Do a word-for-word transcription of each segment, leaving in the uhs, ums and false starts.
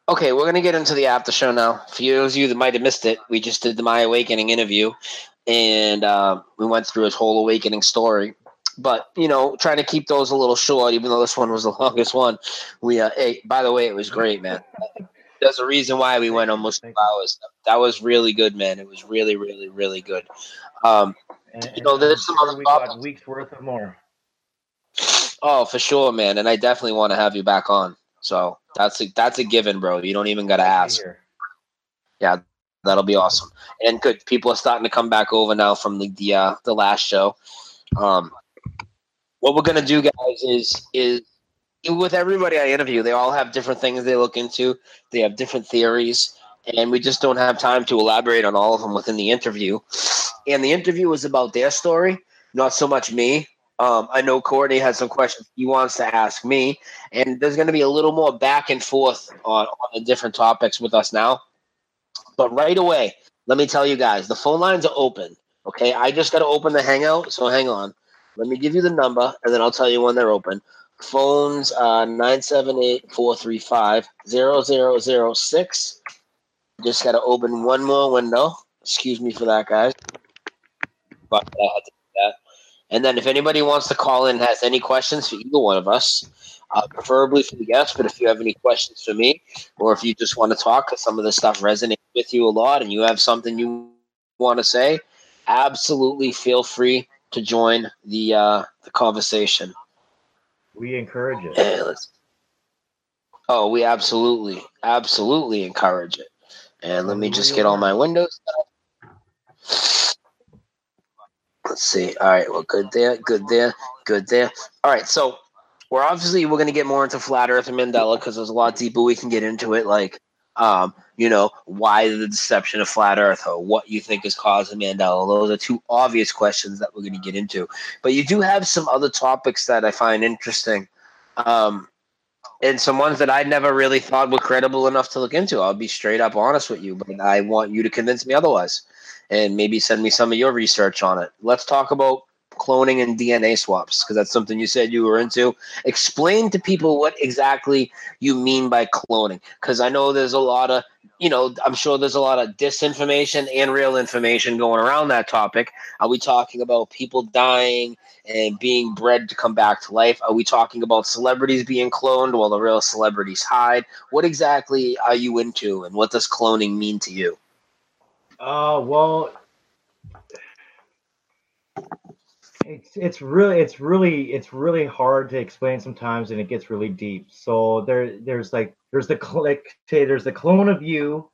Okay, we're gonna get into the after show now. For those of you that might have missed it, we just did the My Awakening interview, and uh, we went through his whole awakening story. But you know, trying to keep those a little short, even though this one was the longest one. We, uh, hey, by the way, it was great, man. There's a reason why we Thank went you. almost two Thank you. hours. That was really good, man. It was really, really, really good. Um, And, you and know, I'm there's some sure other we got topics. weeks worth of more. Oh, for sure, man. And I definitely want to have you back on. So that's a, that's a given, bro. You don't even gotta Glad to be ask. here. Yeah, that'll be awesome. And good, people are starting to come back over now from the the, uh, the last show. Um, what we're gonna do, guys, is is with everybody I interview, they all have different things they look into. They have different theories, and we just don't have time to elaborate on all of them within the interview. And the interview is about their story, not so much me. Um, I know Courtney has some questions he wants to ask me, and there's going to be a little more back and forth on, on the different topics with us now. But right away, let me tell you guys, the phone lines are open. Okay, I just got to open the Hangout, so hang on. Let me give you the number, and then I'll tell you when they're open. Phones uh, nine seven eight, four three five, zero zero zero six. Just got to open one more window. Excuse me for that, guys. But I had to do that. And then if anybody wants to call in and has any questions for either one of us, uh, preferably for the guest, but if you have any questions for me, or if you just want to talk because some of this stuff resonates with you a lot and you have something you want to say, absolutely feel free to join the uh, the conversation. We encourage it. Hey, let's, oh, we absolutely, absolutely encourage it. And let And me we just will get all my learn. windows. Let's see. All right. Well, good there. Good there. Good there. All right. So we're obviously we're going to get more into flat Earth and Mandela because there's a lot deeper we can get into it. Like, um, you know, why the deception of flat Earth or what you think is causing Mandela. Those are two obvious questions that we're going to get into. But you do have some other topics that I find interesting. Um, and some ones that I never really thought were credible enough to look into. I'll be straight up honest with you, but I want you to convince me otherwise, and maybe send me some of your research on it. Let's talk about cloning and D N A swaps because that's something you said you were into. Explain to people what exactly you mean by cloning, because I know there's a lot of, you know, I'm sure there's a lot of disinformation and real information going around that topic. Are we talking about people dying and being bred to come back to life? Are we talking about celebrities being cloned while the real celebrities hide? What exactly are you into, and what does cloning mean to you? Uh, well, it's it's really it's really it's really hard to explain sometimes, and it gets really deep. So there there's like there's the cl- like say there's the clone of you.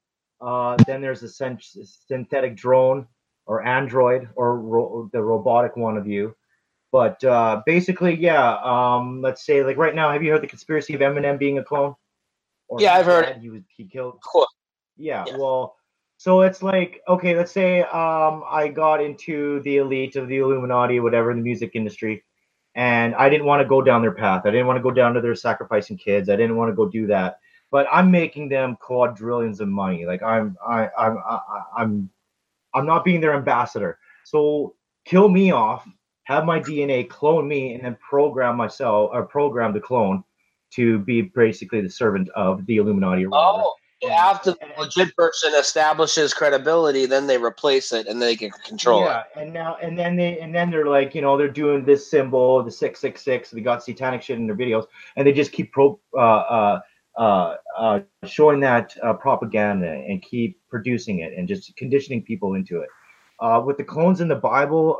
Uh, then there's a syn- synthetic drone or android or ro- the robotic one of you. But uh, basically, yeah. Um, let's say like right now, have you heard the conspiracy of Eminem being a clone? Or Yeah, he's I've heard it. dead. He was he killed. Of course. Yeah. Yeah. Well, so it's like okay, let's say um, I got into the elite of the Illuminati, whatever, in the music industry, and I didn't want to go down their path. I didn't want to go down to their sacrificing kids. I didn't want to go do that. But I'm making them quadrillions of money. Like I'm I I'm I, I'm I'm not being their ambassador. So kill me off, have my D N A clone me, and then program myself or program the clone to be basically the servant of the Illuminati or whatever. Oh, so And, after the and legit person establishes credibility, then they replace it and they can control it. yeah, and now and then they and then they're like, you know, they're doing this symbol, the six six six. They got satanic shit in their videos, and they just keep pro uh, uh, uh, uh, showing that uh, propaganda and keep producing it and just conditioning people into it. Uh, with the clones in the Bible,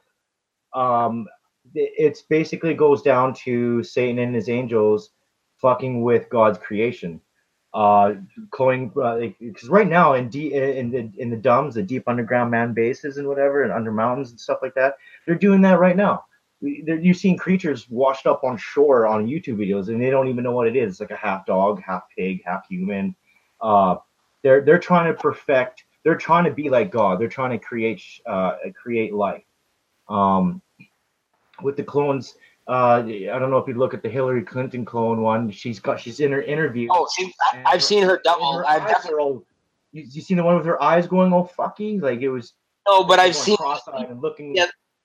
uh, um, it's basically goes down to Satan and his angels fucking with God's creation. Uh, cloning because uh, right now in D in the in the dumbs, the deep underground man bases and whatever, and under mountains and stuff like that, they're doing that right now. We, you're seeing creatures washed up on shore on YouTube videos, and they don't even know what it is. It's like a half dog, half pig, half human. Uh, they're they're trying to perfect. They're trying to be like God. They're trying to create uh, create life. Um, with the clones. Uh, I don't know if you look at the Hillary Clinton clone one. She's got she's in her interview, Oh, see, and I've her seen her and double. her I've eyes definitely are all. You, you seen the one with her eyes going all fucky? Like it was no, but like they're I've going seen. cross-eyed and looking. Yeah,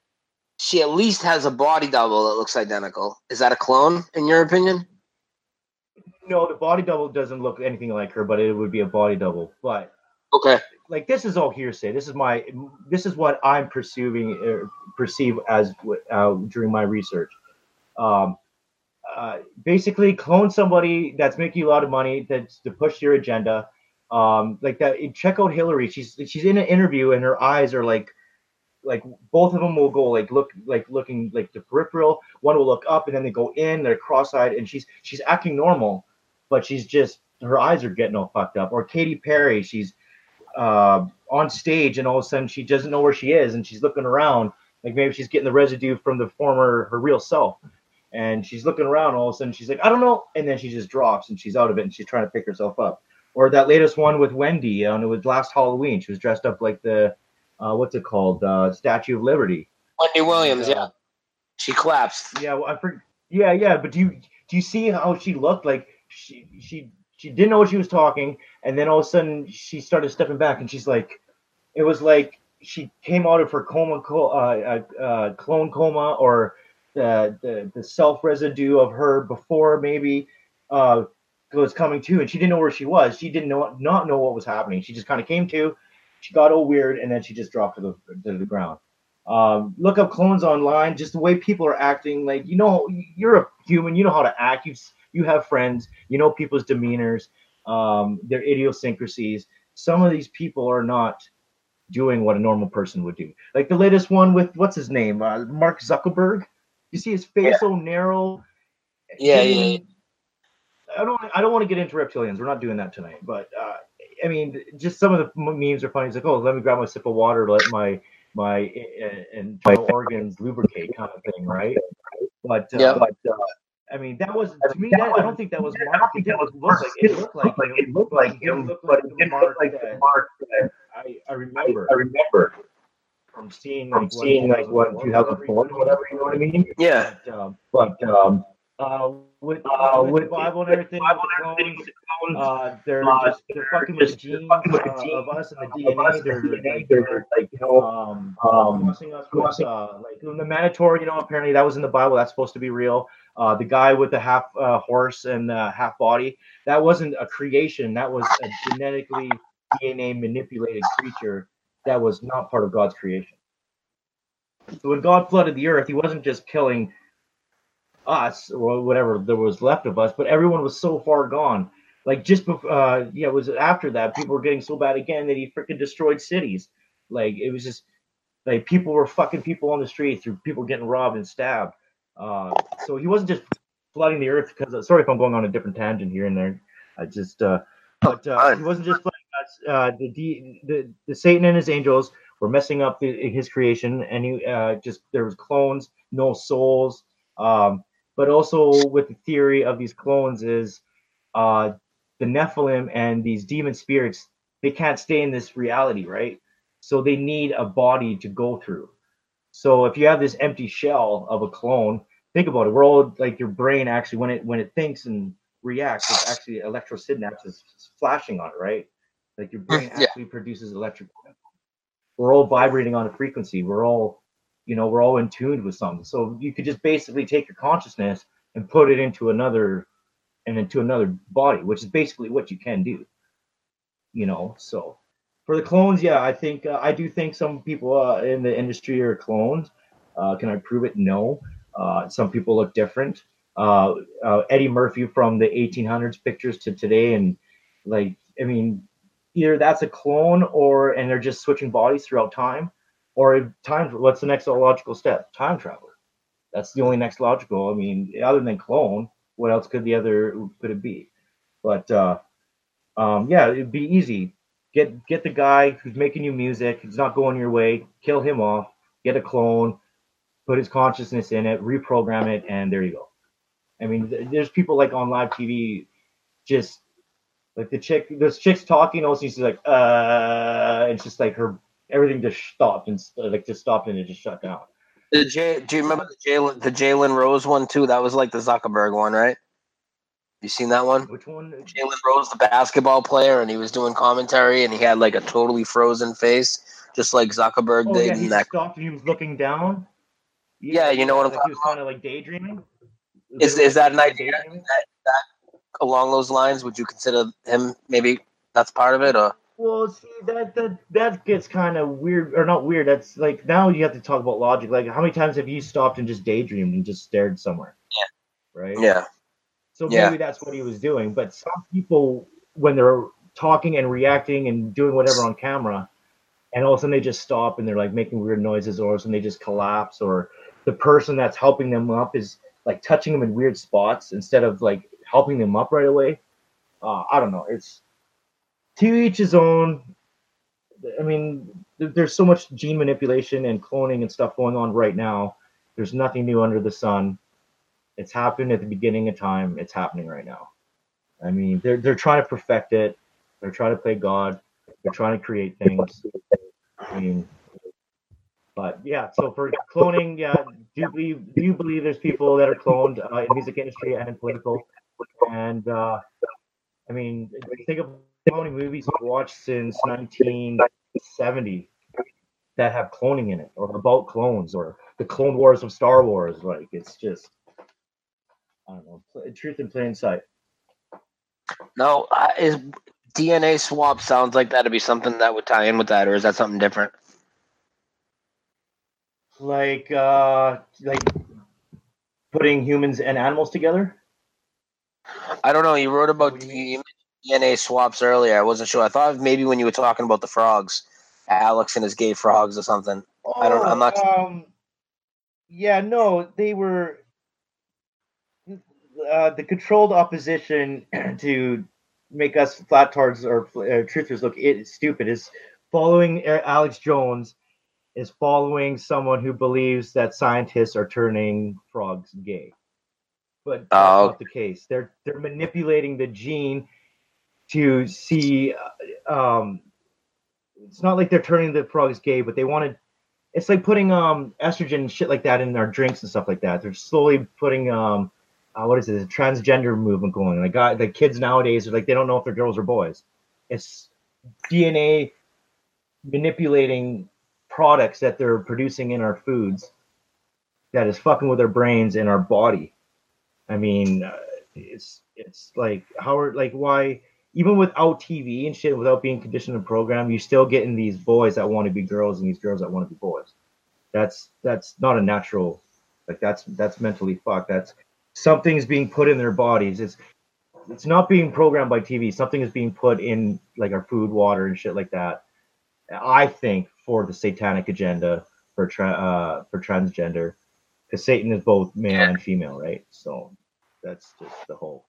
she at least has a body double that looks identical. Is that a clone, in your opinion? No, the body double doesn't look anything like her, but it would be a body double. But Okay. like this is all hearsay. This is my this is what I'm perceiving er, perceive as uh, during my research. Um, uh, basically, clone somebody that's making you a lot of money that's to push your agenda. Um, like that. Check out Hillary. She's she's in an interview and her eyes are like like both of them will go like look like looking like the peripheral. One will look up and then they go in. They're cross-eyed and she's she's acting normal, but she's just her eyes are getting all fucked up. Or Katy Perry, she's uh, on stage and all of a sudden she doesn't know where she is and she's looking around like maybe she's getting the residue from the former her real self and she's looking around all of a sudden she's like I don't know and then she just drops and she's out of it and she's trying to pick herself up. Or that latest one with Wendy and it was last Halloween she was dressed up like the uh, what's it called uh, Statue of Liberty. Wendy Williams, and, uh, yeah, she collapsed. Yeah, well, I forget. Yeah, yeah, but do you do you see how she looked like she she she didn't know what she was talking, and then all of a sudden she started stepping back, and she's like, it was like she came out of her coma, uh, uh, clone coma, or the the, the self residue of her before maybe uh, was coming to, and she didn't know where she was. She didn't know not know what was happening. She just kind of came to, she got all weird, and then she just dropped to the to the ground. Um, look up clones online, just the way people are acting. Like, you know, you're a human, you know how to act. You you have friends, you know people's demeanors, um, their idiosyncrasies. Some of these people are not doing what a normal person would do. Like the latest one with what's his name, uh, Mark Zuckerberg. You see his face yeah. so narrow. Yeah, yeah, yeah. I don't. I don't want to get into reptilians. We're not doing that tonight. But uh, I mean, just some of the memes are funny. It's like, oh, let me grab my sip of water, let my my internal organs lubricate, kind of thing, right? But uh, yeah. but uh, I mean, that was to me. That, I don't think that was Mark. I don't think that was looked like it looked like him. It looked like him, but it didn't look like the Mark that I I remember. I remember from seeing from seeing like what two thousand four or whatever. You know what I mean? Yeah. But um, but, um uh, with uh, with, with the Bible and everything, Bible and everything clones, uh, they're uh, just they're fucking with the genes uh, of us and the D N A. They're, like, they're like you know, um, um, crossing us with, uh, like the Minotaur. You know, apparently that was in the Bible. That's supposed to be real. Uh, the guy with the half uh, horse and uh, half body. That wasn't a creation. That was a genetically D N A manipulated creature. That was not part of God's creation. So when God flooded the earth, He wasn't just killing us or whatever there was left of us, but everyone was so far gone. Like just before, uh, yeah, it was after that people were getting so bad again that He freaking destroyed cities. Like it was just like people were fucking people on the street through people getting robbed and stabbed. Uh, so He wasn't just flooding the earth because. Sorry if I'm going on a different tangent here and there. I just, uh, but uh, He wasn't just flooding us. Uh, the, the the Satan and his angels were messing up the, His creation, and He uh, just there was clones, no souls. Um, But also with the theory of these clones is uh, the Nephilim and these demon spirits, they can't stay in this reality, right? So they need a body to go through. So if you have this empty shell of a clone, think about it. We're all like your brain actually, when it when it thinks and reacts, it's actually electrosynapses flashing on it, right? Like your brain actually yeah. produces electric. We're all vibrating on a frequency. We're all You know, we're all in tune with something. So you could just basically take your consciousness and put it into another and into another body, which is basically what you can do. You know, so for the clones, yeah, I think uh, I do think some people uh, in the industry are clones. Uh, can I prove it? No. Uh, some people look different. Uh, uh, Eddie Murphy from the eighteen hundreds pictures to today, and like, I mean, either that's a clone or and they're just switching bodies throughout time. Or time, what's the next logical step? Time traveler. That's the only next logical. I mean, other than clone, what else could the other could it be? But uh, um, yeah, it'd be easy. Get get the guy who's making you music. He's not going your way. Kill him off. Get a clone. Put his consciousness in it. Reprogram it, and there you go. I mean, there's people like on live T V, just like the chick. This chick's talking. Also, she's like, uh, it's just like her. Everything just stopped and like just stopped and it just shut down. The J, do you remember the Jalen the Jalen Rose one too? That was like the Zuckerberg one, right? You seen that one? Which one? Jalen Rose, the basketball player, and he was doing commentary, and he had like a totally frozen face, just like Zuckerberg oh, did. Yeah, he and that stopped and he was looking down. Yeah, yeah you know what I'm like talking He was kind of like daydreaming. Is is that an idea? That, that along those lines? Would you consider him maybe that's part of it, or? Well, see that that that gets kind of weird, or not weird. That's like now you have to talk about logic. Like, how many times have you stopped and just daydreamed and just stared somewhere? Yeah. Right. Yeah. So Yeah. maybe that's what he was doing. But some people, when they're talking and reacting and doing whatever on camera, and all of a sudden they just stop and they're like making weird noises, or and they just collapse, or the person that's helping them up is like touching them in weird spots instead of like helping them up right away. Uh, I don't know. It's to each his own. I mean, there's so much gene manipulation and cloning and stuff going on right now. There's nothing new under the sun. It's happened at the beginning of time. It's happening right now. I mean, they're they're trying to perfect it. They're trying to play God. They're trying to create things. I mean, but yeah. So for cloning, yeah, do you believe, do you believe there's people that are cloned uh, in music industry and in political? And uh, I mean, think of how many movies we've watched since nineteen seventy that have cloning in it, or about clones, or the Clone Wars of Star Wars. Like, it's just, I don't know, truth in plain sight. No, uh, is D N A swap sounds like that'd be something that would tie in with that, or is that something different? Like, uh, like putting humans and animals together. I don't know. You wrote about D N A swaps earlier. I wasn't sure. I thought maybe when you were talking about the frogs, Alex and his gay frogs or something. Oh, I don't. I'm not. Um, yeah, no, they were uh, the controlled opposition to make us flattards or uh, truthers look it, stupid is following uh, Alex Jones is following someone who believes that scientists are turning frogs gay. But that's Oh. not the case. They're they're manipulating the gene to see. Uh, um, it's not like they're turning the frogs gay, but they wanted. It's like putting um estrogen and shit like that in our drinks and stuff like that. They're slowly putting um uh, what is it? A transgender movement going. Like God, the kids nowadays are like they don't know if they're girls or boys. It's D N A manipulating products that they're producing in our foods that is fucking with our brains and our body. I mean, uh, it's it's like how are like why even without T V and shit, without being conditioned and programmed, you still getting these boys that want to be girls and these girls that want to be boys. That's that's not a natural. Like that's that's mentally fucked. That's something's being put in their bodies. It's it's not being programmed by T V. Something is being put in like our food, water, and shit like that. I think for the satanic agenda for tra- uh, for transgender, because Satan is both male and female, right? So that's just the whole.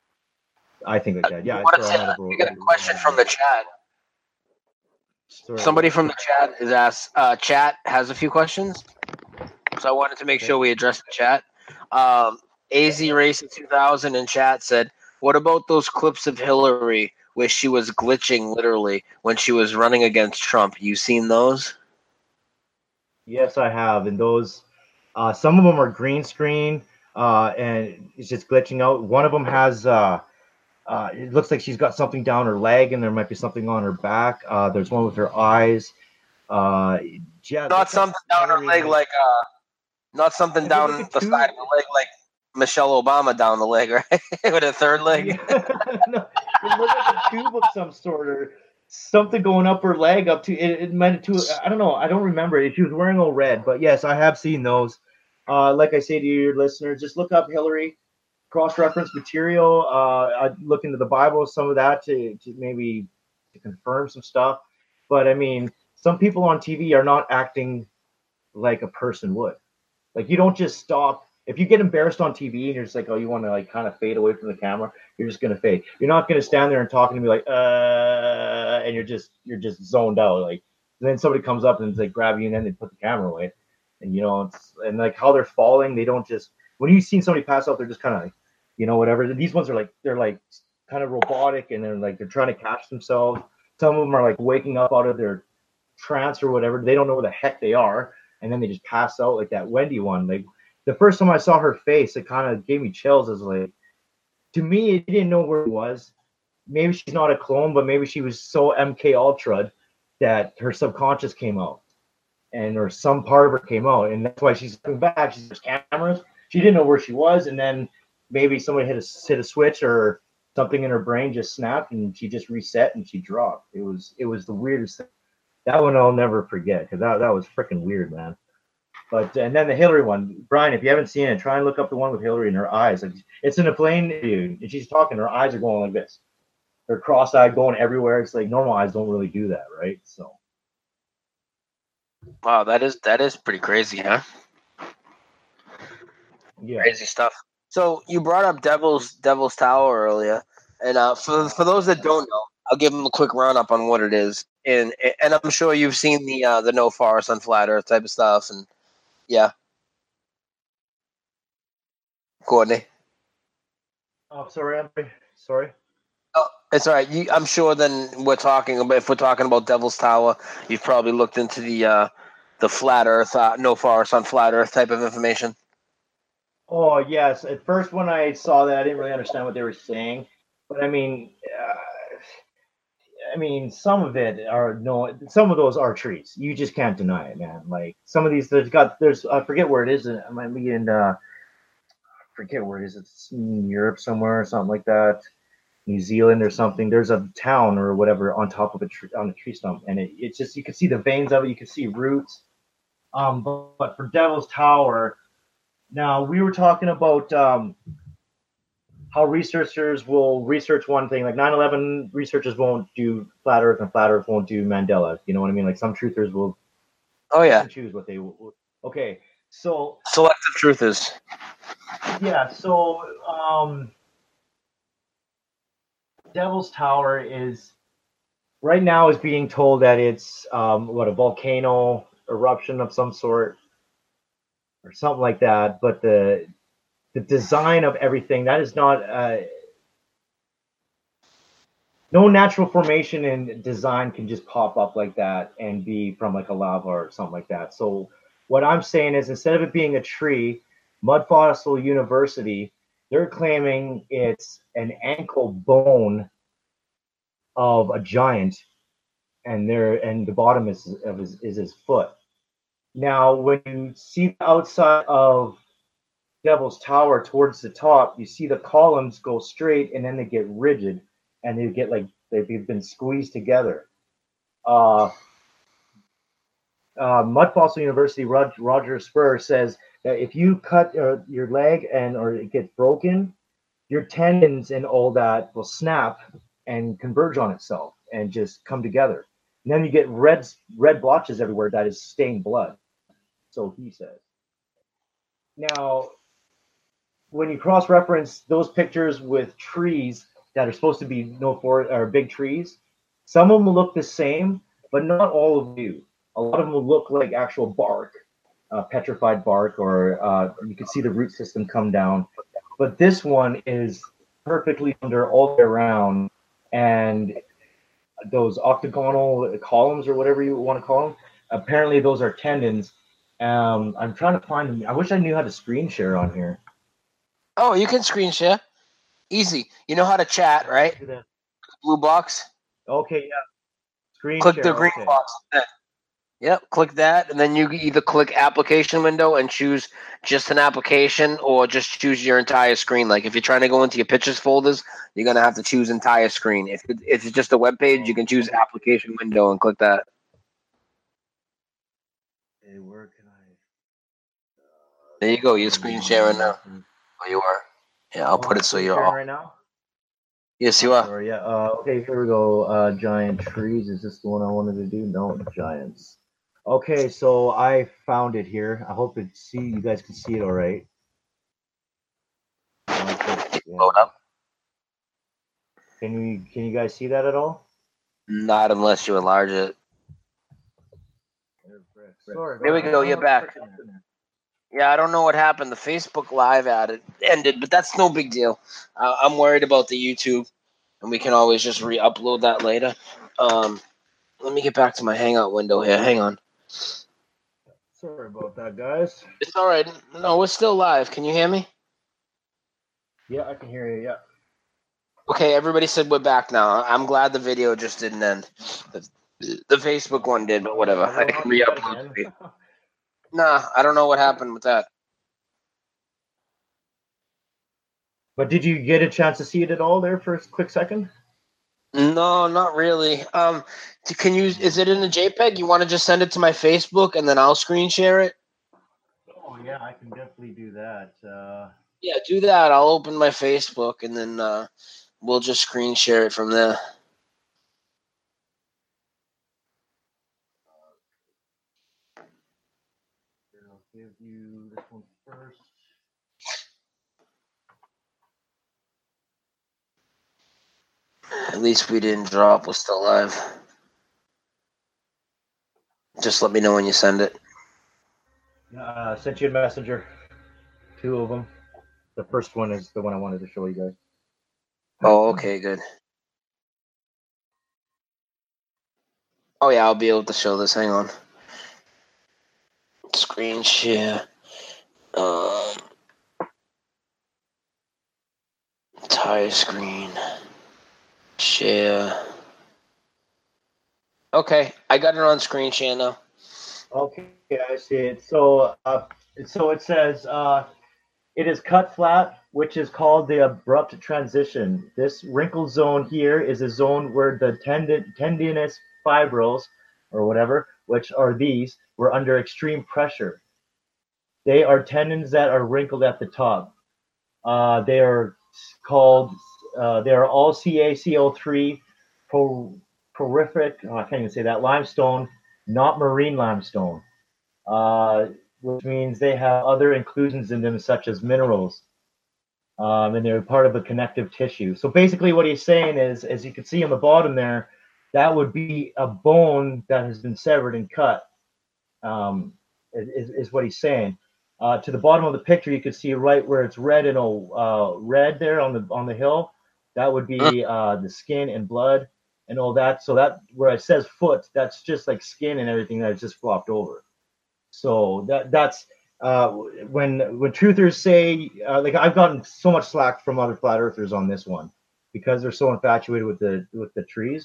I think like that. Yeah. What So is I it? might have We got a question from the chat. Sorry, Somebody what? from the chat is asked. Uh, chat has a few questions, so I wanted to make Okay. sure we address the chat. Um, A Z Racing two thousand in chat said, "What about those clips of Hillary where she was glitching literally when she was running against Trump? You seen those?" Yes, I have, and those. Uh, some of them are green screen, uh, and it's just glitching out. One of them has. Uh, uh, it looks like she's got something down her leg, and there might be something on her back. Uh, there's one with her eyes. Uh, yeah, Not something down her leg like uh, not something down the two, side of the leg like Michelle Obama down the leg, right? With a third leg. Yeah, no, it looked like a tube of some sort or something going up her leg up to it, it meant to I don't know, I don't remember it. She was wearing all red, but yes, I have seen those. Uh, like I say to your listeners, just look up Hillary, cross-reference material. Uh, I look into the Bible, some of that to, to maybe to confirm some stuff. But I mean, some people on T V are not acting like a person would. Like you don't just stop. If you get embarrassed on T V and you're just like, oh, you want to like kind of fade away from the camera, you're just gonna fade. You're not gonna stand there and talking to me like, uh, and you're just you're just zoned out. Like, and then somebody comes up and it's like grab you and then they put the camera away, and you know, it's, and like how they're falling, they don't just when you've seen somebody pass out, they're just kind of like, you know, whatever. These ones are like they're like kind of robotic and they're like they're trying to catch themselves. Some of them are like waking up out of their trance or whatever. They don't know where the heck they are, and then they just pass out like that Wendy one. Like the first time I saw her face, it kind of gave me chills. As like, to me, it didn't know where it was. Maybe she's not a clone, but maybe she was so M K Ultra that her subconscious came out, and or some part of her came out, and that's why she's coming back. She's cameras. She didn't know where she was, and then maybe somebody hit a hit a switch, or something in her brain just snapped and she just reset and she dropped. It was it was the weirdest thing. That one I'll never forget because that that was freaking weird, man. But and then the Hillary one, Brian, if you haven't seen it, try and look up the one with Hillary and her eyes. Like it's in a plane view, and she's talking. Her eyes are going like this. They're cross-eyed, going everywhere. It's like normal eyes don't really do that, right? So. Wow, that is that is pretty crazy, huh? Yeah. Crazy stuff. So you brought up Devil's Devil's Tower earlier, and uh, for for those that don't know, I'll give them a quick run up on what it is. And and I'm sure you've seen the uh, the no forest on flat Earth type of stuff, and yeah, Courtney. Oh, sorry, Andre. Sorry. Oh, it's all right. You, I'm sure. Then we're talking about if we're talking about Devil's Tower, you've probably looked into the uh, the flat Earth, uh, no forest on flat Earth type of information. Oh yes. At first, when I saw that, I didn't really understand what they were saying. But I mean, uh, I mean, some of it are no. Some of those are trees. You just can't deny it, man. Like some of these, there's got there's I forget where it is. It might be in uh, I forget where it is. It's in Europe somewhere or something like that. New Zealand or something. There's a town or whatever on top of a tree on a tree stump, and it, it's just you can see the veins of it. You can see roots. Um, but, but for Devil's Tower, now we were talking about um, how researchers will research one thing. Like nine eleven researchers won't do flat Earth, and flat Earth won't do Mandela. You know what I mean? Like some truthers will. Oh yeah. Choose what they will. Okay, so selective truthers. Yeah, so um, Devil's Tower is right now is being told that it's um, what a volcano eruption of some sort or something like that. But the the design of everything that is not uh, no natural formation and design can just pop up like that and be from like a lava or something like that. So what I'm saying is instead of it being a tree, Mud Fossil University, they're claiming it's an ankle bone of a giant, and there and the bottom is of his, is his foot. Now, when you see the outside of Devil's Tower towards the top, you see the columns go straight and then they get rigid and they get like they've been squeezed together. Uh, uh, Mud Fossil University, Rod, Roger Spur says that if you cut uh, your leg and or it gets broken, your tendons and all that will snap and converge on itself and just come together. And then you get red red blotches everywhere that is stained blood. So he says. Now, when you cross-reference those pictures with trees that are supposed to be no forest or big trees, some of them will look the same, but not all of them do. A lot of them will look like actual bark, uh, petrified bark, or uh, you can see the root system come down. But this one is perfectly under all the way around, and those octagonal columns or whatever you want to call them, apparently those are tendons. Um, I'm trying to find them. I wish I knew how to screen share on here. Oh, you can screen share. Easy. You know how to chat, right? Blue box. Okay, yeah. Screen click share, the green okay. box. Yep, click that, and then you either click application window and choose just an application, or just choose your entire screen. Like if you're trying to go into your pictures folders, you're gonna have to choose entire screen. If it, if it's just a web page, you can choose application window and click that. Hey, where can I? Uh, There you go. You're screen sharing now. Oh, you are. Yeah, I'll oh, put I'm it so screen you're sharing all. right now. Yes, you are. Sorry, yeah. Uh, okay, here we go. Uh, giant trees. Is this the one I wanted to do? No, giants. Okay, so I found it here. I hope it see you guys can see it all right. Okay, yeah. Load up. Can we? Can you guys see that at all? Not unless you enlarge it. Sorry, There we go. You're back. Yeah, I don't know what happened. The Facebook Live added ended, but that's no big deal. Uh, I'm worried about the YouTube, and we can always just re-upload that later. Um, let me get back to my Hangout window here. Hang on. Sorry about that, guys. It's all right. No, we're still live. Can you hear me? Yeah, I can hear you. Yeah. Okay, everybody said we're back now. I'm glad the video just didn't end. The, the Facebook one did, but whatever. I can re-upload it. Nah, I don't know what happened with that. But did you get a chance to see it at all there for a quick second? No, not really. Um, can you? Is it in a JPEG? You want to just send it to my Facebook and then I'll screen share it? Oh yeah, I can definitely do that. Uh, Yeah, do that. I'll open my Facebook and then uh, we'll just screen share it from there. I'll give you this one first. At least we didn't drop. We're still live. Just let me know when you send it. Uh, sent you a messenger. Two of them. The first one is the one I wanted to show you guys. Oh, okay, good. Oh yeah, I'll be able to show this. Hang on. Screen share. Um, entire screen. Share. Okay, I got it on screen share now. Okay, I see it. So, uh, so it says uh, it is cut flat, which is called the abrupt transition. This wrinkle zone here is a zone where the tendon, tendinous fibrils, or whatever, which are these, were under extreme pressure. They are tendons that are wrinkled at the top. Uh, they are called, uh, they are all C A C O three pro, porphyric, oh, I can't even say that, limestone, not marine limestone, uh, which means they have other inclusions in them, such as minerals, um, and they're part of a connective tissue. So basically, what he's saying is, as you can see on the bottom there, that would be a bone that has been severed and cut, um, is, is what he's saying. Uh, to the bottom of the picture, you can see right where it's red and uh, red there on the on the hill. That would be uh, the skin and blood and all that. So that where it says foot, that's just like skin and everything that's just flopped over. So that that's uh, when when truthers say uh, like I've gotten so much slack from other flat earthers on this one because they're so infatuated with the with the trees.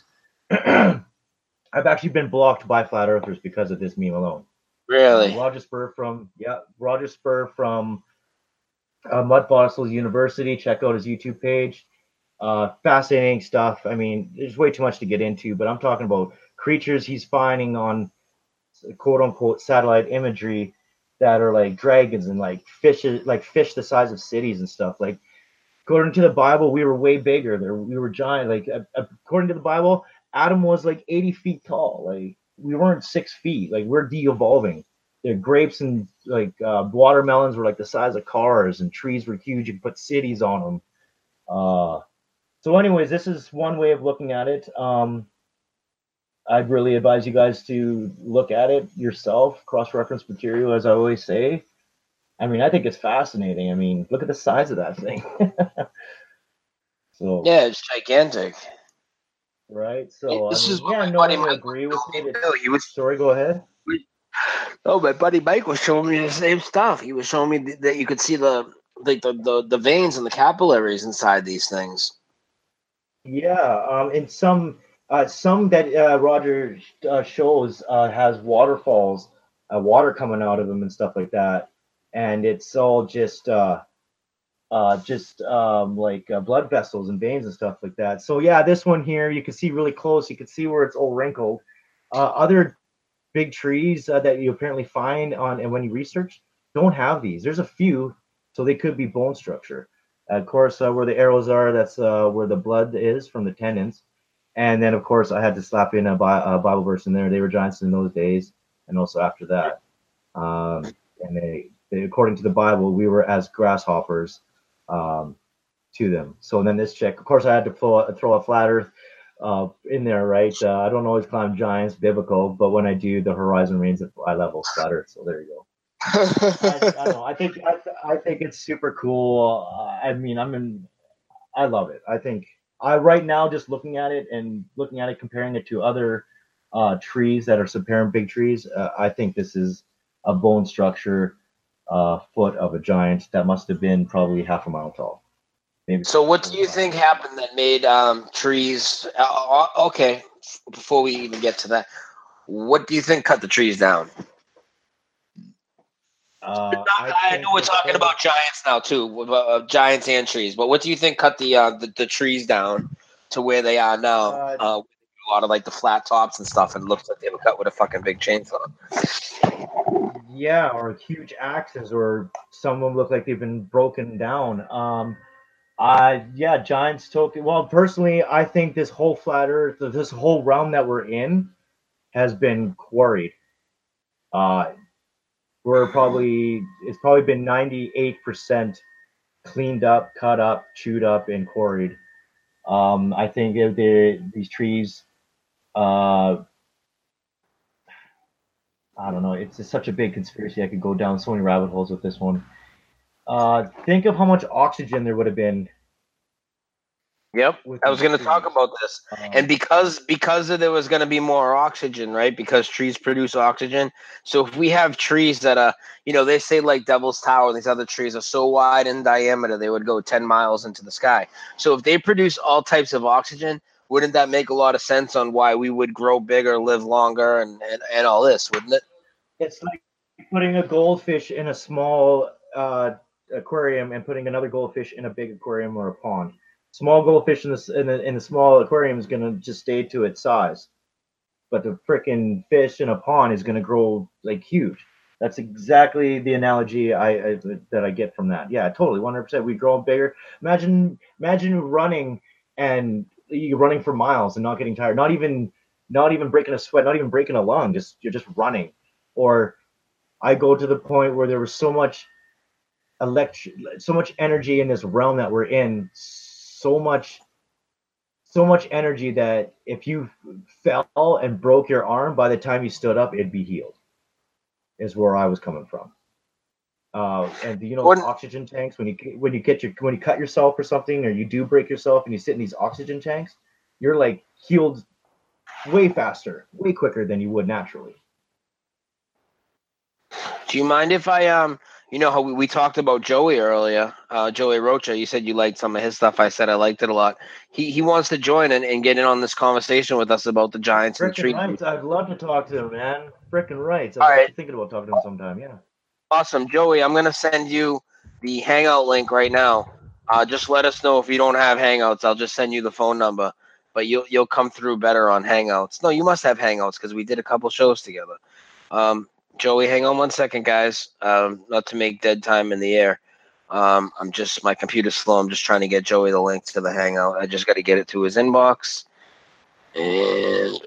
I've actually been blocked by flat earthers because of this meme alone. Really? Uh, Roger Spur from yeah, Roger Spur from uh, Mud Fossils University. Check out his YouTube page. Uh, fascinating stuff. I mean, there's way too much to get into, but I'm talking about creatures he's finding on quote unquote satellite imagery that are like dragons and like fishes, like fish the size of cities and stuff. Like according to the Bible, we were way bigger. There, we were giant. Like according to the Bible, Adam was like eighty feet tall. Like we weren't six feet. Like we're de-evolving. The grapes and like uh, watermelons were like the size of cars, and trees were huge. You could put cities on them. Uh, so, anyways, this is one way of looking at it. Um, I'd really advise you guys to look at it yourself, cross-reference material, as I always say. I mean, I think it's fascinating. I mean, look at the size of that thing. So yeah, it's gigantic. Right. So this I mean, is what yeah, my no buddy one will Mike agree with it. It's, he was. Sorry, go ahead. Oh, my buddy Mike was showing me the same stuff. He was showing me that you could see the like the, the, the veins and the capillaries inside these things. Yeah. Um. And some uh some that uh, Roger uh, shows uh, has waterfalls, uh, water coming out of them and stuff like that, and it's all just uh uh just um like uh, blood vessels and veins and stuff like that. So yeah, this one here you can see really close. You can see where it's all wrinkled. Uh, other big trees uh, that you apparently find on and when you research don't have these. There's a few, so they could be bone structure. Uh, of course, uh, where the arrows are, that's uh, where the blood is from the tendons. And then, of course, I had to slap in a, Bi- a Bible verse in there. They were giants in those days, and also after that. Um, and they, they, according to the Bible, we were as grasshoppers um, to them. So then this chick, of course, I had to throw, throw a flat Earth uh, in there, right? Uh, I don't always climb giants, biblical, but when I do, the horizon remains at eye level, flat Earth. So there you go. I, I don't know. I think I, I think it's super cool. Uh, I mean, I'm in. I love it. I think I right now just looking at it and looking at it, comparing it to other uh, trees that are subparent big trees. Uh, I think this is a bone structure uh, foot of a giant that must have been probably half a mile tall. Maybe. So, what do you think happened that made um, trees? Uh, okay, before we even get to that, what do you think cut the trees down? Uh, I I know think we're the talking total. about giants now too, uh, giants and trees. But what do you think cut the uh, the, the trees down to where they are now? Uh, Uh, a lot of like the flat tops and stuff, and it looks like they were cut with a fucking big chainsaw. yeah, or huge axes, or some of them look like they've been broken down. Um, uh, yeah, giants token. Well, personally, I think this whole flat Earth, this whole realm that we're in, has been quarried. Uh, we're probably it's probably been ninety-eight percent cleaned up, cut up, chewed up, and quarried. Um, I think if the these trees, uh, I don't know, it's just such a big conspiracy. I could go down so many rabbit holes with this one. Uh, think of how much oxygen there would have been Yep, with I was these going to talk trees. about this, and Um, because because of there was going to be more oxygen, right? Because trees produce oxygen. So if we have trees that are, you know, they say like Devil's Tower, these other trees are so wide in diameter they would go ten miles into the sky. So if they produce all types of oxygen, wouldn't that make a lot of sense on why we would grow bigger, live longer, and and, and all this, wouldn't it? it's like putting a goldfish in a small uh, aquarium and putting another goldfish in a big aquarium or a pond. Small goldfish in the in the, in the small aquarium is gonna just stay to its size, but the freaking fish in a pond is gonna grow like huge. That's exactly the analogy I, I that I get from that. Yeah, totally, one hundred percent. We grow bigger. Imagine imagine running and you running for miles and not getting tired, not even not even breaking a sweat, not even breaking a lung. Just you're just running. Or I go to the point where there was so much electric, so much energy in this realm that we're in, so much, so much energy that if you fell and broke your arm, by the time you stood up, it'd be healed. Is where I was coming from. Uh, and you know, Wouldn't oxygen tanks. When you when you get your when you cut yourself or something, or you do break yourself, and you sit in these oxygen tanks, you're like healed way faster, way quicker than you would naturally. Do you mind if I um you know how we, we talked about Joey earlier, uh Joey Rocha, you said you liked some of his stuff. I said I liked it a lot. He he wants to join and, and get in on this conversation with us about the Giants and the Frickin' trees. rights. I'd love to talk to him, man. Frickin' rights. I All was right, actually thinking about talking to him sometime. Yeah. awesome. Joey, I'm gonna send you the hangout link right now. Uh just let us know if you don't have hangouts. I'll just send you the phone number. But you'll you'll come through better on Hangouts. No, you must have Hangouts because we did a couple shows together. Um Joey, hang on one second, guys. Um, not to make dead time in the air. Um, I'm just my computer's slow. I'm just trying to get Joey the link to the Hangout. I just got to get it to his inbox, and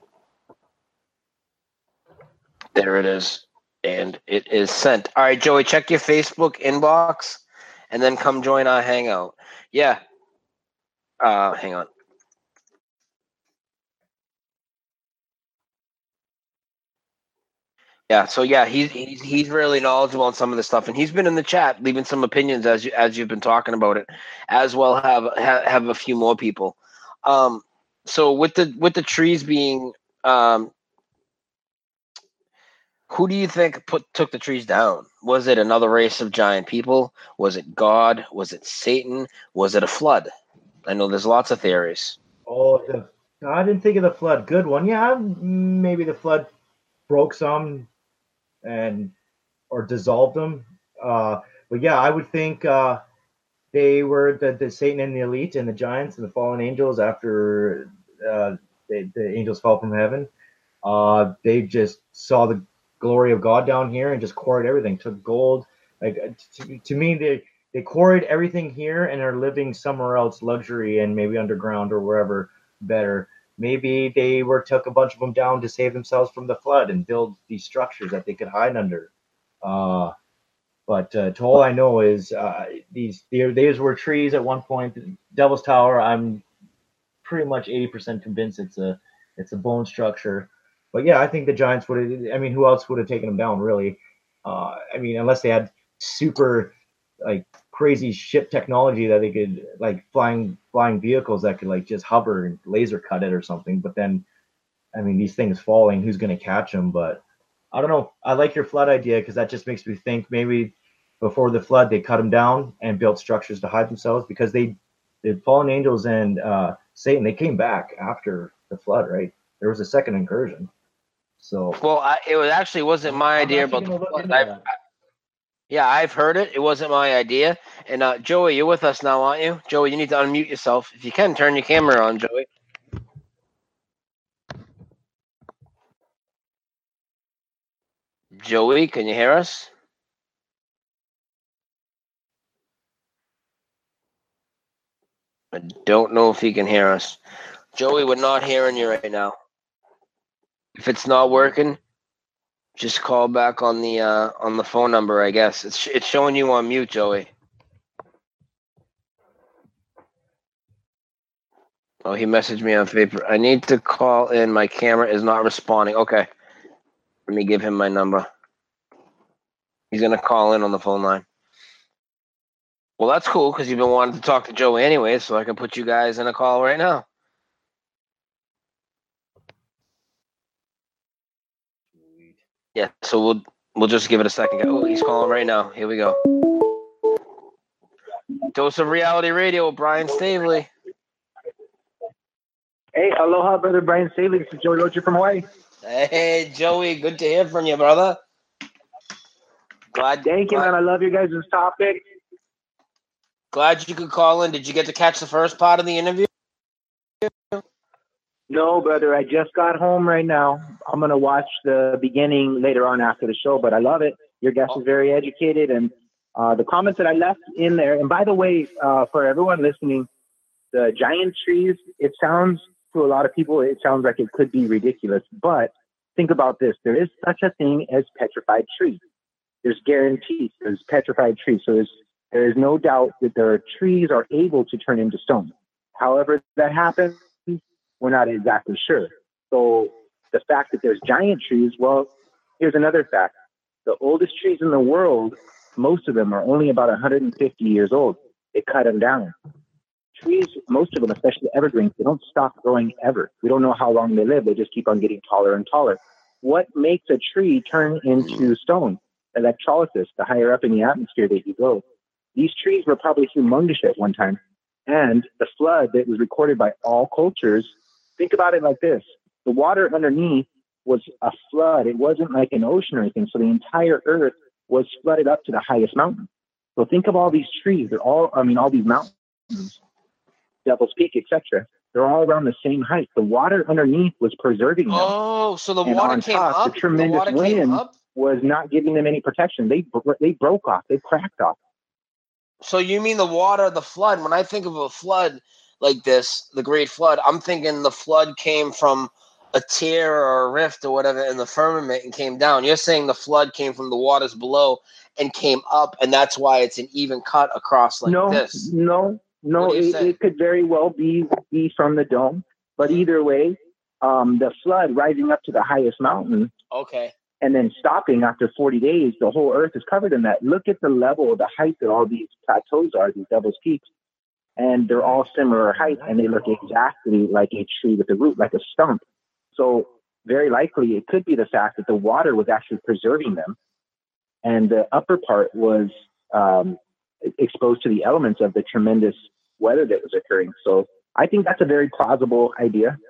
there it is, and it is sent. All right, Joey, check your Facebook inbox, and then come join our Hangout. Yeah. Uh, hang on. Yeah, so yeah, he's he's he's really knowledgeable on some of this stuff, and he's been in the chat leaving some opinions as you as you've been talking about it, as well have have, have a few more people. Um, so with the with the trees being, um, who do you think put took the trees down? Was it another race of giant people? Was it God? Was it Satan? Was it a flood? I know there's lots of theories. Oh, the I didn't think of the flood. Good one. Yeah, maybe the flood broke some and or dissolved them. Uh, but yeah, I would think uh, they were the, the Satan and the elite and the giants and the fallen angels after uh, they, the angels fell from heaven. Uh, they just saw the glory of God down here and just quarried everything. Took gold. Like to, to me, they they quarried everything here and are living somewhere else, luxury and maybe underground or wherever better. Maybe they were took a bunch of them down to save themselves from the flood and build these structures that they could hide under. Uh, but uh, to all I know is uh, these these were trees at one point. Devil's Tower. I'm pretty much eighty percent convinced it's a it's a bone structure. But yeah, I think the Giants would have. I mean, who else would have taken them down? Really? Uh, I mean, unless they had super like crazy ship technology that they could like flying flying vehicles that could like just hover and laser cut it or something. But then, I mean, these things falling, who's going to catch them? But I don't know. I like your flood idea because that just makes me think maybe before the flood they cut them down and built structures to hide themselves because they the fallen angels and uh, Satan they came back after the flood, right? There was a second incursion. So Well, I, it was actually wasn't I'm, my I'm idea actually about going the to look flood. into I that. Yeah, I've heard it. It wasn't my idea. And uh, Joey, you're with us now, aren't you? Joey, you need to unmute yourself. If you can, turn your camera on, Joey. Joey, can you hear us? I don't know if he can hear us. Joey, we're not hearing you right now. If it's not working, just call back on the uh, on the phone number, I guess. It's it's showing you on mute, Joey. Oh, he messaged me on Facebook. I need to call in. My camera is not responding. Okay. Let me give him my number. He's going to call in on the phone line. Well, that's cool because you've been wanting to talk to Joey anyway, so I can put you guys in a call right now. Yeah, so we'll we'll just give it a second. Oh, he's calling right now. Here we go. Dose of Reality Radio, Brian Stavely. Hey, aloha, brother Brian Stavely. This is Joey Roger from Hawaii. Hey, Joey, good to hear from you, brother. Glad. Thank you, glad, man. I love you guys' topic. Glad you could call in. Did you get to catch the first part of the interview? No, brother. I just got home right now. I'm going to watch the beginning later on after the show, but I love it. Your guest Oh. is very educated, and uh, the comments that I left in there. And by the way, uh, for everyone listening, the giant trees, it sounds to a lot of people, it sounds like it could be ridiculous. But think about this. There is such a thing as petrified trees. There's guarantees. There's petrified trees. So there's, there is no doubt that their trees are able to turn into stone. However that happens, we're not exactly sure. So the fact that there's giant trees, well, here's another fact. The oldest trees in the world, most of them are only about one hundred fifty years old. They cut them down. Trees, most of them, especially evergreens, they don't stop growing ever. We don't know how long they live. They just keep on getting taller and taller. What makes a tree turn into stone? Electrolysis, the higher up in the atmosphere that you go. These trees were probably humongous at one time. And the flood that was recorded by all cultures, think about it like this. The water underneath was a flood. It wasn't like an ocean or anything. So the entire earth was flooded up to the highest mountain. So think of all these trees. They're all, I mean, all these mountains, Devil's Peak, et cetera. They're all around the same height. The water underneath was preserving them. Oh, so the and water on came top, up? the tremendous the water came wind up? was not giving them any protection. They they broke off. They cracked off. So you mean the water, the flood? When I think of a flood like this, the Great Flood, I'm thinking the flood came from a tear or a rift or whatever in the firmament and came down. You're saying the flood came from the waters below and came up, and that's why it's an even cut across like no, this. No, no, it, it could very well be, be from the dome. But either way, um, the flood rising up to the highest mountain. Okay. And then stopping after forty days, the whole earth is covered in that. Look at the level, the height that all these plateaus are, these Devil's Peaks. And they're all similar height, and they look exactly like a tree with a root, like a stump. So very likely it could be the fact that the water was actually preserving them, and the upper part was um, exposed to the elements of the tremendous weather that was occurring. So I think that's a very plausible idea.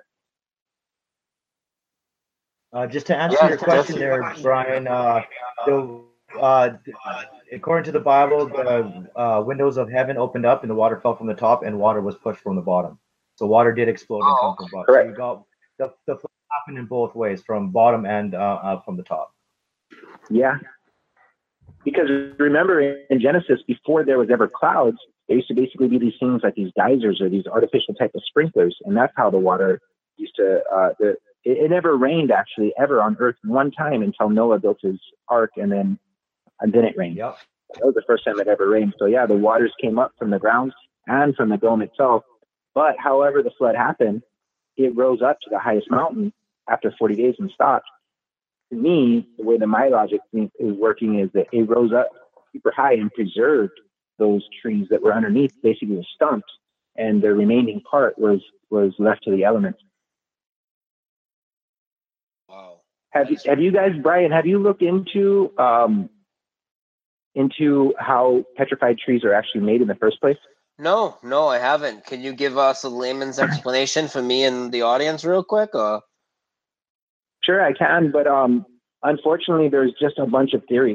Uh, just to answer Yeah, your question there, Brian, uh, the, uh, according to the Bible, the uh, windows of heaven opened up and the water fell from the top and water was pushed from the bottom. So water did explode and come from the bottom. Correct. So you got the, the flood happened in both ways, from bottom and uh, uh, from the top. Yeah. Because remember in Genesis, before there was ever clouds, there used to basically be these things like these geysers or these artificial type of sprinklers. And that's how the water used to, uh, the, it, it never rained actually ever on earth one time until Noah built his ark, and then, and then it rained. Yep. That was the first time it ever rained. So yeah, the waters came up from the ground and from the dome itself. But however the flood happened, it rose up to the highest mountain after forty days and stopped. To me, the way that my logic is working is that it rose up super high and preserved those trees that were underneath, basically the stumps, and the remaining part was was left to the elements. Wow. Have you, have you guys, Brian, have you looked into um, into how petrified trees are actually made in the first place? No, no, I haven't. Can you give us a layman's explanation for me and the audience real quick? Or? Sure, I can, but um, unfortunately, there's just a bunch of theories.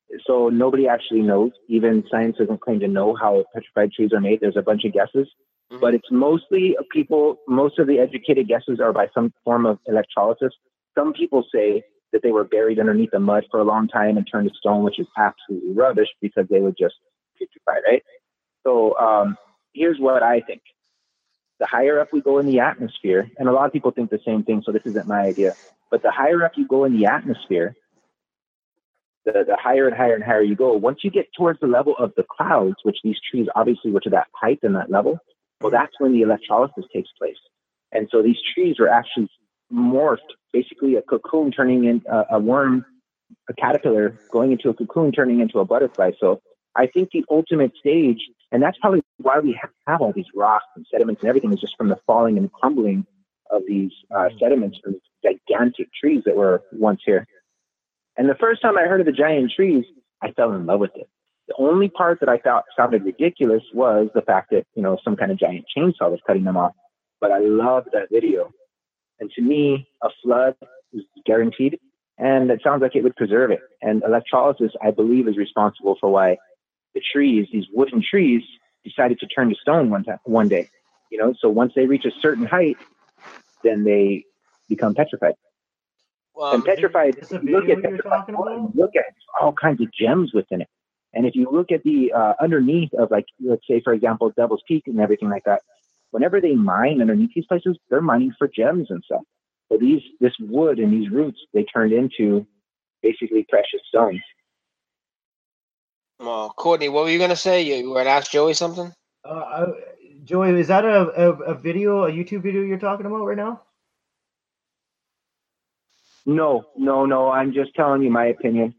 So nobody actually knows. Even science doesn't claim to know how petrified trees are made. There's a bunch of guesses, mm-hmm. but it's mostly people. Most of the educated guesses are by some form of electrolysis. Some people say that they were buried underneath the mud for a long time and turned to stone, which is absolutely rubbish because they would just petrify, right? So um, here's what I think. The higher up we go in the atmosphere, and a lot of people think the same thing, so this isn't my idea, but the higher up you go in the atmosphere, the, the higher and higher and higher you go, once you get towards the level of the clouds, which these trees obviously were to that height and that level, well, that's when the electrolysis takes place. And so these trees are actually morphed, basically a cocoon turning in uh, a worm, a caterpillar going into a cocoon turning into a butterfly. So I think the ultimate stage, and that's probably why we have all these rocks and sediments and everything, is just from the falling and crumbling of these uh, sediments from gigantic trees that were once here. And the first time I heard of the giant trees, I fell in love with it. The only part that I thought sounded ridiculous was the fact that, you know, some kind of giant chainsaw was cutting them off. But I loved that video. And to me, a flood is guaranteed, and it sounds like it would preserve it. And electrolysis, I believe, is responsible for why the trees, these wooden trees, decided to turn to stone one time, one day. You know, so once they reach a certain height, then they become petrified. Well, and petrified, if you look at petrified, look at all kinds of gems within it. And if you look at the uh, underneath of, like, let's say, for example, Devil's Peak and everything like that, whenever they mine underneath these places, they're mining for gems and stuff. So these, this wood and these roots, they turned into basically precious stones. Well, Courtney, what were you going to say? You were going to ask Joey something? Uh, I, Joey, is that a, a, a video, a YouTube video you're talking about right now? No, no, no. I'm just telling you my opinion.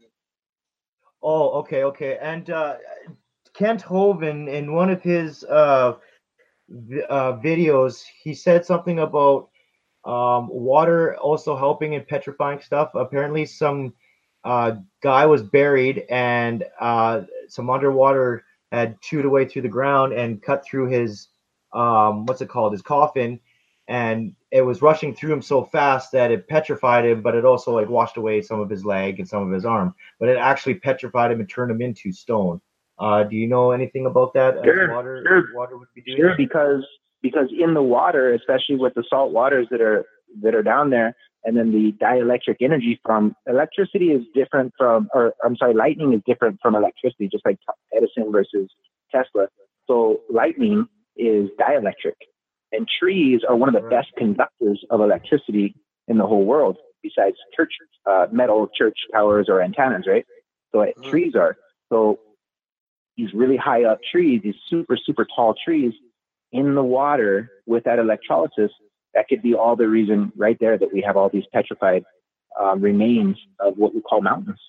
Oh, okay, okay. And uh, Kent Hovind, in one of his uh, v- uh, videos, he said something about um, water also helping in petrifying stuff. Apparently, some uh, guy was buried, and uh, some underwater had chewed away through the ground and cut through his um, what's it called, his coffin, and it was rushing through him so fast that it petrified him, but it also like washed away some of his leg and some of his arm. But it actually petrified him and turned him into stone. Uh, do you know anything about that? Sure, uh, water, sure. water would be doing sure, that? because because in the water, especially with the salt waters that are that are down there, and then the dielectric energy from electricity is different from, or I'm sorry, lightning is different from electricity, just like Edison versus Tesla. So lightning is dielectric. And trees are one of the right. best conductors of electricity in the whole world, besides church, uh, metal church towers or antennas, right? So mm-hmm. trees are. So these really high up trees, these super, super tall trees in the water with that electrolysis, that could be all the reason right there that we have all these petrified um, remains of what we call mountains.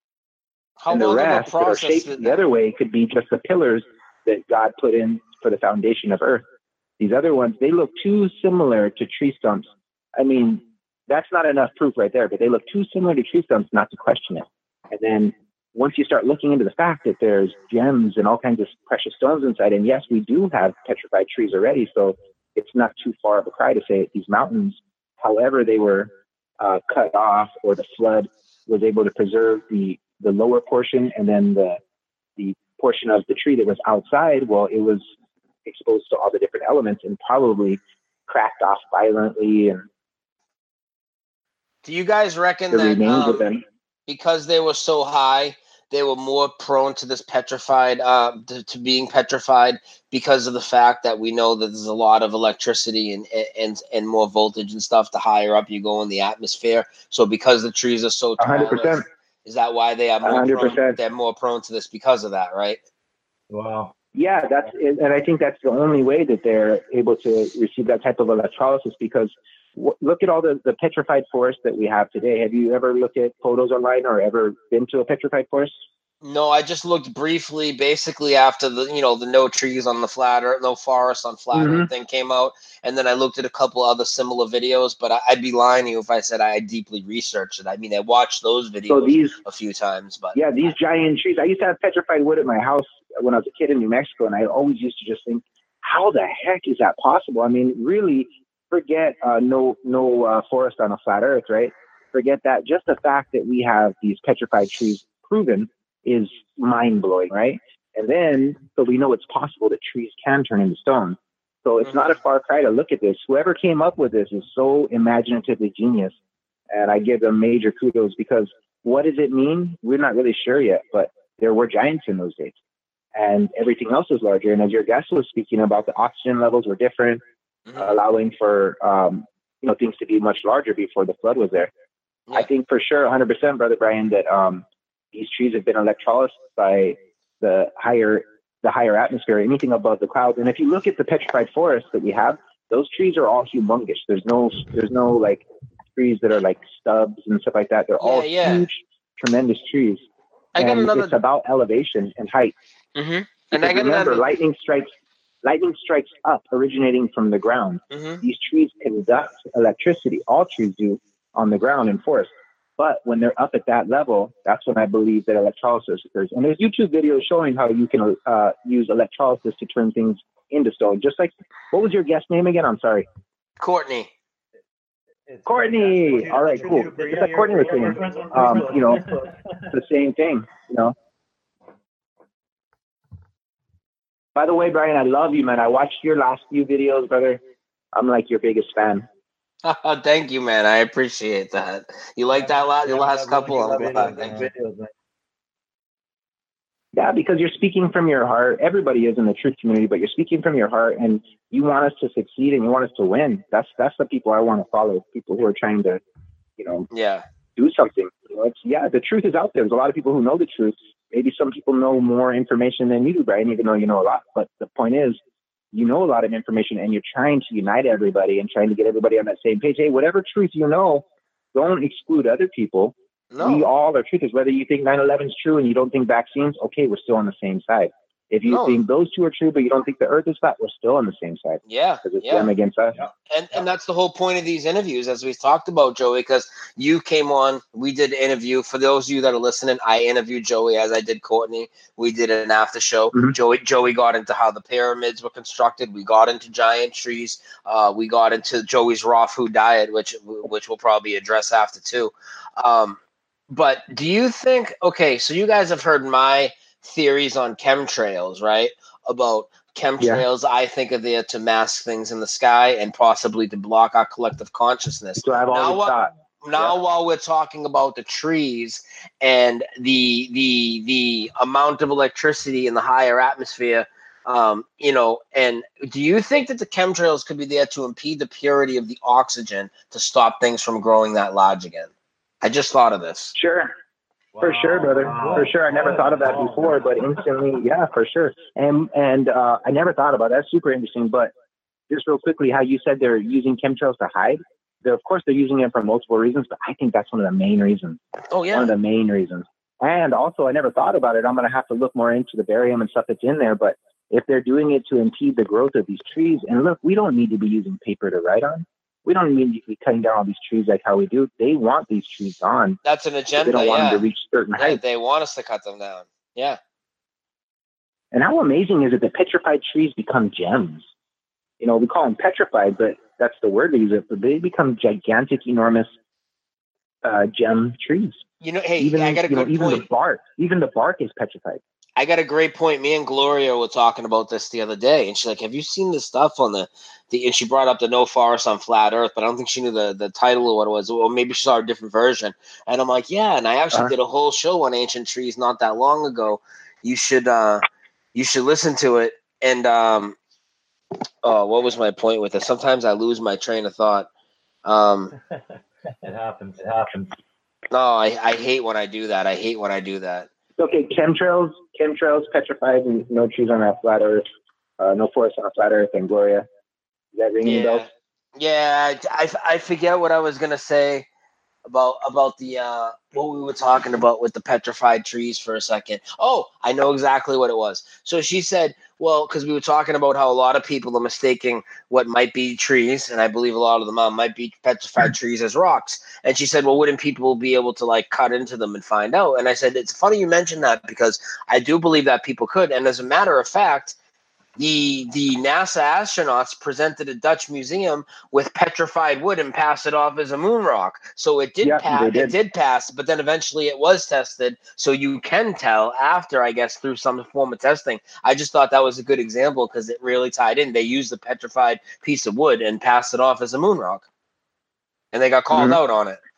How and the long rest of a that are shaped the other way could be just the pillars that God put in for the foundation of earth. These other ones, they look too similar to tree stumps. I mean, that's not enough proof right there, but they look too similar to tree stumps not to question it. And then once you start looking into the fact that there's gems and all kinds of precious stones inside, and yes, we do have petrified trees already, so it's not too far of a cry to say that these mountains, however they were uh, cut off, or the flood was able to preserve the, the lower portion, and then the the portion of the tree that was outside, well, it was exposed to all the different elements and probably cracked off violently. And do you guys reckon that um, because they were so high, they were more prone to this petrified, uh, to, to being petrified because of the fact that we know that there's a lot of electricity and, and, and more voltage and stuff the higher up you go in the atmosphere. So because the trees are so tall, one hundred percent. Is that why they are more one hundred percent. prone, they're more prone to this because of that, right? Wow. Yeah, that's it. And I think that's the only way that they're able to receive that type of electrolysis, because w- look at all the, the petrified forests that we have today. Have you ever looked at photos online or ever been to a petrified forest? No, I just looked briefly, basically after the, you know, the no trees on the flat earth, no forest on flat mm-hmm. earth thing came out. And then I looked at a couple other similar videos, but I, I'd be lying to you if I said I deeply researched it. I mean, I watched those videos so these, a few times, but yeah, these giant trees, I used to have petrified wood at my house when I was a kid in New Mexico. And I always used to just think, how the heck is that possible? I mean, really forget uh, no, no uh, forest on a flat earth, right? Forget that. Just the fact that we have these petrified trees proven is mind-blowing, right? And then, so we know it's possible that trees can turn into stone. So it's mm-hmm. not a far cry to look at this. Whoever came up with this is so imaginatively genius. And I give them major kudos, because what does it mean? We're not really sure yet, but there were giants in those days. And everything else was larger. And as your guest was speaking about, the oxygen levels were different, mm-hmm. uh, allowing for um, you know things to be much larger before the flood was there. Yeah. I think for sure, one hundred percent, Brother Brian, that um, these trees have been electrolyzed by the higher the higher atmosphere, anything above the clouds. And if you look at the petrified forests that we have, those trees are all humongous. There's no there's no like trees that are like stubs and stuff like that. They're yeah, all yeah. huge, tremendous trees. I got and another. It's about elevation and height. Mm-hmm. And I got remember, another. lightning strikes. Lightning strikes up, originating from the ground. Mm-hmm. These trees conduct electricity. All trees do on the ground in forests. But when they're up at that level, that's when I believe that electrolysis occurs. And there's YouTube videos showing how you can uh, use electrolysis to turn things into stone. Just like, what was your guest name again? I'm sorry. Courtney. It's Courtney. All right, cool. Just like Courtney was saying, um, you know, it's the same thing, you know. By the way, Brian, I love you, man. I watched your last few videos, brother. I'm like your biggest fan. Oh, thank you, man. I appreciate that. You like that last, your last couple? I'm glad. Thank you. Yeah, because you're speaking from your heart. Everybody is in the truth community, but you're speaking from your heart, and you want us to succeed and you want us to win. That's that's the people I want to follow. People who are trying to, you know, yeah, do something. You know, it's, yeah, the truth is out there. There's a lot of people who know the truth. Maybe some people know more information than you do, Brian, even though you know a lot. But the point is, you know a lot of information, and you're trying to unite everybody and trying to get everybody on that same page. Hey, whatever truth you know, don't exclude other people. No. We all are truthers. Whether you think nine eleven is true and you don't think vaccines, okay, we're still on the same side. If you no. think those two are true, but you don't think the earth is flat, we're still on the same side. Yeah. Because it's yeah. them against us. Yeah. And and that's the whole point of these interviews, as we've talked about, Joey, because you came on, we did an interview. For those of you that are listening, I interviewed Joey as I did Courtney. We did an after show. Mm-hmm. Joey Joey got into how the pyramids were constructed. We got into giant trees. Uh, we got into Joey's raw food diet, which which we'll probably address after too. Um, but do you think, okay, so you guys have heard my theories on chemtrails, right? About chemtrails, yeah. I think are there to mask things in the sky and possibly to block our collective consciousness. So I've always now, thought. Now, yeah. while we're talking about the trees and the the the amount of electricity in the higher atmosphere, um, you know, and do you think that the chemtrails could be there to impede the purity of the oxygen to stop things from growing that large again? I just thought of this. Sure. For wow, sure, brother. Wow. For sure. I never thought of that before, but instantly, yeah, for sure. And and uh, I never thought about that. That's super interesting. But just real quickly, how you said they're using chemtrails to hide. They're, of course, they're using it for multiple reasons, but I think that's one of the main reasons. Oh, yeah. One of the main reasons. And also, I never thought about it. I'm going to have to look more into the barium and stuff that's in there. But if they're doing it to impede the growth of these trees, and look, we don't need to be using paper to write on. We don't need to be cutting down all these trees like how we do. They want these trees gone. That's an agenda. They don't want yeah. them to reach certain yeah, heights. They want us to cut them down. Yeah. And how amazing is it that petrified trees become gems? You know, we call them petrified, but that's the word we use it. But they become gigantic, enormous uh, gem trees. You know, hey, even, I got a you good know, even point. the bark, even the bark is petrified. I got a great point. Me and Gloria were talking about this the other day, and she's like, "Have you seen this stuff on the the?" And she brought up the No Forest on Flat Earth, but I don't think she knew the the title or what it was, or maybe she saw a different version. And I'm like, "Yeah." And I actually uh-huh. did a whole show on ancient trees not that long ago. You should uh, you should listen to it. And um, oh, what was my point with it? Sometimes I lose my train of thought. Um, it happens. It happens. No, I I hate when I do that. I hate when I do that. Okay, chemtrails, chemtrails, petrified, and no trees on that flat Earth, uh, no forest on a flat Earth, and Gloria. Is that ringing yeah. bells? Yeah, I, I forget what I was gonna say about about the uh, what we were talking about with the petrified trees for a second. Oh, I know exactly what it was. So she said, well, because we were talking about how a lot of people are mistaking what might be trees, and I believe a lot of them uh, might be petrified trees as rocks. And she said, well, wouldn't people be able to like cut into them and find out? And I said, it's funny you mentioned that because I do believe that people could. And as a matter of fact, the the NASA astronauts presented a Dutch museum with petrified wood and passed it off as a moon rock. So it did Yeah, pass. they did. It did pass, but then eventually it was tested. So you can tell after, I guess, through some form of testing. I just thought that was a good example because it really tied in. They used the petrified piece of wood and passed it off as a moon rock, and they got called Mhm. out on it.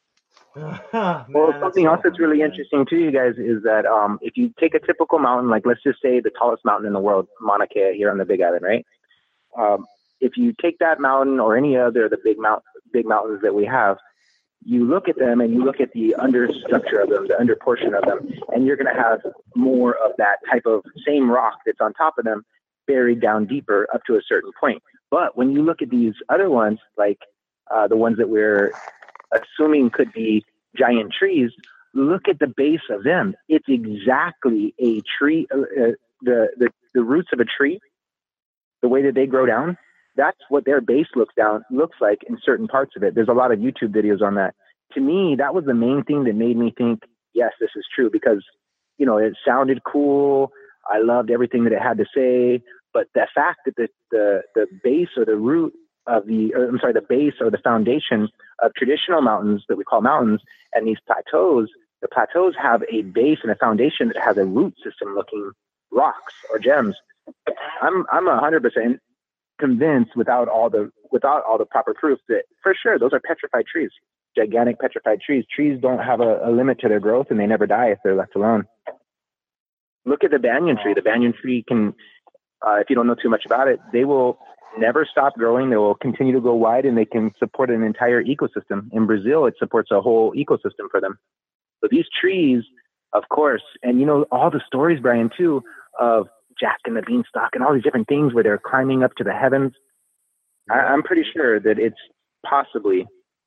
Man, Well, that's something so else that's funny, really man. interesting to you guys is that um, if you take a typical mountain, like let's just say the tallest mountain in the world, Mauna Kea here on the Big Island, right? Um, if you take that mountain or any other of the big mount, big mountains that we have, you look at them and you look at the understructure of them, the under portion of them, and you're going to have more of that type of same rock that's on top of them buried down deeper up to a certain point. But when you look at these other ones, like uh, the ones that we're assuming could be giant trees, look at the base of them. It's exactly a tree. Uh, the, the, the roots of a tree, the way that they grow down, that's what their base looks down looks like in certain parts of it. There's a lot of YouTube videos on that. To me, that was the main thing that made me think, yes, this is true, because, you know, it sounded cool. I loved everything that it had to say. But the fact that the, the, the base or the root of the, or, I'm sorry, the base or the foundation of traditional mountains that we call mountains and these plateaus, the plateaus have a base and a foundation that has a root system looking rocks or gems. I'm I'm a hundred percent convinced without all the without all the proper proof that for sure those are petrified trees, gigantic petrified trees. Trees don't have a, a limit to their growth, and they never die if they're left alone. Look at the banyan tree. The banyan tree can, uh, if you don't know too much about it, they will never stop growing. They will continue to go wide, and they can support an entire ecosystem. In Brazil, it supports a whole ecosystem for them. So these trees, of course, and you know all the stories, Brian, too, of Jack and the Beanstalk and all these different things where they're climbing up to the heavens. I, I'm pretty sure that it's possibly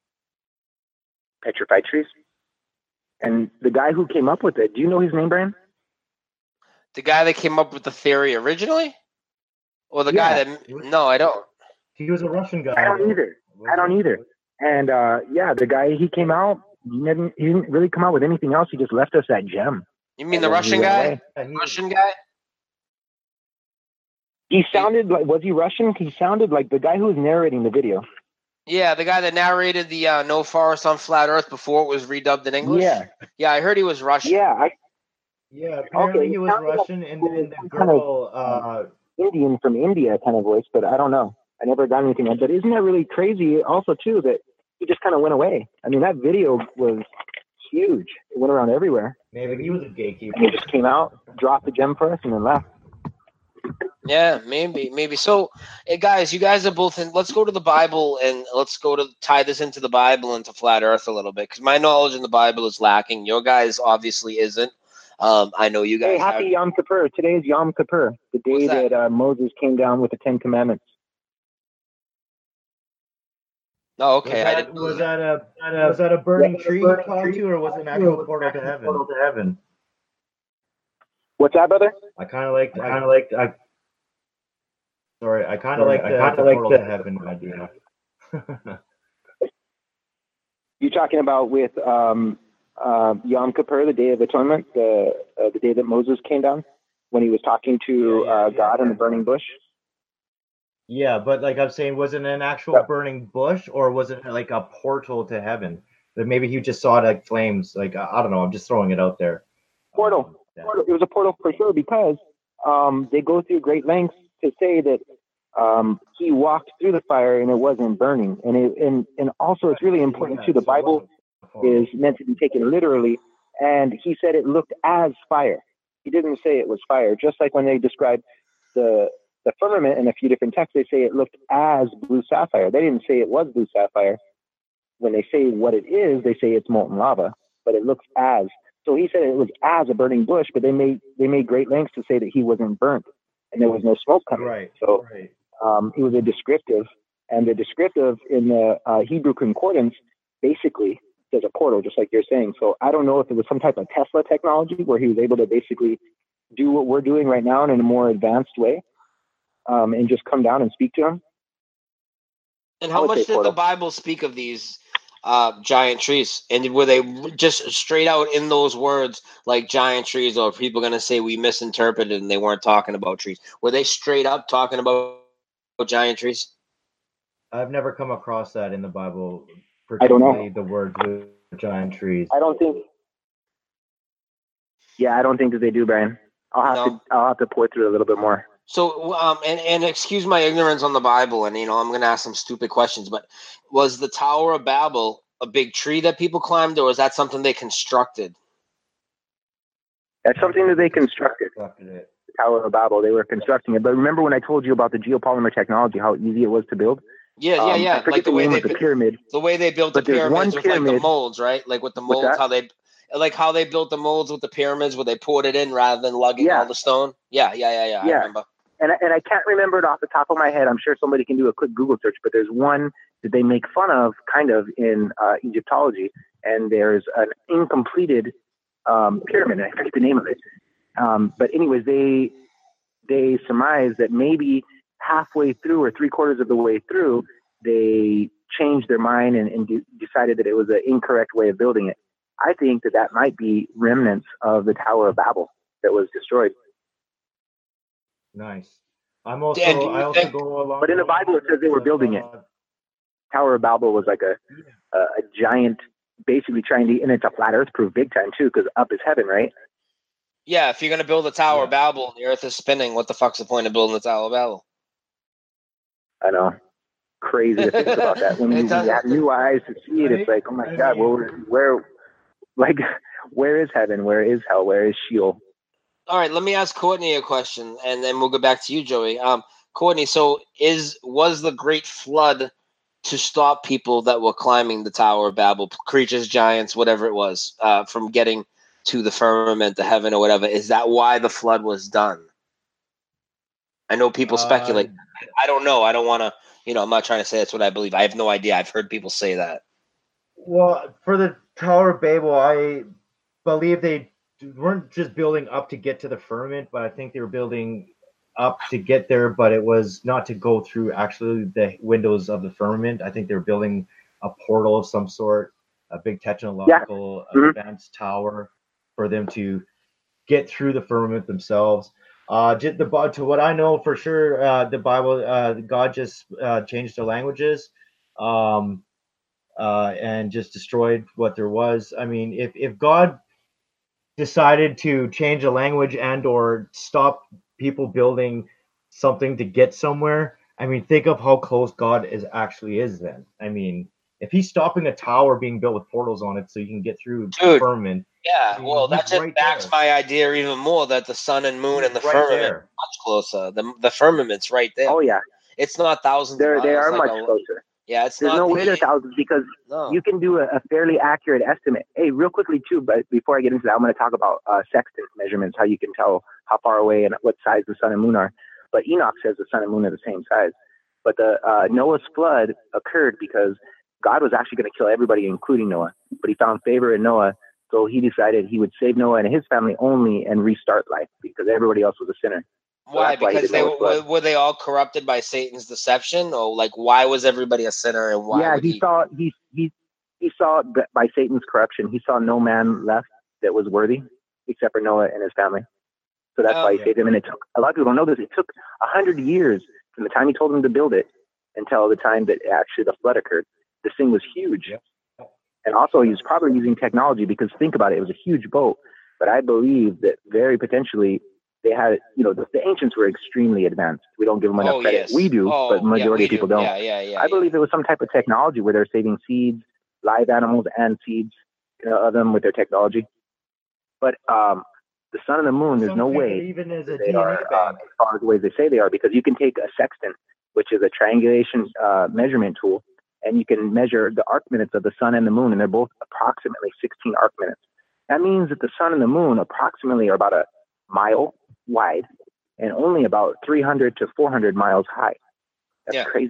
petrified trees. And the guy who came up with it, do you know his name, Brian? The guy that came up with the theory originally, or the Yeah. guy that? No, I don't. He was a Russian guy. I don't either. I don't either. And uh, yeah, the guy, he came out, he didn't, he didn't really come out with anything else. He just left us that gem. You mean And the then he Russian went guy? away. Yeah, he- Russian guy? He sounded like, was he Russian? He sounded like the guy who was narrating the video. Yeah, the guy that narrated the uh, No Forest on Flat Earth before it was redubbed in English. Yeah. Yeah, I heard he was Russian. Yeah, I, Yeah, apparently Okay, he it was sounded like Russian, and then the some kind of, girl, uh, Indian from India kind of voice, but I don't know. I never got anything. But isn't that really crazy also, too, that he just kind of went away? I mean, that video was huge. It went around everywhere. maybe he was a gatekeeper. And he just came out, dropped the gem for us, and then left. Yeah, maybe, maybe. So, hey, guys, you guys are both in. Let's go to the Bible and let's go to tie this into the Bible and to Flat Earth a little bit, because my knowledge in the Bible is lacking. Your guys obviously isn't. Um, I know you guys. Hey, happy have, Yom Kippur. Today is Yom Kippur, the day What's that? that, uh, Moses came down with the Ten Commandments. Oh, Was okay. I that, didn't. know was that. that a was that a burning Was that a tree burning you talked tree? to, or was it an actual portal to heaven? Portal to heaven. What's that, brother? I kind of like. I kind of like. I. Sorry, I kind of Sorry, like I the, kinda the like portal the- to heaven idea. You talking about with um, uh, Yom Kippur, the Day of Atonement, the uh, the day that Moses came down when he was talking to Yeah, yeah, uh, yeah, God in yeah. the burning bush? Yeah, but like I'm saying, was it an actual Yeah. burning bush, or was it like a portal to heaven? That maybe he just saw like flames. Like I, I don't know. I'm just throwing it out there. Portal. Um, yeah. Portal. It was a portal for sure, because um, they go through great lengths to say that um, he walked through the fire and it wasn't burning. And it, and and also it's really important Yeah, too. The so it Bible wasn't a portal. is meant to be taken literally, and he said it looked as fire. He didn't say it was fire. Just like when they describe the the firmament in a few different texts, they say it looked as blue sapphire. They didn't say it was blue sapphire. When they say what it is, they say it's molten lava, but it looks as. So he said it was as a burning bush, but they made they made great lengths to say that he wasn't burnt and there was no smoke coming. Right. So right. um, it was a descriptive, and the descriptive in the uh, Hebrew concordance basically says a portal, just like you're saying. So I don't know if it was some type of Tesla technology where he was able to basically do what we're doing right now in a more advanced way, um, and just come down and speak to him. And I how would much say did portal. the Bible speak of these uh, giant trees? And were they just straight out in those words like giant trees, or are people going to say we misinterpreted and they weren't talking about trees? Were they straight up talking about giant trees? I've never come across that in the Bible, I don't know. particularly the words with giant trees. I don't think. Yeah, I don't think that they do, Brian. I'll have No. to I'll have to pour through it a little bit more. So, um, and, and excuse my ignorance on the Bible, and, you know, I'm going to ask some stupid questions, but was the Tower of Babel a big tree that people climbed, or was that something they constructed? That's something that they constructed. Constructed it. The Tower of Babel, they were constructing it. But remember when I told you about the geopolymer technology, how easy it was to build? Yeah, yeah, Um, yeah. I forget Like the the way name they of the bu- pyramid. the way they built the But there's one pyramids with like the pyramid- molds, right? Like with the What's molds, that? how they like how they built the molds with the pyramids, where they poured it in rather than lugging Yeah. all the stone. Yeah, yeah, yeah, yeah. I Yeah. remember. And I, and I can't remember it off the top of my head. I'm sure somebody can do a quick Google search, but there's one that they make fun of kind of in uh, Egyptology. And there's an incompleted um, pyramid. I forget the name of it. Um, but anyways, they, they surmise that maybe halfway through or three quarters of the way through, they changed their mind and, and de- decided that it was an incorrect way of building it. I think that that might be remnants of the Tower of Babel that was destroyed. Nice. I'm also. Dan, do you I also think- go along. But in the Bible, it says they were building it. Tower of Babel was like a a, a giant, basically trying to, and it's a flat Earth proof big time too, because up is heaven, right? Yeah, if you're going to build a Tower Yeah. of Babel and the earth is spinning, what the fuck's the point of building the Tower of Babel? I know, crazy to think about that. When It you, does- you have new eyes to see it, it's like, oh my God, where, where, like, where is heaven? Where is hell? Where is Sheol? All right, let me ask Courtney a question, and then we'll go back to you, Joey. Um, Courtney, so is was the Great Flood to stop people that were climbing the Tower of Babel, creatures, giants, whatever it was, uh, from getting to the firmament, the heaven, or whatever? Is that why the flood was done? I know people speculate. Uh, I don't know. I don't want to. You know, I'm not trying to say that's what I believe. I have no idea. I've heard people say that. Well, for the Tower of Babel, I believe they weren't just building up to get to the firmament, but I think they were building up to get there, but it was not to go through actually the windows of the firmament. I think they were building a portal of some sort, a big technological Yeah. Mhm. advanced tower for them to get through the firmament themselves. Uh, just the to what I know for sure, uh, the Bible, uh, God just uh, changed the languages. Um, uh, and just destroyed what there was. I mean, if, if God decided to change a language and or stop people building something to get somewhere, I mean, think of how close God is actually is then. I mean, if he's stopping a tower being built with portals on it so you can get through the Dude. firmament, Yeah, I mean, well, he's that just right backs there. my idea even more that the sun and moon He's and the right firmament there. are much closer. The the firmament's right there. Oh yeah, It's not thousands they're of they miles. are like much a- closer. Yeah, it's There's not. no the- way they're thousands because No. you can do a, a fairly accurate estimate. Hey, real quickly too, but before I get into that, I'm going to talk about uh, sextant measurements, how you can tell how far away and what size the sun and moon are. But Enoch says the sun and moon are the same size. But the uh, Noah's flood occurred because God was actually going to kill everybody, including Noah. But he found favor in Noah, so he decided he would save Noah and his family only and restart life because everybody else was a sinner. So Why? that's why he Because did they Noah's were, flood. were they all corrupted by Satan's deception, or like why was everybody a sinner and why yeah, would he, he? saw he he he saw that by Satan's corruption, he saw no man left that was worthy except for Noah and his family. So that's Oh, why he yeah. saved him. And it took a lot of people don't know this. It took a hundred years from the time he told them to build it until the time that actually the flood occurred. This thing was huge, Yeah. and also he was probably using technology because think about it, it was a huge boat. But I believe that very potentially they had, you know, the, the ancients were extremely advanced. We don't give them enough Oh credit. yes, We do, oh, but majority yeah, of people do. don't. Yeah, yeah, yeah. I believe it was some type of technology where they're saving seeds, live animals, and seeds, you know, of them with their technology. But um, the sun and the moon, there's Some no people way even as a they D N A are uh, bank. as far as the ways they say they are, because you can take a sextant, which is a triangulation uh, measurement tool, and you can measure the arc minutes of the sun and the moon, and they're both approximately sixteen arc minutes. That means that the sun and the moon approximately are about a mile wide and only about three hundred to four hundred miles high. That's Yeah. crazy.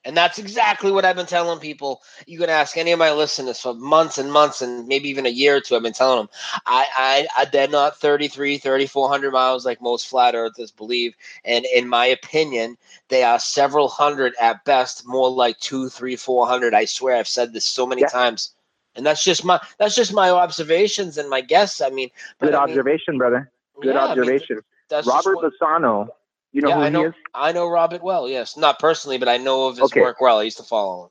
And that's exactly what I've been telling people. You can ask any of my listeners for months and months and maybe even a year or two. I've been telling them, I, I, I they're not thirty-three, thirty-four hundred miles like most flat earthers believe. And in my opinion, they are several hundred at best, more like two, three, four hundred. I swear I've said this so many Yeah. times. And that's just my that's just my observations and my guess. I mean, but Good I mean, observation, brother. Good yeah, I mean, observation. that's just Robert what, Lozano, you know yeah, who I he know. is? I know Robert well. Yes, not personally, but I know of his Okay. work well. I used to follow him.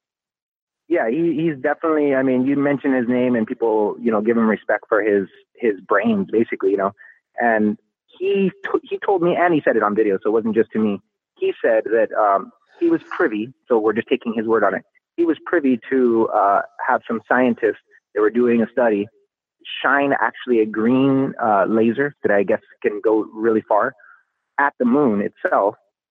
Yeah, he, he's definitely. I mean, you mention his name, and people, you know, give him respect for his his brains, basically, you know. And he t- he told me, and he said it on video, so it wasn't just to me. He said that um, he was privy. So we're just taking his word on it. He was privy to uh, have some scientists that were doing a study shine actually a green uh, laser that I guess can go really far at the moon itself,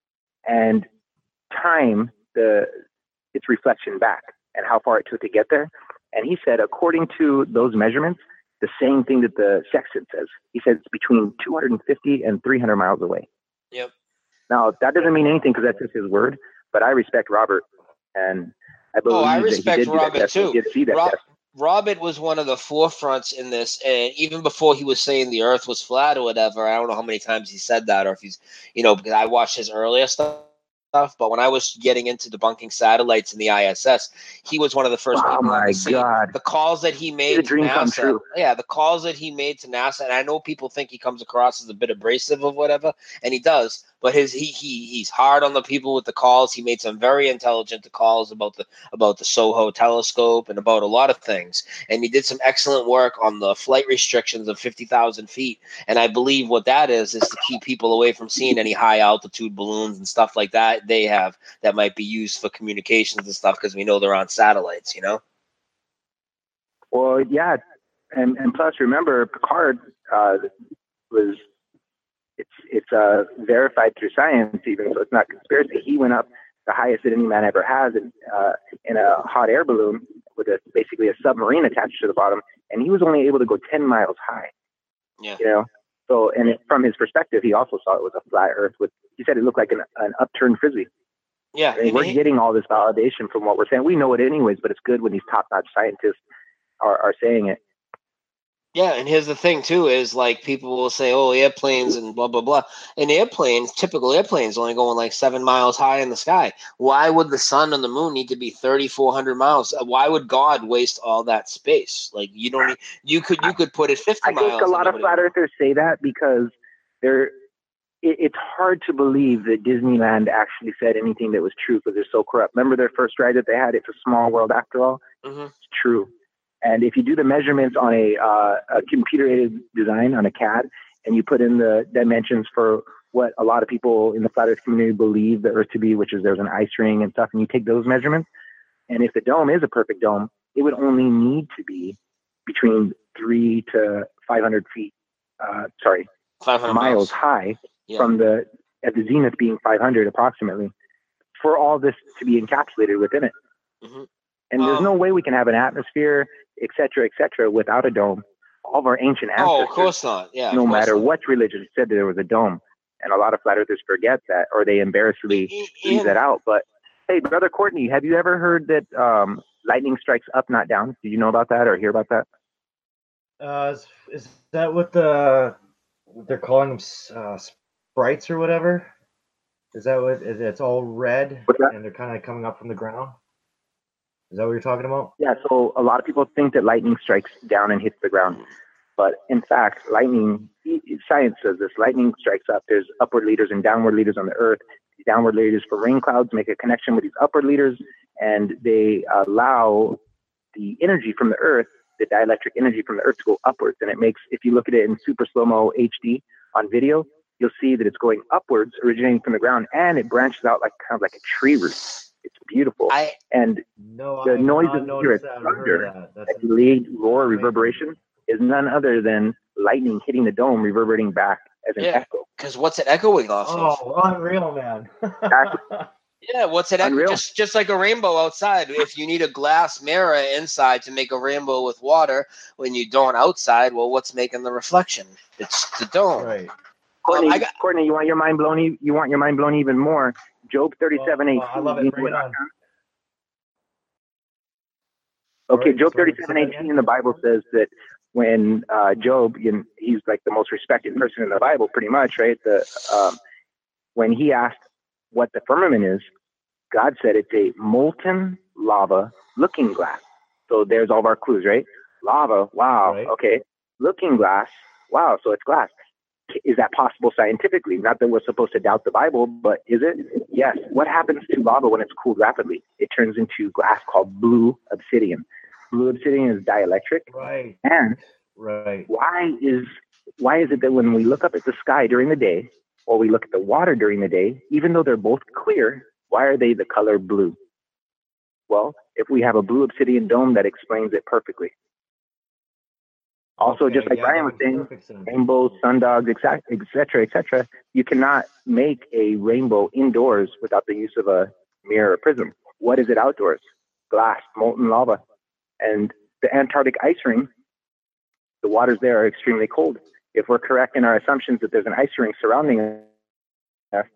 and time the its reflection back and how far it took to get there. And he said, according to those measurements, the same thing that the sextant says. He said it's between two hundred fifty and three hundred miles away. Yep. Now, that doesn't mean anything because that's just his word, but I respect Robert, and I believe Oh, I that he respect did do that Robert test. too. He did see that Ro- test. Robert was one of the forefronts in this, and even before he was saying the Earth was flat or whatever, I don't know how many times he said that, or if he's, you know, because I watched his earlier stuff. But when I was getting into debunking satellites in the I S S, he was one of the first Oh people on my the scene. God. The calls that he made a to dream come NASA, true. yeah, the calls that he made to NASA, and I know people think he comes across as a bit abrasive or whatever, and he does. But his he he he's hard on the people with the calls. He made some very intelligent calls about the about the SOHO telescope and about a lot of things. And he did some excellent work on the flight restrictions of fifty thousand feet. And I believe what that is is to keep people away from seeing any high altitude balloons and stuff like that they have that might be used for communications and stuff because we know they're on satellites, you know? Well, yeah. And, and plus, remember, Picard uh, was, it's it's uh, verified through science, even so it's not conspiracy. He went up the highest that any man ever has in, uh, in a hot air balloon with a, basically a submarine attached to the bottom, and he was only able to go ten miles high. Yeah. You know? So, and it, from his perspective, he also saw it was a flat Earth with, he said it looked like an, an upturned frisbee. Yeah. I mean, we're he, getting all this validation from what we're saying. We know it anyways, but it's good when these top-notch scientists are, are saying it. Yeah, and here's the thing too: is like people will say, "Oh, airplanes and blah blah blah." And airplanes, typical airplanes, only going like seven miles high in the sky. Why would the sun and the moon need to be thirty four hundred miles? Why would God waste all that space? Like you don't need. You could you could put it fifty I miles. think a lot of flat earthers say that because they're. It, it's hard to believe that Disneyland actually said anything that was true because they're so corrupt. Remember their first ride that they had? It's a small world after all. Mm-hmm. It's true. And if you do the measurements on a, uh, a computer-aided design on a C A D, and you put in the dimensions for what a lot of people in the flat Earth community believe the Earth to be, which is there's an ice ring and stuff, and you take those measurements, and if the dome is a perfect dome, it would only need to be between three to five hundred feet, uh, sorry, five hundred miles, miles high yeah. from the at the zenith being five hundred approximately, for all this to be encapsulated within it. Mm-hmm. And there's um, no way we can have an atmosphere, et cetera, et cetera, without a dome. All of our ancient ancestors, oh, of course not. Yeah, no matter not. what religion, said that there was a dome. And a lot of flat earthers forget that, or they embarrassedly Ian, leave that out. But hey, brother Courtney, have you ever heard that um, lightning strikes up, not down? Did you know about that or hear about that? Uh, is, is that what the what they're calling them, uh, sprites or whatever? Is that what is it's all red and they're kind of coming up from the ground? Is that what you're talking about? Yeah, so a lot of people think that lightning strikes down and hits the ground. But in fact, lightning, science says this, lightning strikes up. There's upward leaders and downward leaders on the earth. These downward leaders for rain clouds make a connection with these upward leaders, and they allow the energy from the earth, the dielectric energy from the earth, to go upwards. And it makes, if you look at it in super slow-mo H D on video, you'll see that it's going upwards, originating from the ground, and it branches out like kind of like a tree root. It's beautiful. I, and no, the I noise of you hear at that. thunder, that. that delayed roar reverberation, is none other than lightning hitting the dome, reverberating back as an yeah, echo. because what's it echoing off oh, of? Unreal, man. Exactly. Yeah, what's it echo? Just just like a rainbow outside. If you need a glass mirror inside to make a rainbow with water, when you don't outside, well, what's making the reflection? It's the dome. Right. Courtney, um, I got, Courtney, you want your mind blown? You want your mind blown even more? Job thirty-seven eighteen. Oh, I love it. Bring it on. Okay, Sorry, Job sorry, thirty-seven eighteen in the Bible says that when uh, Job, you know, he's like the most respected person in the Bible, pretty much, right? The um, when he asked what the firmament is, God said it's a molten lava looking glass. So there's all of our clues, right? Lava, wow, right. Okay. Looking glass, wow, so it's glass. Is that possible scientifically? Not that we're supposed to doubt the Bible, but is it? Yes. What happens to lava when it's cooled rapidly? It turns into glass called blue obsidian. Blue obsidian is dielectric. Right. And right. why is why is it that when we look up at the sky during the day, or we look at the water during the day, even though they're both clear, why are they the color blue? Well, if we have a blue obsidian dome, that explains it perfectly. Also, okay, just like yeah, Brian was saying, rainbows, sundogs, et cetera, et cetera, you cannot make a rainbow indoors without the use of a mirror or prism. What is it outdoors? Glass, molten lava. And the Antarctic ice ring, the waters there are extremely cold. If we're correct in our assumptions that there's an ice ring surrounding us,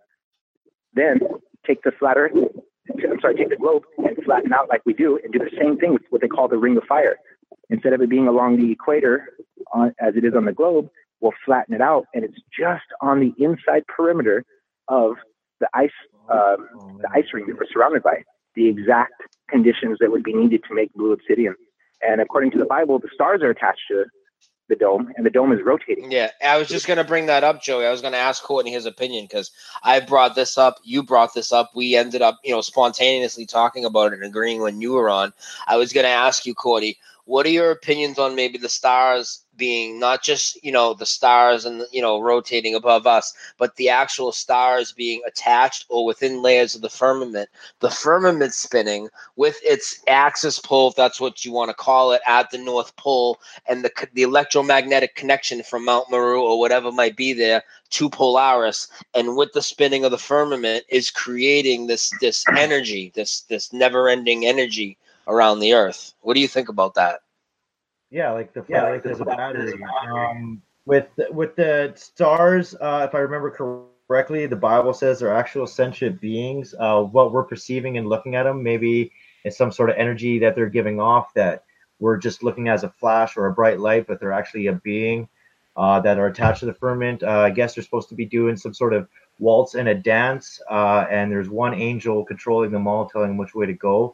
then take the flat Earth, I'm sorry, take the globe and flatten out like we do and do the same thing with what they call the ring of fire. Instead of it being along the equator on, as it is on the globe, we'll flatten it out, and it's just on the inside perimeter of the ice, um, the ice ring that we're surrounded by. The exact conditions that would be needed to make blue obsidian. And according to the Bible, the stars are attached to the dome, and the dome is rotating. Yeah, I was just going to bring that up, Joey. I was going to ask Courtney his opinion because I brought this up. You brought this up. We ended up, you know, spontaneously talking about it and agreeing when you were on. I was going to ask you, Courtney, what are your opinions on maybe the stars being not just, you know, the stars and, you know, rotating above us, but the actual stars being attached or within layers of the firmament, the firmament spinning with its axis pull, if that's what you want to call it, at the North Pole, and the the electromagnetic connection from Mount Meru or whatever might be there to Polaris, and with the spinning of the firmament is creating this this energy, this this never-ending energy around the Earth. What do you think about that? Yeah, like the yeah, like there's a battery. Um, with with the stars, uh, if I remember correctly, the Bible says they're actual sentient beings. Uh, what we're perceiving and looking at them, maybe it's some sort of energy that they're giving off that we're just looking as a flash or a bright light, but they're actually a being uh, that are attached to the firmament. Uh, I guess they're supposed to be doing some sort of waltz and a dance, uh, and there's one angel controlling them all, telling them which way to go.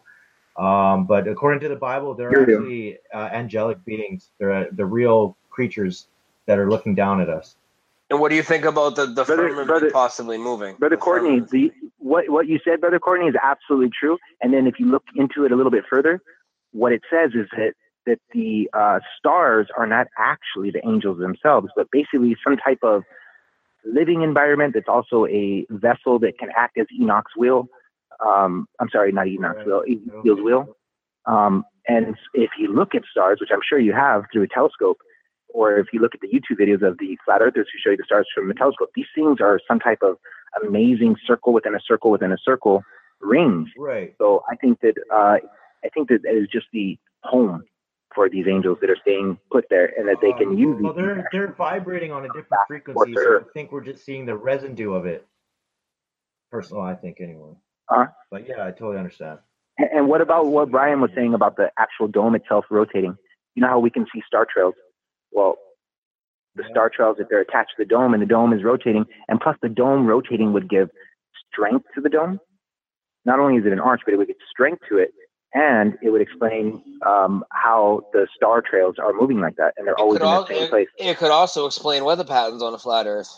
Um, but according to the Bible, they're actually uh, angelic beings. They're uh, the real creatures that are looking down at us. And what do you think about the, the brother, firmament brother, possibly moving? Brother Courtney, the, what, what you said, Brother Courtney, is absolutely true. And then if you look into it a little bit further, what it says is that, that the uh, stars are not actually the angels themselves, but basically some type of living environment that's also a vessel that can act as Enoch's wheel. Um, I'm sorry, not Enoch's wheel, Ezekiel's wheel. Um, and if you look at stars, which I'm sure you have through a telescope, or if you look at the YouTube videos of the flat earthers who show you the stars from a telescope, these things are some type of amazing circle within a circle within a circle rings. Right. So I think that uh, I think that it is just the home for these angels that are staying put there, and that they can um, use. Well, they're they're vibrating on a different frequency, so I think we're just seeing the residue of it. Personally, I think anyway. Uh, but yeah, I totally understand. And what about what Brian was saying about the actual dome itself rotating? You know how we can see star trails? Well, the yeah. star trails, if they're attached to the dome and the dome is rotating, and plus the dome rotating would give strength to the dome. Not only is it an arch, but it would give strength to it, and it would explain um, how the star trails are moving like that, and they're it always in the al- same it, place. It could also explain weather patterns on a flat Earth.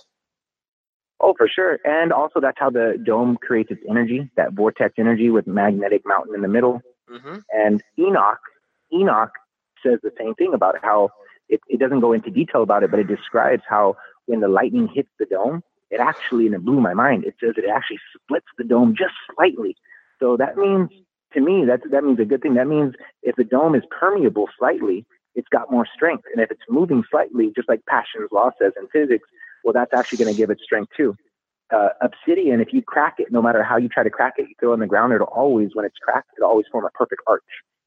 Oh, for sure. And also that's how the dome creates its energy, that vortex energy with magnetic mountain in the middle. Mm-hmm. And Enoch, Enoch says the same thing about how it, it doesn't go into detail about it, but it describes how when the lightning hits the dome, it actually, and it blew my mind, it says it actually splits the dome just slightly. So that means, to me, that, that means a good thing. That means if the dome is permeable slightly, it's got more strength. And if it's moving slightly, just like Paschen's law says in physics, well, that's actually going to give it strength too. Uh, obsidian, if you crack it, no matter how you try to crack it, you throw it on the ground, it'll always, when it's cracked, it'll always form a perfect arch.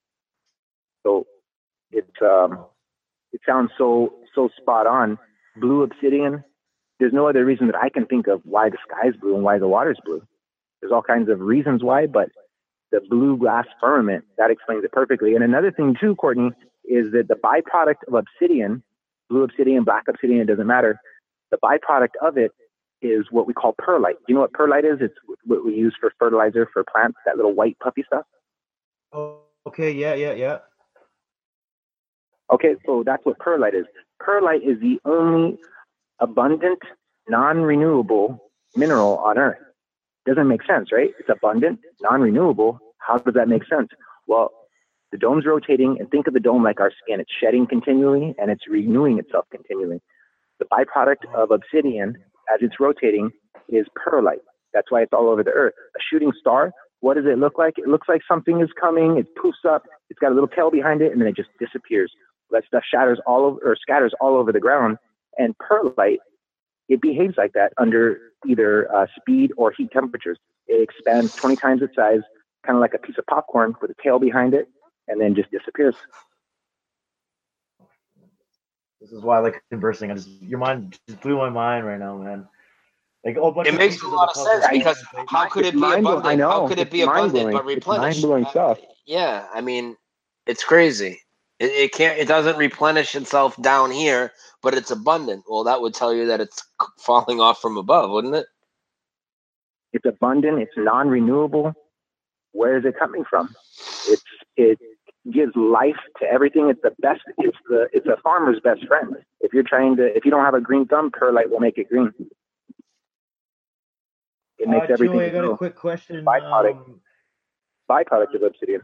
So it's, um, it sounds so, so spot on. Blue obsidian, there's no other reason that I can think of why the sky is blue and why the water is blue. There's all kinds of reasons why, but the blue glass firmament, that explains it perfectly. And another thing too, Courtney, is that the byproduct of obsidian, blue obsidian, black obsidian, it doesn't matter. The byproduct of it is what we call perlite. Do you know what perlite is? It's what we use for fertilizer for plants, that little white puffy stuff. Oh, okay. Yeah, yeah, yeah. Okay, so that's what perlite is. Perlite is the only abundant, non-renewable mineral on Earth. Doesn't make sense, right? It's abundant, non-renewable. How does that make sense? Well, the dome's rotating, and think of the dome like our skin. It's shedding continually, and it's renewing itself continually. The byproduct of obsidian, as it's rotating, is perlite. That's why it's all over the Earth. A shooting star, what does it look like? It looks like something is coming. It poofs up. It's got a little tail behind it, and then it just disappears. That stuff shatters all over, or scatters all over the ground. And perlite, it behaves like that under either uh, speed or heat temperatures. It expands twenty times its size, kind of like a piece of popcorn with a tail behind it, and then just disappears. This is why I like conversing. I just your mind just blew my mind right now, man. Like, oh, but it makes a lot of sense because how could it be abundant? I know. How could it be abundant but replenished? Mind-blowing stuff. Yeah, I mean, it's crazy. It, it can't. It doesn't replenish itself down here, but it's abundant. Well, that would tell you that it's falling off from above, wouldn't it? It's abundant. It's non-renewable. Where is it coming from? It's it gives life to everything. It's the best. It's the it's a farmer's best friend. If you're trying to, if you don't have a green thumb, perlite will make it green. It makes uh, everything. Joey, I got a quick question. Byproduct. Um, byproduct of obsidian.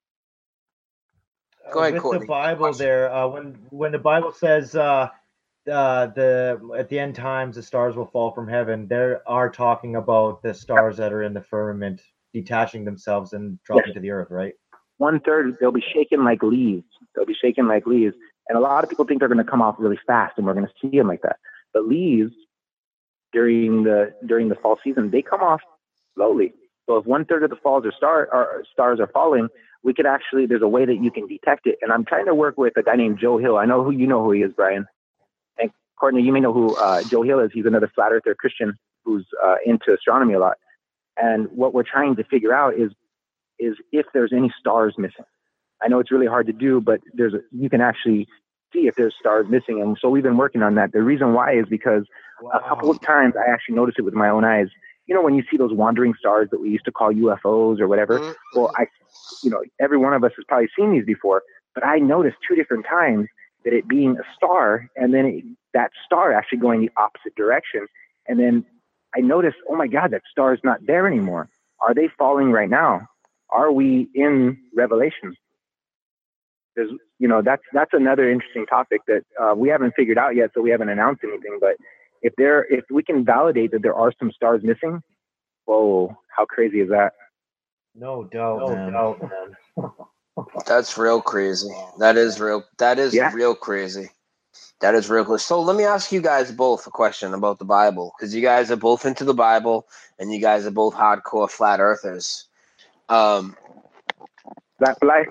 Go ahead, with Courtney. the Bible there, uh, when when the Bible says uh, uh, the at the end times the stars will fall from heaven, they are talking about the stars that are in the firmament detaching themselves and dropping yes. to the earth, right? One third, they'll be shaken like leaves. They'll be shaken like leaves, and a lot of people think they're going to come off really fast, and we're going to see them like that. But leaves during the during the fall season, they come off slowly. So if one third of the falls are star or stars are falling, we could actually, there's a way that you can detect it. And I'm trying to work with a guy named Joe Hill. I know who you know who he is, Brian. And Courtney, you may know who uh, Joe Hill is. He's another flat earther Christian who's uh, into astronomy a lot. And what we're trying to figure out is is if there's any stars missing. I know it's really hard to do, but there's a, you can actually see if there's stars missing. And so we've been working on that. The reason why is because wow. a couple of times I actually noticed it with my own eyes. You know, when you see those wandering stars that we used to call U F Os or whatever, mm-hmm. well, I, you know, every one of us has probably seen these before, but I noticed two different times that it being a star and then it, that star actually going the opposite direction. And then I noticed, oh my God, that star is not there anymore. Are they falling right now? Are we in Revelation? There's, you know, that's, that's another interesting topic that uh, we haven't figured out yet. So we haven't announced anything, but if there, if we can validate that there are some stars missing, whoa, how crazy is that? No doubt, no man. doubt, man. That's real crazy. That is real. That is yeah. real crazy. That is real crazy. So let me ask you guys both a question about the Bible, because you guys are both into the Bible and you guys are both hardcore flat earthers. Um, That's life.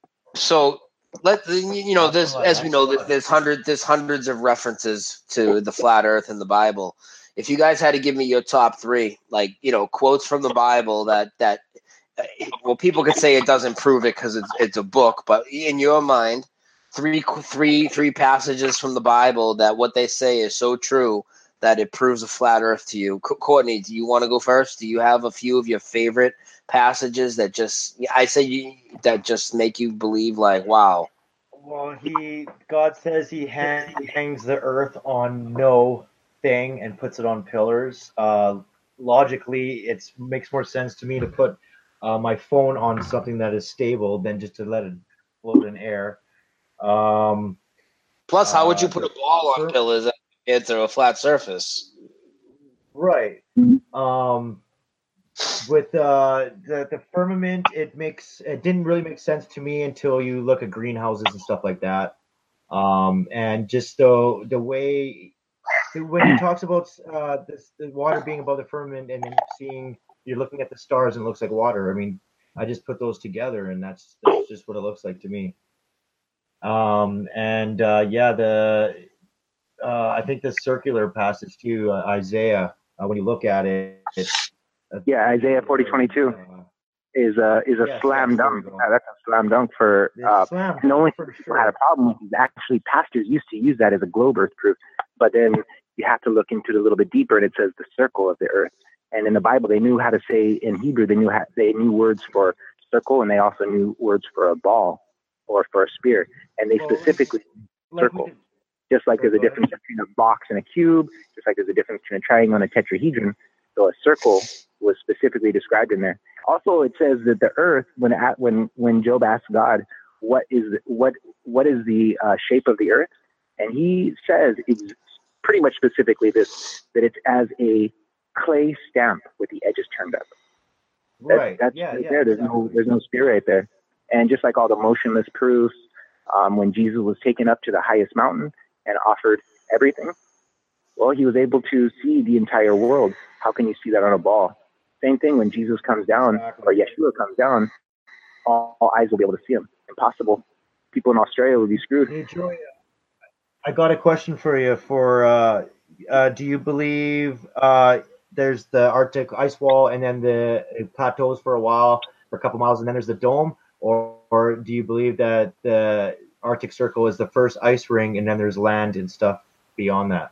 So let you know, there's as we know, there's hundred, there's hundreds of references to the flat Earth in the Bible. If you guys had to give me your top three, like you know, quotes from the Bible that that, well, people could say it doesn't prove it because it's it's a book, but in your mind, three three three passages from the Bible that what they say is so true that it proves a flat Earth to you. Courtney, do you want to go first? Do you have a few of your favorite passages that just I say you, that just make you believe like wow? Well, he God says he, hang, he hangs the earth on no thing and puts it on pillars. Uh, logically, it makes more sense to me to put uh, my phone on something that is stable than just to let it float in air. Um, Plus, how would you put uh, a ball on pillars compared to a flat surface? Right. Um, with uh, the the firmament, it makes it didn't really make sense to me until you look at greenhouses and stuff like that. Um, and just the the way when he talks about uh, this, the water being above the firmament, and then seeing you're looking at the stars and it looks like water. I mean, I just put those together, and that's that's just what it looks like to me. Um, and uh, yeah, the uh, I think the circular passage too, uh, Isaiah. Uh, when you look at it, it's Yeah, Isaiah forty twenty-two Uh, is a is a yes, slam yes, there dunk. you go. Uh, that's a slam dunk for. Uh, Slam and the only for thing people had a sure. problem with is actually pastors used to use that as a globe earth proof, but then you have to look into it a little bit deeper, and it says the circle of the earth. And in the Bible, they knew how to say in Hebrew. They knew how, they knew words for circle, and they also knew words for a ball or for a spear, and they Well, specifically like we circle. did. Just like Sorry, there's a go ahead. difference between a box and a cube, just like there's a difference between a triangle and a tetrahedron. So a circle was specifically described in there. Also, it says that the earth, when at, when when Job asked God, "What is the, what what is the uh, shape of the earth?" and he says it's pretty much specifically this, that it's as a clay stamp with the edges turned up. That's, Right. that's Yeah. right Yeah. there. There's Exactly. no there's no spear right there. And just like all the motionless proofs, um, when Jesus was taken up to the highest mountain and offered everything, well, he was able to see the entire world. How can you see that on a ball? Same thing when Jesus comes down, Exactly. or Yeshua comes down, all, all eyes will be able to see him. Impossible. People in Australia would be screwed. Hey, Joey, I got a question for you. For uh, uh, do you believe uh, there's the Arctic ice wall, and then the it plateaus for a while, for a couple miles, and then there's the dome, or, or do you believe that the Arctic Circle is the first ice ring, and then there's land and stuff beyond that?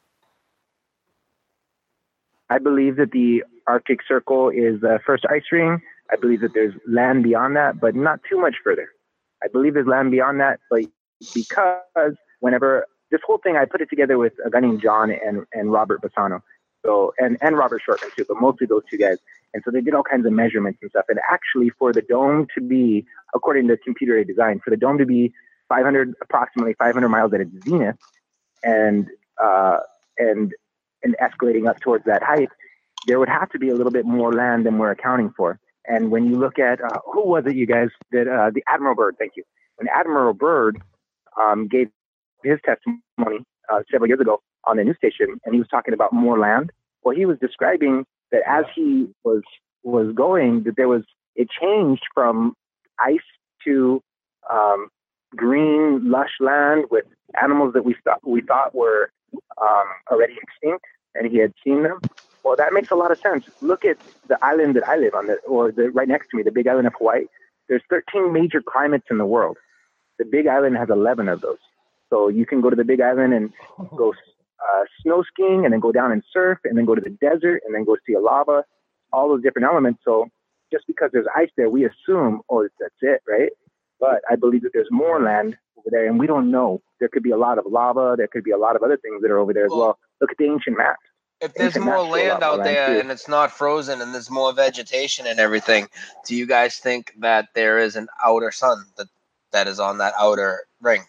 I believe that the Arctic Circle is the first ice ring. I believe that there's land beyond that, but not too much further. I believe there's land beyond that, but because whenever this whole thing, I put it together with a guy named John and, and Robert Bassano. So, and, and Robert Shortman too, but mostly those two guys. And so they did all kinds of measurements and stuff. And actually for the dome to be, according to computer aided design, for the dome to be five hundred, approximately five hundred miles at its zenith and, uh, and, and escalating up towards that height, there would have to be a little bit more land than we're accounting for. And when you look at, uh, who was it, you guys, that uh, the Admiral Byrd, thank you. When Admiral Byrd um, gave his testimony uh, several years ago on the news station, and he was talking about more land, well, he was describing that as he was was going, that there was, it changed from ice to um, green, lush land with animals that we thought we thought were um, already extinct, and he had seen them. Well, that makes a lot of sense. Look at the island that I live on, the, or the right next to me, the Big Island of Hawaii. There's thirteen major climates in the world. The Big Island has eleven of those. So you can go to the Big Island and go uh, snow skiing, and then go down and surf, and then go to the desert, and then go see a lava, all those different elements. So just because there's ice there, we assume, oh, that's it, right? But I believe that there's more land over there, and we don't know. There could be a lot of lava. There could be a lot of other things that are over there as well. Look at the ancient maps. If there's more land out there and it's not frozen and there's more vegetation and everything, do you guys think that there is an outer sun that, that is on that outer ring?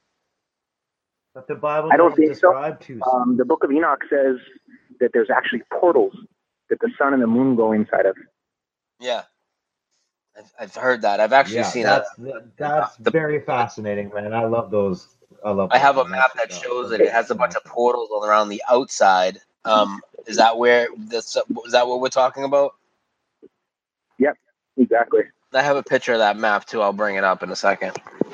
But the Bible I don't doesn't think describe so. two. Um, the Book of Enoch says that there's actually portals that the sun and the moon go inside of. Yeah, I've, I've heard that. I've actually Yeah, seen that's that. that's The- very fascinating, man. I love those. I love. I have a those, map man. that That's- shows that's that it has a bunch of portals all around the outside. Um, is that where this? Is that what we're talking about? Yep, exactly. I have a picture of that map too. I'll bring it up in a second.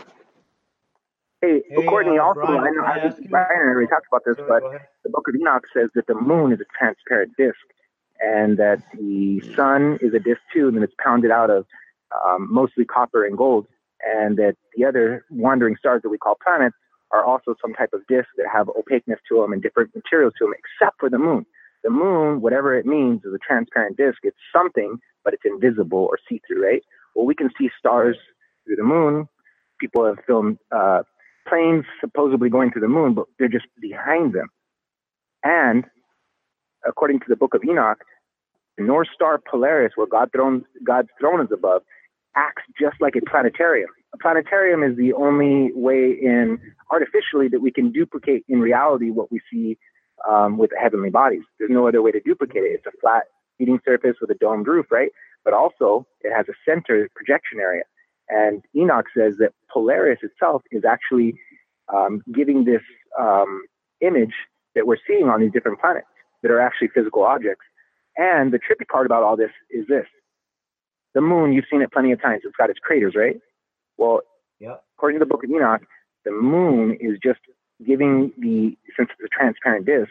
Hey, Hey, Courtney, uh, also, Brian, I know can I I ask think you- Brian already talked about this, Go but ahead. the Book of Enoch says that the moon is a transparent disk, and that the sun is a disk too, and it's pounded out of um, mostly copper and gold, and that the other wandering stars that we call planets are also some type of disk that have opaqueness to them and different materials to them, except for the moon. The moon, whatever it means, is a transparent disk. It's something, but it's invisible or see-through, right? Well, we can see stars through the moon. People have filmed uh, planes supposedly going to the moon, but they're just behind them. And according to the Book of Enoch, the North Star Polaris, where God throne, God's throne is above, acts just like a planetarium. A planetarium is the only way in artificially that we can duplicate in reality what we see um, with the heavenly bodies. There's no other way to duplicate it. It's a flat heating surface with a domed roof, right? But also it has a center projection area. And Enoch says that Polaris itself is actually um, giving this um, image that we're seeing on these different planets that are actually physical objects. And the trippy part about all this is this. The moon, you've seen it plenty of times. It's got its craters, right? Well, yep. According to the Book of Enoch, the moon is just giving the, since it's a transparent disk,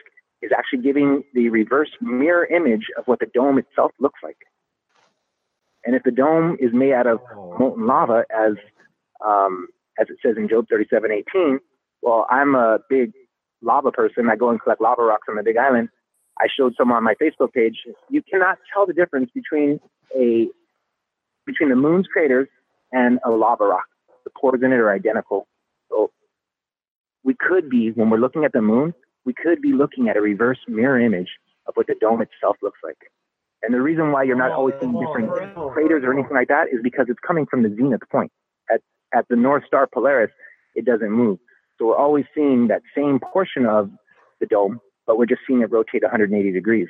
is actually giving the reverse mirror image of what the dome itself looks like. And if the dome is made out of molten lava, as um, as it says in Job thirty-seven eighteen, well, I'm a big lava person. I go and collect lava rocks on the Big Island. I showed someone on my Facebook page. You cannot tell the difference between a between the moon's craters and a lava rock. The pores in it are identical. So we could be, when we're looking at the moon, we could be looking at a reverse mirror image of what the dome itself looks like. And the reason why you're not always seeing different craters or anything like that is because it's coming from the zenith point. At at the North Star Polaris, it doesn't move. So we're always seeing that same portion of the dome, but we're just seeing it rotate one hundred eighty degrees.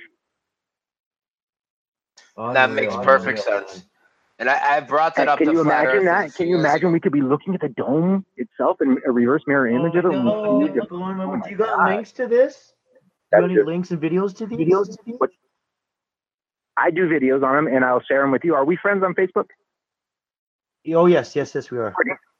That makes perfect sense. And I, I brought that up. Can to you Flat imagine Earth that? Can you imagine we could be looking at the dome itself and a reverse mirror image of it? No, do you got links to this? Do you got any links and videos to these? Videos to these? What? I do videos on them, and I'll share them with you. Are we friends on Facebook? Oh, yes, yes, yes, we are.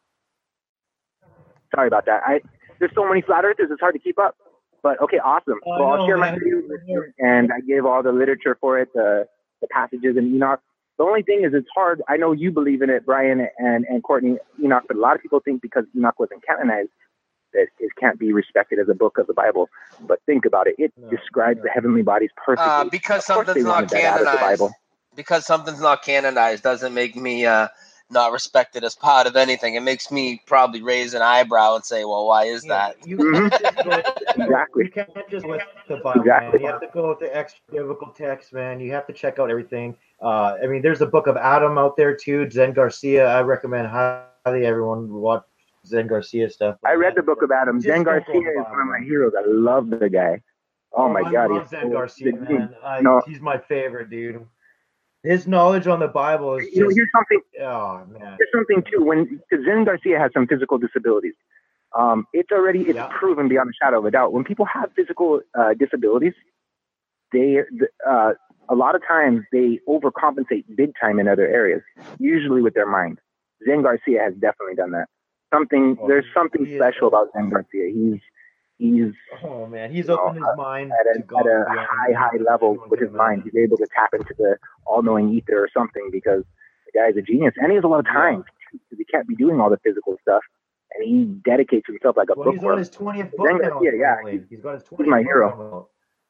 Sorry about that. I There's so many flat earthers, it's hard to keep up. But, okay, awesome. Oh, well, I'll no, share man. my videos with you, and I gave all the literature for it, the, the passages in Enoch. The only thing is it's hard. I know you believe in it, Brian and, and Courtney, Enoch, but a lot of people think because Enoch wasn't canonized that it can't be respected as a book of the Bible. But think about it. It no, describes no. the heavenly bodies perfectly. Uh, because something's not canonized. Because something's not canonized doesn't make me uh, not respected as part of anything. It makes me probably raise an eyebrow and say, well, why is yeah, that? You, mm-hmm. go, exactly. You can't just with the Bible, exactly. man. You have to go with the extra biblical text, man. You have to check out everything. Uh, I mean, there's a book of Adam out there, too. Zen Garcia. I recommend highly everyone watch Zen Garcia stuff. I read the book of Adam. Just Zen Garcia is one of my heroes. I love the guy. Oh, oh my I God. Love he's Zen Garcia, man. I, no. He's my favorite, dude. His knowledge on the Bible is just, you know, here's something. Oh, man. Here's something, too. When because Zen Garcia has some physical disabilities. Um, it's already it's yeah. proven beyond a shadow of a doubt. When people have physical uh, disabilities, they uh, a lot of times they overcompensate big time in other areas, usually with their mind. Zen Garcia has definitely done that. Something oh, there's something special about Zen Garcia. He's he's oh man, he's opened know, his mind at a, to God at a high high level with his mind. He's able to tap into the all-knowing ether or something because the guy's a genius and he has a lot of time yeah. because he can't be doing all the physical stuff. And he dedicates himself like a well, bookworm. He's on his twentieth book Zen now. Garcia, yeah, he's, he's got his twentieth he's my book hero.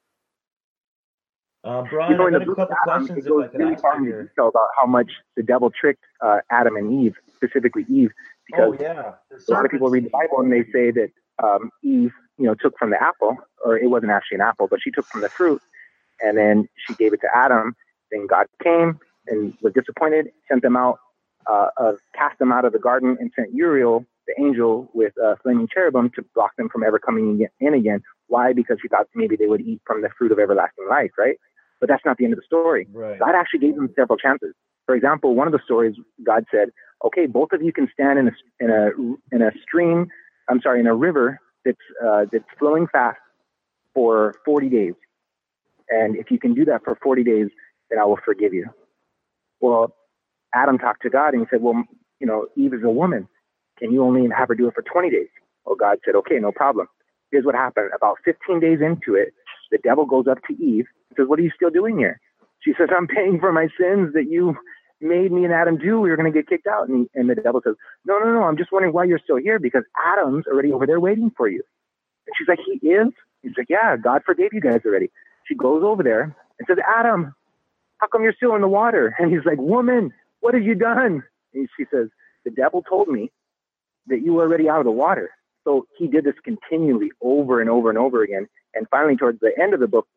Uh, Brian, you know, in the book of Adam, it goes really far into detail about how much the devil tricked uh, Adam and Eve, specifically Eve, because oh, yeah. a lot of people read the Bible and they say that um, Eve, you know, took from the apple, or it wasn't actually an apple, but she took from the fruit, and then she gave it to Adam. Then God came and was disappointed, sent them out, uh, uh, cast them out of the garden, and sent Uriel, the angel, with a uh, flaming cherubim to block them from ever coming in again. Why? Because he thought maybe they would eat from the fruit of everlasting life, right? But that's not the end of the story. Right. God actually gave them several chances. For example, one of the stories, God said, okay, both of you can stand in a, in a, in a stream, I'm sorry, in a river that's, uh, that's flowing fast for forty days. And if you can do that for forty days, then I will forgive you. Well, Adam talked to God and he said, well, you know, Eve is a woman. Can you only have her do it for twenty days? Well, God said, okay, no problem. Here's what happened. About fifteen days into it, the devil goes up to Eve and says, what are you still doing here? She says, I'm paying for my sins that you made me and Adam do. We were going to get kicked out. And, he, and the devil says, no, no, no. I'm just wondering why you're still here because Adam's already over there waiting for you. And she's like, he is? He's like, yeah, God forgave you guys already. She goes over there and says, Adam, how come you're still in the water? And he's like, woman, what have you done? And she says, the devil told me that you were already out of the water. So he did this continually over and over and over again. And finally, towards the end of the book,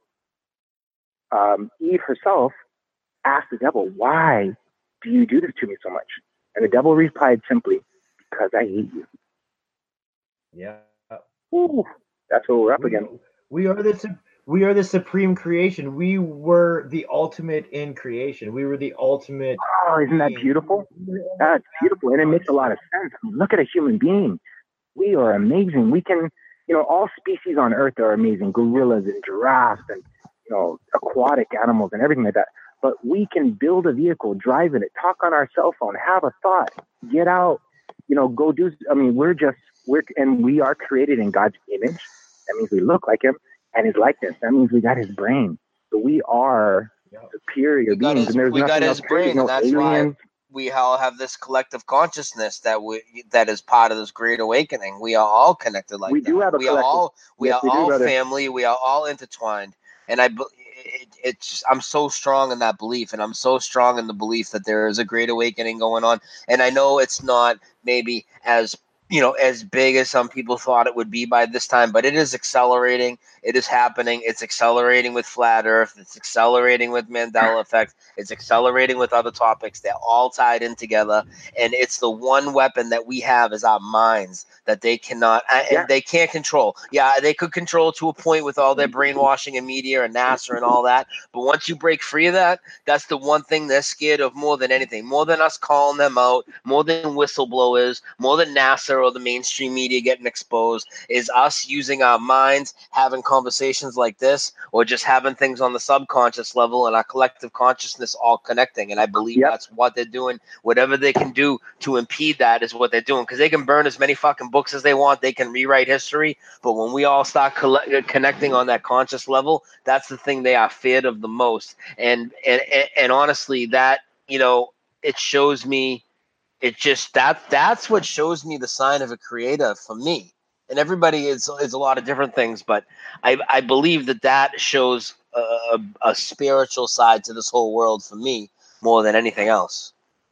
um, Eve herself asked the devil, why do you do this to me so much? And the devil replied simply, because I hate you. Yeah. Ooh, that's what we're up we, against. We are the we are the supreme creation. We were the ultimate in creation. We were the ultimate. Oh, isn't that beautiful? That's beautiful. And it makes a lot of sense. Look at a human being. We are amazing. We can, you know, all species on Earth are amazing. Gorillas and giraffes and, you know, aquatic animals and everything like that. But we can build a vehicle, drive in it, talk on our cell phone, have a thought, get out, you know, go do. I mean, we're just, we're, and we are created in God's image. That means we look like him. and his likeness. That means we got his brain. So we are superior We got beings, his, and there's we nothing got else his to it. brain, No and that's aliens. why we all have this collective consciousness that we that is part of this great awakening. We are all connected like We that. do have a we are collective. all we Yes, are we do, all brother. family. We are all intertwined, and I be- it, it's I'm so strong in that belief, and I'm so strong in the belief that there is a great awakening going on. And I know it's not maybe as you know as big as some people thought it would be by this time, but it is accelerating. It is happening. It's accelerating with flat Earth. It's accelerating with Mandela effect. It's accelerating with other topics. They're all tied in together, and it's the one weapon that we have is our minds that they cannot and Yeah. they can't control. Yeah, they could control to a point with all their brainwashing and media and NASA and all that, but once you break free of that, that's the one thing they're scared of more than anything, more than us calling them out, more than whistleblowers, more than NASA or the mainstream media getting exposed, is us using our minds, having conversations like this, or just having things on the subconscious level and our collective consciousness all connecting. And I believe Yep. that's what they're doing. Whatever they can do to impede that is what they're doing, because they can burn as many fucking books as they want. They can rewrite history, but when we all start coll- connecting on that conscious level, that's the thing they are feared of the most. And and and, and honestly, that you know, it shows me. It just that that's what shows me the sign of a creator for me. And everybody is is a lot of different things, but I I believe that that shows a, a, a spiritual side to this whole world for me more than anything else.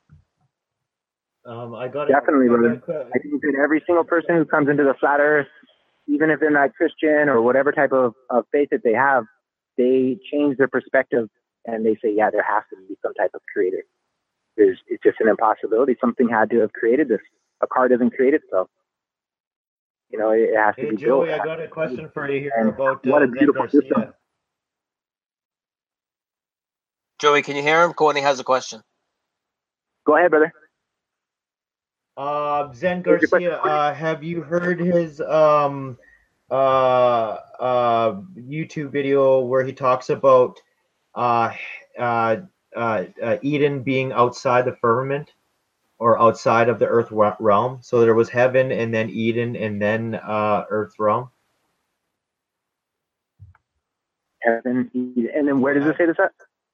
Um, I got Definitely, I got brother. a- I think that every single person who comes into the flat Earth, even if they're not Christian or whatever type of, of faith that they have, they change their perspective and they say, yeah, there has to be some type of creator. There's, it's just an impossibility. Something had to have created this. A car doesn't create itself. You know, it, it has to Hey be Joey, built. I got a question for you here And about what uh, a Zen beautiful Garcia. system. Joey, can you hear him? Courtney has a question. Go ahead, brother. Uh, Zen What's your question? Garcia, uh, have you heard his um, uh, uh, YouTube video where he talks about uh, uh, uh, uh, Eden being outside the firmament or outside of the earth wa- realm? So there was heaven and then Eden and then uh, earth realm. Heaven, and then where does it say this at?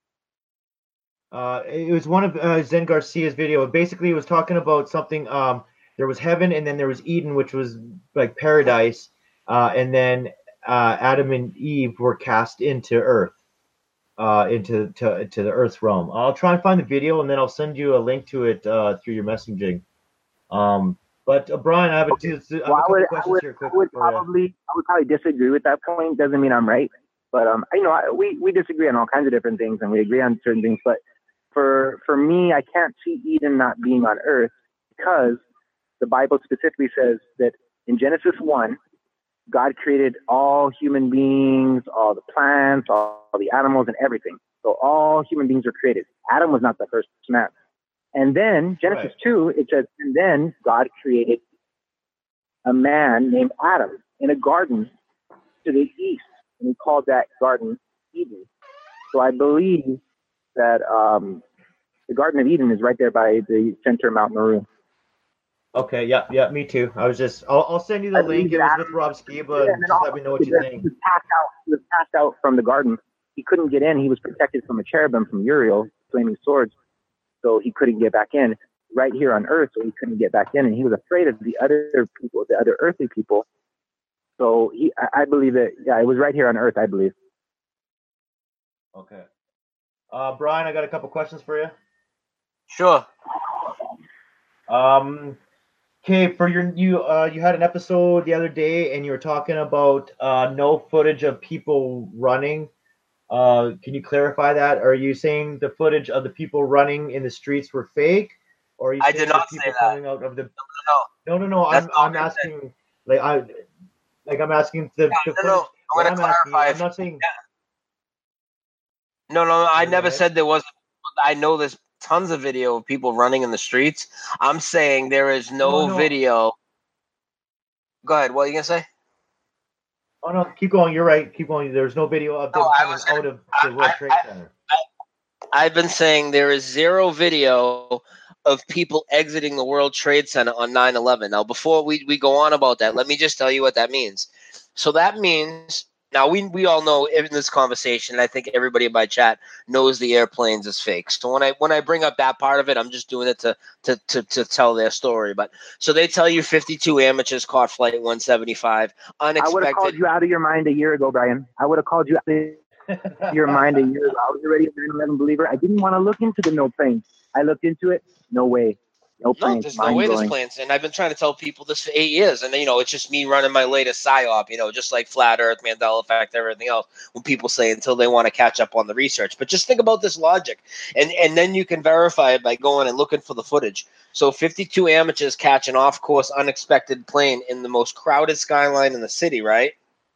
Uh, it was one of uh, Zen Garcia's video. Basically, he was talking about something. Um, there was heaven, and then there was Eden, which was like paradise, uh, and then uh, Adam and Eve were cast into Earth, uh, into to, to the Earth's realm. I'll try and find the video, and then I'll send you a link to it uh, through your messaging. Um, but uh, Brian, I have a, Okay. I have Well, a I couple would, I questions would, here, I quick would for you. probably, I would probably disagree with that point. Doesn't mean I'm right, but um, you know, I, we we disagree on all kinds of different things, and we agree on certain things. But for for me, I can't see Eden not being on Earth because the Bible specifically says that in Genesis one, God created all human beings, all the plants, all, all the animals, and everything. So all human beings were created. Adam was not the first man. And then Genesis Right. two, it says, and then God created a man named Adam in a garden to the east, and he called that garden Eden. So I believe that um, the Garden of Eden is right there by the center of Mount Meru. Okay, yeah, yeah, me too. I was just, I'll, I'll send you the I link. believe It that was Adam, with Rob yeah, Skiba, and and then just let me know what you also, think. he was passed out. He was passed out from the garden. He couldn't get in. He was protected from a cherubim from Uriel, flaming swords, so he couldn't get back in. Right here on Earth, so he couldn't get back in, and he was afraid of the other people, the other earthly people. So he, I, I believe that, yeah, it was right here on Earth, I believe. Okay. Uh, Brian, I got a couple questions for you. Sure. Um, okay, for your you uh you had an episode the other day, and you were talking about uh no footage of people running. Uh, can you clarify that? Are you saying the footage of the people running in the streets were fake, or are you I saying did the not say people that. coming out of the? No, No, no, no. that's I'm not I'm what I said. asking like I like I'm asking the, the No, footage. no, I'm What going I'm to asking you, clarify. I'm not saying. No, no, I Yeah, go never ahead. said there wasn't. I know there's tons of video of people running in the streets. I'm saying there is no, No, no. video. Go ahead. What are you gonna say? Oh no, keep going. You're right. Keep going. There's no video of them No, I coming was gonna- out of the I- World I- Trade I- Center. I've been saying there is zero video of people exiting the World Trade Center on nine eleven. Now, before we, we go on about that, let me just tell you what that means. So that means Now, we we all know in this conversation, and I think everybody in my chat knows the airplanes is fake. So when I when I bring up that part of it, I'm just doing it to to to, to tell their story. But so they tell you fifty-two amateurs caught flight one seventy-five. Unexpected. I would have called you out of your mind a year ago, Brian. I would have called you out of your mind a year ago. I was already a nine eleven believer. I didn't want to look into the no planes. I looked into it. No way. No planes. No, there's no way there's planes. And I've been trying to tell people this for eight years. And, you know, it's just me running my latest psyop, you know, just like Flat Earth, Mandela Effect, everything else, when people say until they want to catch up on the research. But just think about this logic. And and then you can verify it by going and looking for the footage. So fifty-two amateurs catch an off-course unexpected plane in the most crowded skyline in the city, right?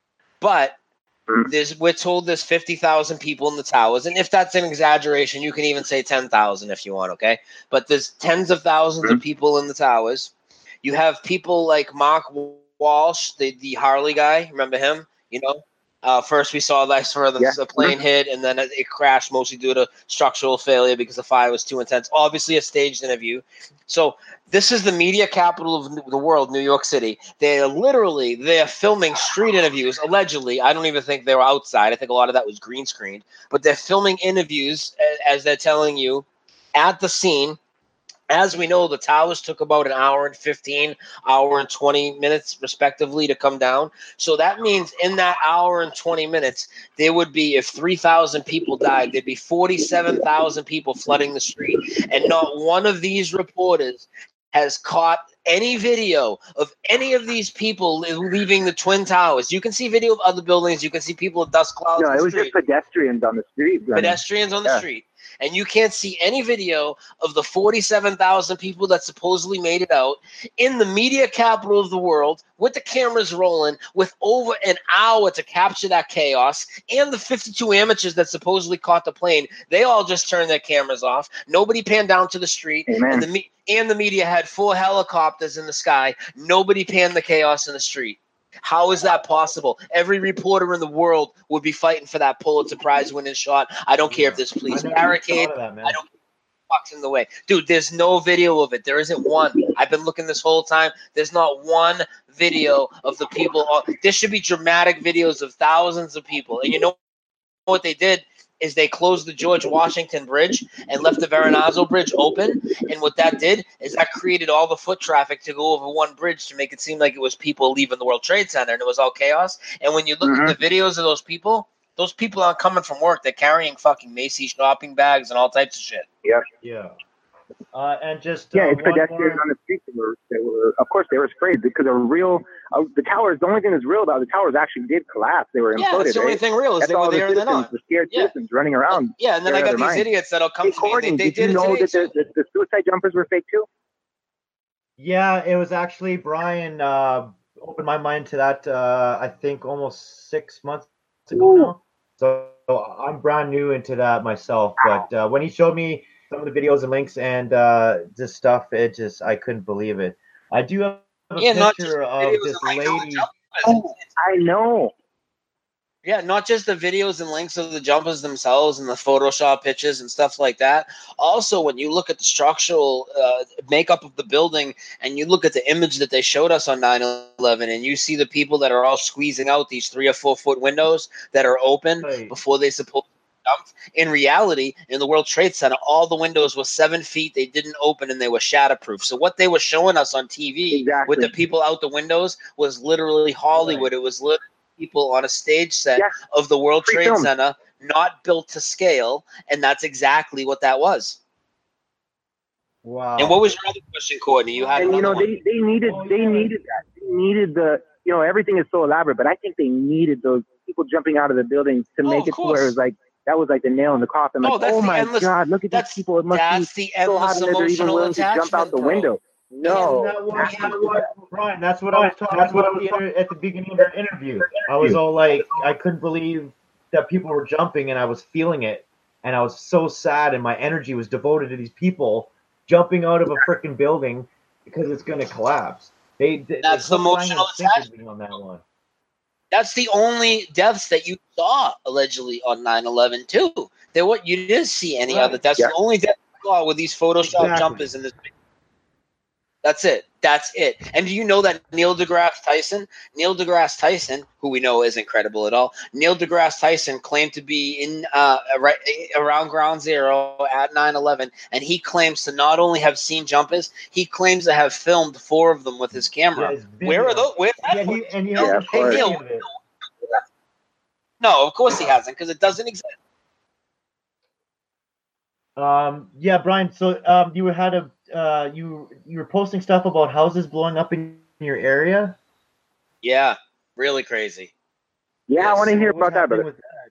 But there's, we're told there's fifty thousand people in the towers. And if that's an exaggeration, you can even say ten thousand if you want, okay? But there's tens of thousands of people in the towers. You have people like Mark Walsh, the, the Harley guy. Remember him? You know? Uh, first we saw that for the, Yeah. the plane hit, and then it, it crashed mostly due to structural failure because the fire was too intense. Obviously a staged interview. So this is the media capital of the world, New York City. They're literally, they're filming street interviews, allegedly. I don't even think they were outside. I think a lot of that was green screened. But they're filming interviews as they're telling you at the scene. As we know, the towers took about an hour and fifteen, hour and twenty minutes, respectively, to come down. So that means in that hour and twenty minutes, there would be, if three thousand people died, there'd be forty-seven thousand people flooding the street. And not one of these reporters has caught any video of any of these people leaving the Twin Towers. You can see video of other buildings. You can see people with dust clouds. No, in the it was street. just pedestrians on the street. Brian. Pedestrians on the Yeah. street. And you can't see any video of the forty-seven thousand people that supposedly made it out in the media capital of the world with the cameras rolling with over an hour to capture that chaos, and the fifty-two amateurs that supposedly caught the plane. They all just turned their cameras off. Nobody panned down to the street. Amen. And the, me- and the media had four helicopters in the sky. Nobody panned the chaos in the street. How is that possible? Every reporter in the world would be fighting for that Pulitzer Prize winning shot. I don't care if there's police barricade. That, I don't fucks in the way. Dude, there's no video of it. There isn't one. I've been looking this whole time. There's not one video of the people. There should be dramatic videos of thousands of people. And you know what they did? Is they closed the George Washington Bridge and left the Verrazano Bridge open. And what that did is that created all the foot traffic to go over one bridge to make it seem like it was people leaving the World Trade Center, and it was all chaos. And when you look Mhm. at the videos of those people, those people aren't coming from work. They're carrying fucking Macy's shopping bags and all types of shit. Yeah. Uh, and just Yeah, uh, it's one pedestrians more- on the street. They were, they were, of course, they were sprayed because a real, uh, the towers. The only thing that's real about the towers actually did collapse. They were Yeah, imploded. that's the only right? thing real is That's they all were the there and they're citizens, not. the scared Yeah. citizens running around. Yeah, and then I They're got out of these their mind. idiots that'll come Hey, to me. Courtney, And they, they did you did it know today that too. the, the, the suicide jumpers were fake too? Yeah, it was actually Brian uh, opened my mind to that. Uh, I think almost six months ago now. So I'm brand new into that myself. But uh, when he showed me some of the videos and links and uh, this stuff, it just I couldn't believe it. I do have a Yeah, not just picture of videos this and links of the lady. jumpers. Oh, I know. Yeah, not just the videos and links of the jumpers themselves and the Photoshop pictures and stuff like that. Also, when you look at the structural uh, makeup of the building and you look at the image that they showed us on nine eleven and you see the people that are all squeezing out these three or four foot windows that are open Right. before they supposed to jump. In reality, in the World Trade Center, all the windows were seven feet. They didn't open and they were shatterproof. So what they were showing us on T V Exactly. with the people out the windows was literally Hollywood. Right. It was literally people on a stage set Yeah. of the World Trade Pre-filmed. Center, not built to scale, and that's exactly what that was. Wow. And what was your other question, Courtney? You had And you another know, one. they, they needed Oh, they yeah. needed that. They needed the you know everything is so elaborate, but I think they needed those people jumping out of the buildings to Oh, make of it to where it was course. like that was like the nail in the coffin. Like, Oh, that's oh the my endless- God, look at these That's people. It must be that's the so hot endless in there they're even emotional willing to jump out attachment, the bro. window. No, Isn't that what, that's that's what- Brian, that's what I was talking That's what about the inter- at the beginning of our interview. I was all like, I couldn't believe that people were jumping, and I was feeling it, and I was so sad, and my energy was devoted to these people jumping out of a freaking building because it's going to collapse. They, they That's they the hook, line, and emotional sinker attachment. me on that one. That's the only deaths that you saw allegedly on nine eleven too. There what you didn't see any Right. other. That's Yeah. the only death you saw with these Photoshop Exactly. jumpers in this. That's it. That's it. And do you know that Neil deGrasse Tyson, Neil deGrasse Tyson, who we know isn't credible at all, Neil deGrasse Tyson claimed to be in uh, right around ground zero at nine eleven, and he claims to not only have seen jumpers, he claims to have filmed four of them with his camera. Yeah, Where are those? Where's that? Yeah, he, and he Yeah, hasn't of Hey, course. Neil. any of it. No, of course he hasn't, because it doesn't exist. Um, yeah, Brian. So um, you had a uh, you you were posting stuff about houses blowing up in your area. Yeah, really crazy. Yeah, I Yes. want to hear What was about that, happening brother. with that?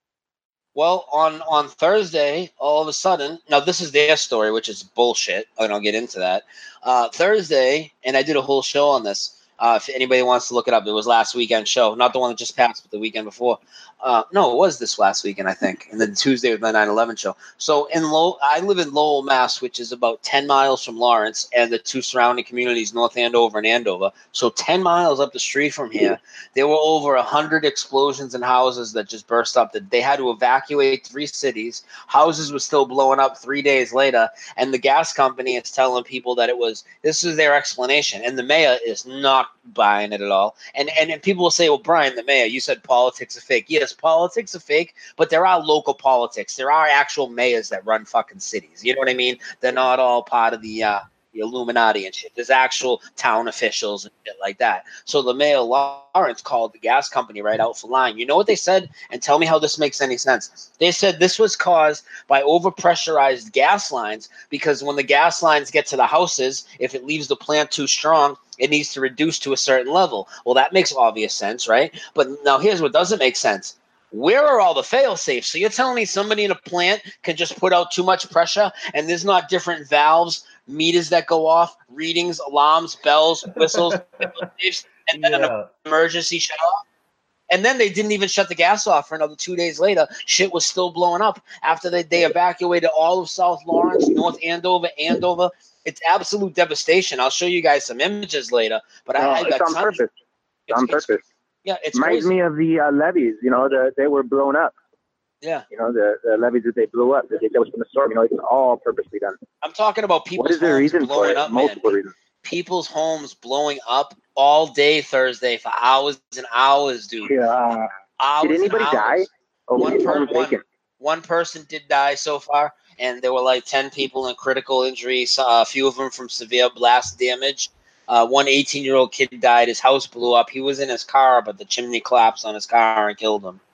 Well, on, on Thursday, all of a sudden, now this is their story, which is bullshit, and I'll get into that. Uh, Thursday, and I did a whole show on this. Uh, if anybody wants to look it up, it was last weekend show, not the one that just passed, but the weekend before. Uh, no, it was this last weekend, I think, and then Tuesday was the nine eleven show. So in Lowell, I live in Lowell, Mass, which is about ten miles from Lawrence and the two surrounding communities, North Andover and Andover. So ten miles up the street from here, there were over one hundred explosions in houses that just burst up. That they had to evacuate three cities. Houses were still blowing up three days later, and the gas company is telling people that it was, this is their explanation, and the mayor is not buying it at all. And, and and people will say, well, Brian, the mayor, you said politics are fake. Yes, politics are fake, but there are local politics. There are actual mayors that run fucking cities. You know what I mean? They're not all part of the uh, the Illuminati and shit. There's actual town officials and shit like that. So the mayor Lawrence called the gas company right out for line. You know what they said? And tell me how this makes any sense. They said this was caused by overpressurized gas lines, because when the gas lines get to the houses, if it leaves the plant too strong, it needs to reduce to a certain level. Well, that makes obvious sense, right? But now here's what doesn't make sense. Where are all the fail safes? So you're telling me somebody in a plant can just put out too much pressure and there's not different valves, meters that go off, readings, alarms, bells, whistles, safes, and then Yeah. an emergency shut off? And then they didn't even shut the gas off for another two days later. Shit was still blowing up after they, they evacuated all of South Lawrence, North Andover, Andover. It's absolute devastation. I'll show you guys some images later. But No, I, I it's got on tons. purpose. It's on It's- purpose. Yeah, it's Reminds crazy. me of the uh, levees. You know, the, they were blown up. Yeah. You know, the, the levees that they blew up, that, they, that was from the storm. You know, it's all purposely done. I'm talking about people's What is the homes reason for blowing it? up, man. Multiple reasons. People's homes blowing up all day Thursday for hours and hours, dude. Yeah. Hours Did anybody and die? hours. Oh, One, per, one one, one person did die so far, and there were like ten people in critical injury, so a few of them from severe blast damage. Uh, one eighteen-year-old kid died. His house blew up. He was in his car, but the chimney collapsed on his car and killed him.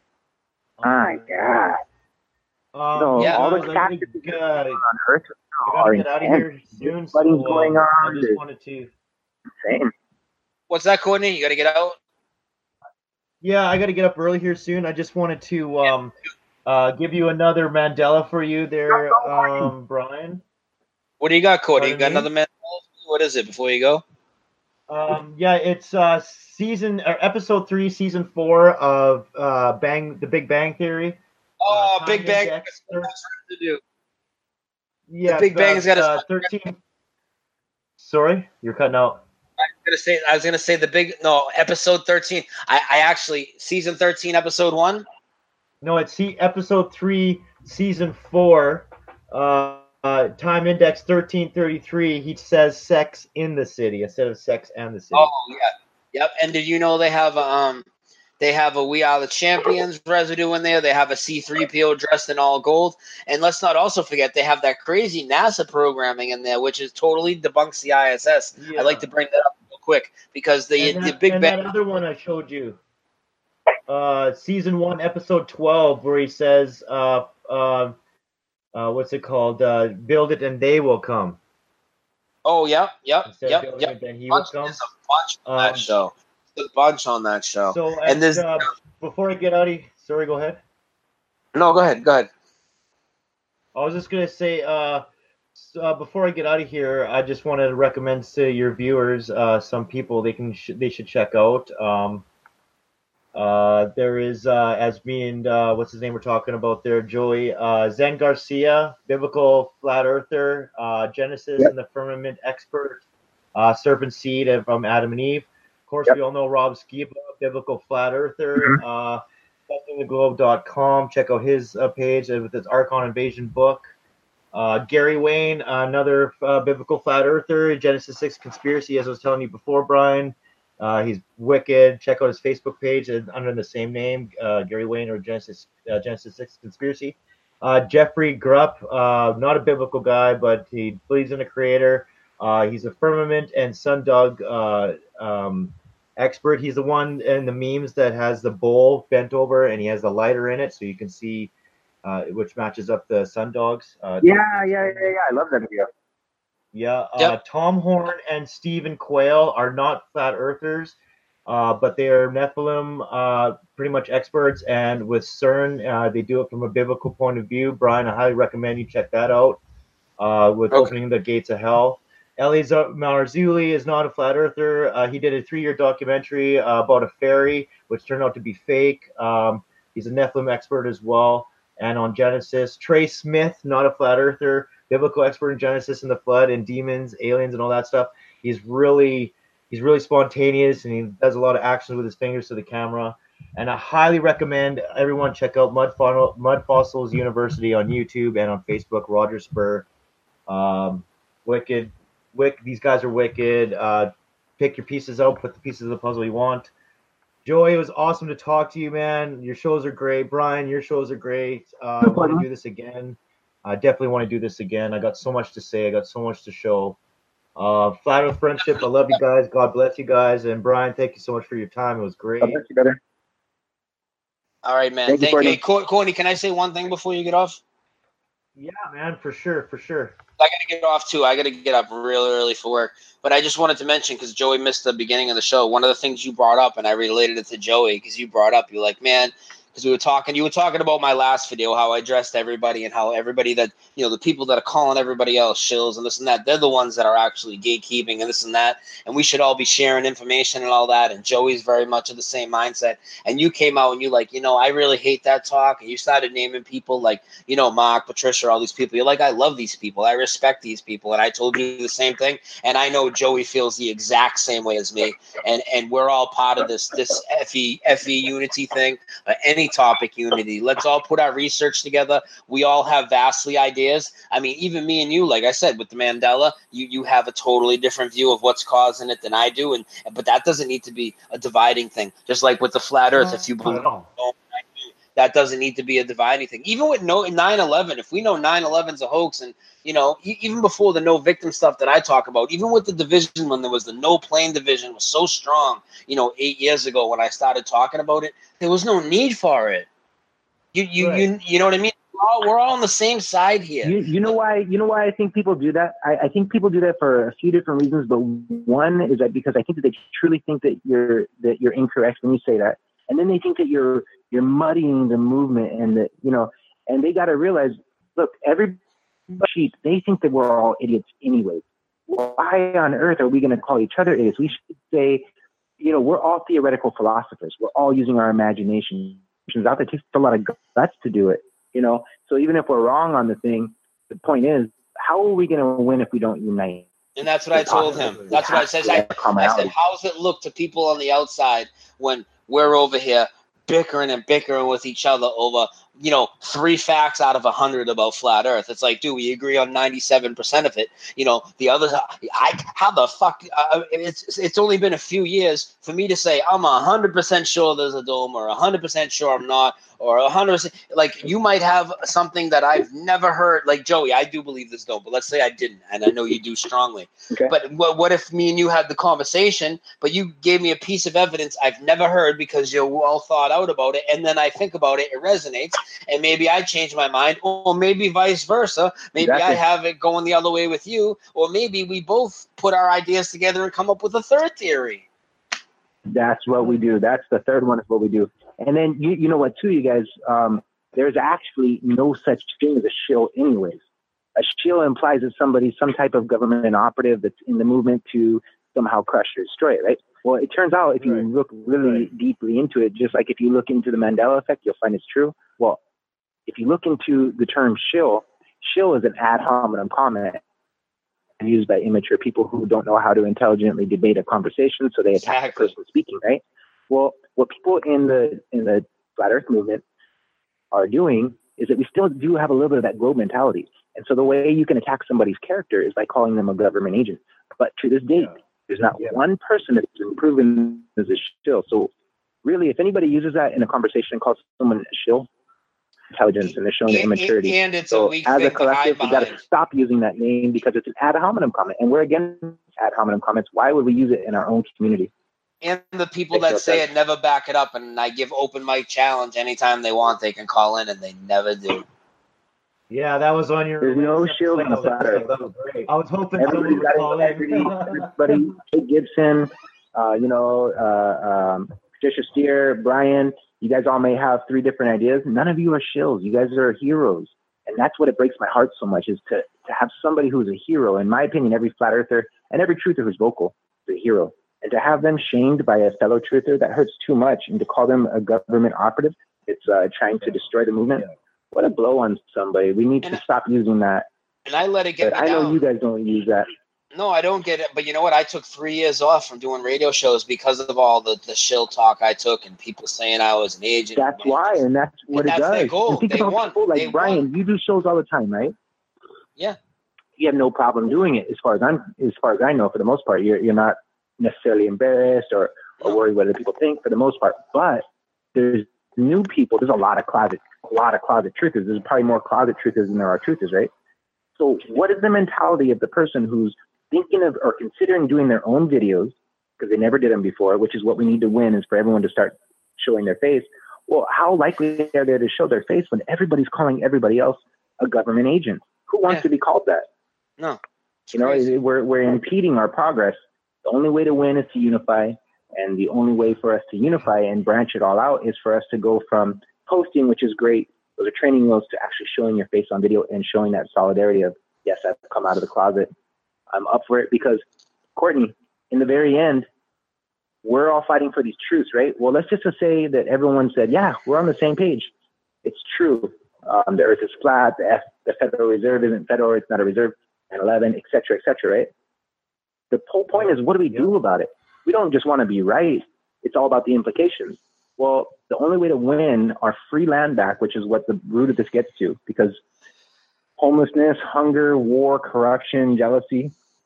My God. Um, No, Yeah. all the guys, I gotta, catastrophes uh, on Earth I are gotta get out of intense. here soon. Flooding's So, going uh, on. I just There's- wanted to. Same. What's that, Courtney? You got to get out? Yeah, I got to get up early here soon. I just wanted to um, uh, give you another Mandela for you there, um, Brian. What do you got, Courtney? You got Pardon me? another man? What is it before you go? Um, yeah, it's uh, season or episode three, season four of uh, Bang, The Big Bang Theory. Oh, Uh, Big Time Bang. Index, That's what to do. Yeah, Big it's, Bang's uh, got a- uh, thirteen. Sorry, you're cutting out. I was gonna say. I was gonna say the big no episode thirteen. I, I actually season thirteen, episode one. No, it's see episode three, season four. Uh, uh, time index thirteen thirty-three. He says sex in the city instead of sex and the city. Oh yeah, yep. And did you know they have um they have a We Are the Champions residue in there. They have a C three P O dressed in all gold. And let's not also forget they have that crazy NASA programming in there, which is totally debunks the I S S. Yeah. I'd like to bring that up real quick because the and the that, Big and Bang. that other one I showed you, uh, season one, episode twelve, where he says, uh, uh, uh, what's it called? Uh, build it and they will come. Oh yep, yep, Instead yep, of building yep. it, then he will Bunch, come. there's a bunch on Um, that show. There's a bunch on that show. So, and and there's uh, before I get out of, sorry, go ahead. no, go ahead, go ahead. I was just gonna say, uh, s- uh, before I get out of here, I just wanted to recommend to your viewers uh, some people they can sh- they should check out. Um, uh, there is, uh, as me and uh, what's his name we're talking about there, Joey uh, Zen Garcia, biblical flat earther, uh, Genesis Yep. and the Firmament expert, uh, Serpent Seed and from Adam and Eve. Of course, Yep. we all know Rob Skiba, biblical flat earther. Mhm. Uh, testing the globe dot com. Check out his uh, page with his Archon Invasion book. Uh, Gary Wayne, another uh, biblical flat earther, Genesis six conspiracy, as I was telling you before, Brian. Uh, he's wicked. Check out his Facebook page under the same name, uh, Gary Wayne or Genesis uh, Genesis six conspiracy. Uh, Jeffrey Grupp, uh, not a biblical guy, but he believes in a creator. Uh, he's a firmament and sundog uh, um, expert. He's the one in the memes that has the bowl bent over and he has the lighter in it, so you can see. Uh, which matches up the sundogs. Uh, yeah, yeah, yeah, yeah. I love that video. Yeah, uh, Yep. Tom Horn and Stephen Quayle are not flat earthers, uh, but they are Nephilim uh, pretty much experts. And with CERN, uh, they do it from a biblical point of view. Brian, I highly recommend you check that out uh, with Okay. Opening the Gates of Hell. Eliezer Marzulli is not a flat earther. Uh, he did a three-year documentary uh, about a fairy, which turned out to be fake. Um, he's a Nephilim expert as well. And on Genesis, Trey Smith, not a flat earther, biblical expert in Genesis and the flood and demons, aliens, and all that stuff. He's really he's really spontaneous and he does a lot of actions with his fingers to the camera. And I highly recommend everyone check out Mud, Funnel, Mud Fossils University on YouTube and on Facebook. Roger Spur, um, wicked, wick. These guys are wicked. Uh, pick your pieces out, put the pieces of the puzzle you want. Joey, it was awesome to talk to you, man. Your shows are great. Brian, your shows are great. Uh, I want to do this again. I definitely want to do this again. I got so much to say. I got so much to show. Uh, Flat Earth Friendship, I love you guys. God bless you guys. And Brian, thank you so much for your time. It was great. God bless you, brother. All right, man. Thank Thank, you, you. Hey, Courtney. Courtney, can I say one thing before you get off? Yeah, man, for sure, for sure. I got to get off too. I got to get up real early for work. But I just wanted to mention, because Joey missed the beginning of the show, one of the things you brought up, and I related it to Joey, because you brought up, you're like, man, because we were talking, you were talking about my last video, how I dressed everybody and how everybody that, you know, the people that are calling everybody else shills and this and that, they're the ones that are actually gatekeeping and this and that. And we should all be sharing information and all that. And Joey's very much of the same mindset. And you came out and you like, you know, I really hate that talk. And you started naming people like, you know, Mark, Patricia, all these people. You're like, I love these people. I respect these people. And I told you the same thing. And I know Joey feels the exact same way as me. And and we're all part of this, this F E, F E unity thing. Uh, any topic unity. Let's all put our research together. We all have vastly ideas. I mean, even me and you, like I said, with the Mandela, you you have a totally different view of what's causing it than I do. And but that doesn't need to be a dividing thing. Just like with the flat earth, if you believe that doesn't need to be a dividing thing. Even with no nine eleven, if we know nine eleven's a hoax, and you know, even before the no victim stuff that I talk about, even with the division when there was the no plane division was so strong, you know, eight years ago when I started talking about it, there was no need for it. You you right. you you know what I mean? We're all, we're all on the same side here. You you know why you know why I think people do that? I, I think people do that for a few different reasons, but one is that because I think that they truly think that you're that you're incorrect when you say that. And then they think that you're you're muddying the movement and that, you know, and they got to realize, look, every sheep, they think that we're all idiots anyway. Why on earth are we going to call each other idiots? We should say, you know, we're all theoretical philosophers. We're all using our imagination. Out there, it takes a lot of guts to do it, you know. So even if we're wrong on the thing, the point is, how are we going to win if we don't unite? And that's what I told him. That's what I said. I, I said, how does it look to people on the outside when we're over here bickering and bickering with each other over, you know, three facts out of a hundred about flat Earth? It's like, do we agree on ninety-seven percent of it? You know, the other, I, how the fuck, uh, it's it's only been a few years for me to say I'm a hundred percent sure there's a dome, or a hundred percent sure I'm not, or a hundred percent, like you might have something that I've never heard. Like Joey, I do believe this dome, but let's say I didn't, and I know you do strongly. Okay. But what, what if me and you had the conversation, but you gave me a piece of evidence I've never heard because you're all thought out about it, and then I think about it, it resonates, and maybe I change my mind, or maybe vice versa. Maybe exactly. I have it going the other way with you, or maybe we both put our ideas together and come up with a third theory. That's what we do. That's the third one is what we do. And then, you you know what, too, you guys, um, there's actually no such thing as a shill anyways. A shill implies that somebody's some type of government operative that's in the movement to somehow crush or destroy it, right? Well, it turns out if you right. look really right. deeply into it, just like if you look into the Mandela effect, you'll find it's true. Well, if you look into the term shill, shill is an ad hominem comment used by immature people who don't know how to intelligently debate a conversation, so they attack exactly. the person speaking, right? Well, what people in the in the flat Earth movement are doing is that we still do have a little bit of that globe mentality. And so the way you can attack somebody's character is by calling them a government agent. But to this date, Yeah. there's not Yeah. one person that's been proven as a shill. So really, if anybody uses that in a conversation and calls someone a shill, intelligence, and they're showing And- immaturity. and it's so a weak as thing a to hide collective, we got to behind. stop using that name because it's an ad hominem comment, and we're against ad hominem comments. Why would we use it in our own community? And the people Makes that no say sense. it never back it up. And I give open mic challenge anytime they want. They can call in, and they never do. Yeah, that was on your. There's no latest shield on the episode. flat earth. That was great. I was hoping someone Everybody's would got call integrity. in. Everybody, Jake Gibson, uh, you know, uh, um, Patricia Steer, Brian, you guys all may have three different ideas. None of you are shills. You guys are heroes. And that's what it breaks my heart so much, is to, to have somebody who's a hero. In my opinion, every flat earther and every truther who's vocal is a hero. And to have them shamed by a fellow truther, that hurts too much. And to call them a government operative, it's uh, trying to destroy the movement. Yeah. What a blow on somebody. We need And- to stop using that. And I let it get But me I know down. you guys don't use that. No, I don't get it. But you know what? I took three years off from doing radio shows because of all the, the shill talk I took and people saying I was an agent. That's why, and that's what And it that's does. their goal. And think They about won. people like They Brian. won. You do shows all the time, right? Yeah. You have no problem doing it, as far as I'm, as far as I know. For the most part, you're you're not necessarily embarrassed or, or worried what other people think. For the most part, but there's new people. There's a lot of closet, a lot of closet truthers. There's probably more closet truthers than there are truthers, right? So, what is the mentality of the person who's thinking of or considering doing their own videos because they never did them before, which is what we need to win, is for everyone to start showing their face. Well, how likely are they to show their face when everybody's calling everybody else a government agent? Who wants Yeah. to be called that? No. You know, crazy. we're we're impeding our progress. The only way to win is to unify, and the only way for us to unify and branch it all out is for us to go from posting, which is great, those are training wheels, to actually showing your face on video and showing that solidarity of, yes, I've come out of the closet. I'm up for it. Because, Courtney, in the very end, we're all fighting for these truths, right? Well, let's just say that everyone said, yeah, we're on the same page. It's true. Um, the earth is flat. The, F, the Federal Reserve isn't federal. It's not a reserve. nine eleven, et cetera, et cetera, right? The whole point is, what do we do about it? We don't just want to be right. It's all about the implications. Well, the only way to win our free land back, which is what the root of this gets to, because homelessness, hunger, war, corruption, jealousy,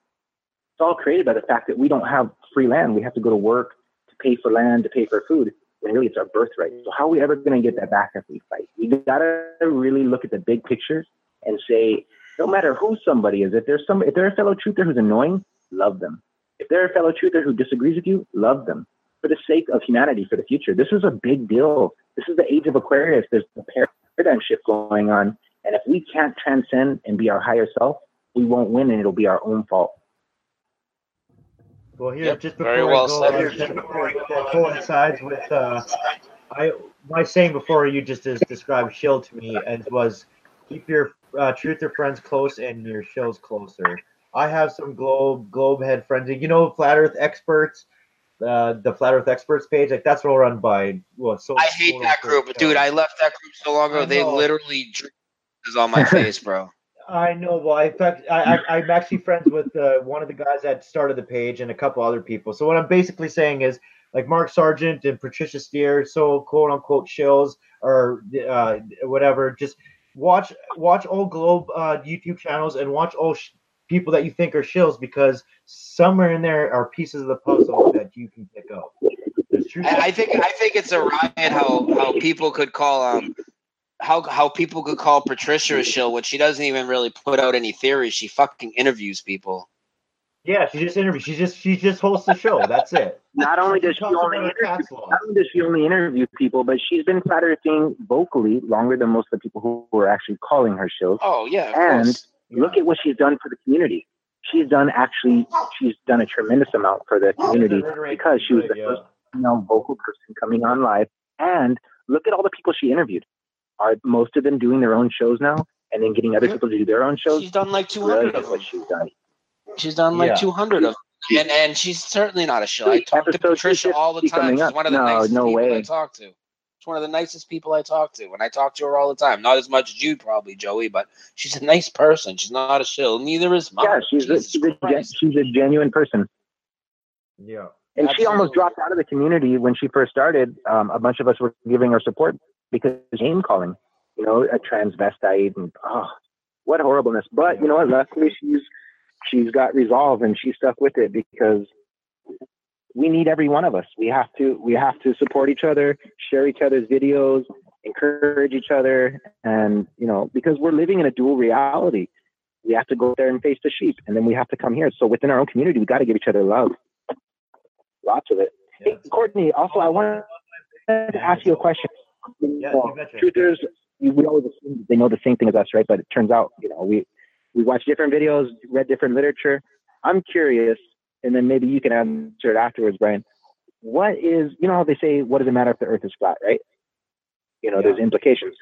it's all created by the fact that we don't have free land. We have to go to work to pay for land, to pay for food, when really it's our birthright. So how are we ever going to get that back if we fight? We got to really look at the big picture and say, no matter who somebody is, if there's some, if they're a fellow truther who's annoying, love them. If they're a fellow truther who disagrees with you, love them. For the sake of humanity, for the future. This is a big deal. This is the age of Aquarius. There's a paradigm shift going on. And if we can't transcend and be our higher self, we won't win, and it'll be our own fault. Well, here, Yep, just before very I well go, said. uh, just before I- that coincides with uh, I my saying before you just des- described shill to me, and was keep your uh, truther friends close and your shills closer. I have some globe globe head friends, you know, flat Earth experts. Uh, the Flat Earth Experts page, like that's all run by well. So I hate that group, dude. I left that group so long ago. I They know. literally drew is on my face, bro. I know. Well, in fact, I, I I'm actually friends with uh, one of the guys that started the page and a couple other people. So what I'm basically saying is, like Mark Sargent and Patricia Steer, so quote unquote shills or uh, whatever. Just watch watch all Globe uh, YouTube channels and watch all sh- people that you think are shills, because somewhere in there are pieces of the puzzle that you can pick up. There's truth. I, I think I think it's a riot how how people could call um how how people could call Patricia a shill when she doesn't even really put out any theories. She fucking interviews people. Yeah, she just interviews. She just she just hosts the show. That's it. Not only does she talks only about her interview, tax law. not only does she only interview people, but she's been flat earthing vocally longer than most of the people who, who are actually calling her shills. Oh yeah, of And course. look at what she's done for the community. She's done actually, she's done a tremendous amount for the community because she was the Yeah. first female vocal person coming on live. And look at all the people she interviewed. Are most of them doing their own shows now and then getting other Yeah. people to do their own shows? She's done like two hundred Brilliant of them. what she's done. She's done like Yeah. two hundred of them. And and she's certainly not a shill. I Wait, talk to episode Patricia two all the fifty time. coming She's up. one of the No, nicest no people I way. talk to. She's one of the nicest people I talk to. And I talk to her all the time. Not as much as you probably, Joey, but she's a nice person. She's not a shill. Neither is mom. Yeah, she's a, Jesus she's, a, gen- Christ. she's a genuine person. Yeah. And she almost Absolutely. dropped out of the community when she first started. Um, a bunch of us were giving her support because of name calling, you know, a transvestite. And oh, what horribleness. But you know what? Luckily, she's she's got resolve and she's stuck with it because we need every one of us. We have to we have to support each other, share each other's videos, encourage each other, and you know, because we're living in a dual reality. We have to go there and face the sheep, and then we have to come here. So within our own community, we got to give each other love. Lots of it. Yeah, hey, Courtney, also, I want to ask you a question. Yeah, well, truthers, we always assume they know the same thing as us, right? But it turns out, you know, we, we watch different videos, read different literature. I'm curious, and then maybe you can answer it afterwards, Brian. What is, you know how they say, what does it matter if the earth is flat, right? You know, yeah. There's implications.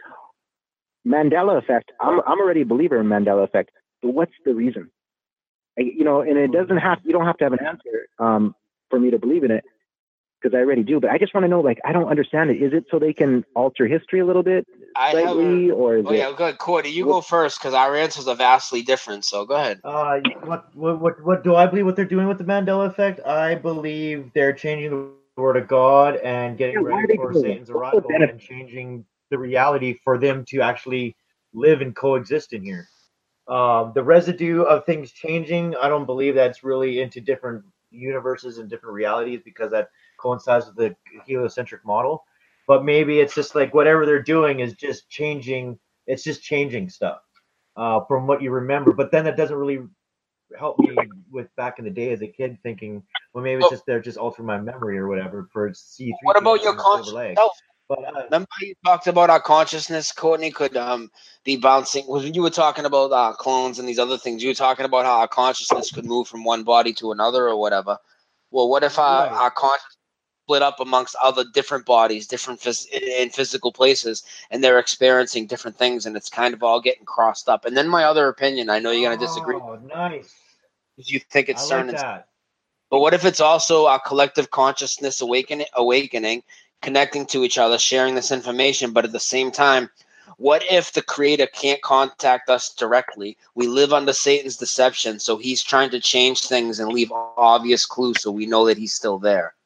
Mandela effect, I'm, I'm already a believer in Mandela effect. But what's the reason? I, you know, and it doesn't have, you don't have to have an answer um, for me to believe in it, because I already do. But I just want to know, like, I don't understand it. Is it so they can alter history a little bit slightly, or is oh, it? yeah, go ahead, Cordy. You go first, because our answers are vastly different. So go ahead. Uh, what, what, what, what do I believe? What they're doing with the Mandela effect? I believe they're changing the word of God and getting Yeah, ready for Satan's arrival and changing the reality for them to actually live and coexist in here. Um, the residue of things changing, I don't believe that's really into different universes and different realities, because that coincides with the heliocentric model. But maybe it's just like whatever they're doing is just changing. It's just changing stuff uh, from what you remember. But then that doesn't really help me with back in the day as a kid thinking, well, maybe it's just they're just altering my memory or whatever for C three. What about your conscious self? But, uh, remember you talked about our consciousness, Courtney, could um, be bouncing. When you were talking about uh, clones and these other things, you were talking about how our consciousness could move from one body to another or whatever. Well, what if our, right. our consciousness split up amongst other different bodies, different phys- in physical places, and they're experiencing different things, and it's kind of all getting crossed up? And then my other opinion, I know you're going to disagree. Oh, nice. Because you think it's I CERN. like that. But what if it's also our collective consciousness awakening, awakening, connecting to each other, sharing this information, but at the same time, what if the creator can't contact us directly? We live under Satan's deception, so he's trying to change things and leave obvious clues so we know that he's still there.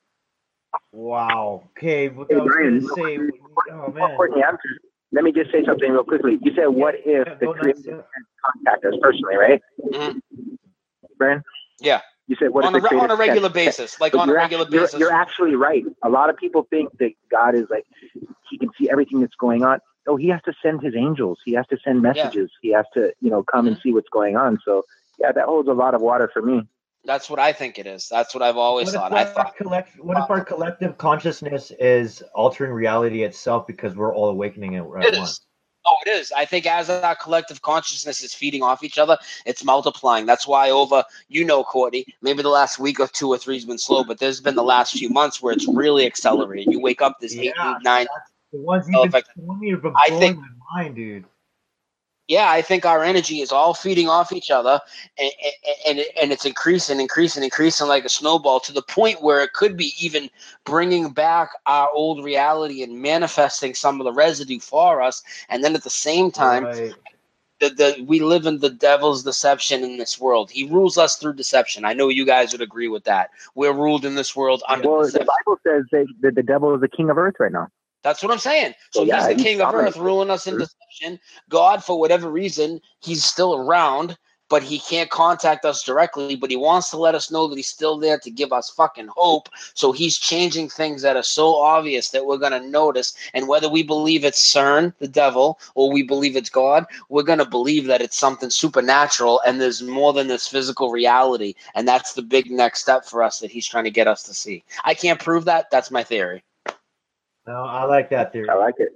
Wow. Okay, what Hey, I was Brian, going to say, oh man. Courtney, let me just say something real quickly. You said, what if yeah, the creator can't contact us personally, right? Mm-hmm. Brian? Yeah. You said, what on, if the a, on a regular can, basis, like on a regular actually, basis. You're, you're actually right. A lot of people think that God is like, he can see everything that's going on. Oh, he has to send his angels. He has to send messages. Yeah. He has to, you know, come mm-hmm. and see what's going on. So, yeah, that holds a lot of water for me. That's what I think it is. That's what I've always what thought. I thought. Collect, what if our collective consciousness is altering reality itself because we're all awakening at, at once? Oh, it is. I think as our collective consciousness is feeding off each other, it's multiplying. That's why over, you know, Courtney, maybe the last week or two or three has been slow, but there's been the last few months where it's really accelerated. You wake up this yeah, eight, nine. The ones you've been, you've been I think, my mind, dude. Yeah, I think our energy is all feeding off each other, and and, and it's increasing, increasing, increasing like a snowball to the point where it could be even bringing back our old reality and manifesting some of the residue for us. And then at the same time, right. the, the we live in the devil's deception in this world. He rules us through deception. I know you guys would agree with that. We're ruled in this world under well, deception. The Bible says that, that the devil is the king of earth right now. That's what I'm saying. So, so yeah, he's the king of earth, ruling us in deception. God, for whatever reason, he's still around, but he can't contact us directly. But he wants to let us know that he's still there to give us fucking hope. So he's changing things that are so obvious that we're going to notice. And whether we believe it's CERN, the devil, or we believe it's God, we're going to believe that it's something supernatural and there's more than this physical reality. And that's the big next step for us that he's trying to get us to see. I can't prove that. That's my theory. No, I like that theory. I like it.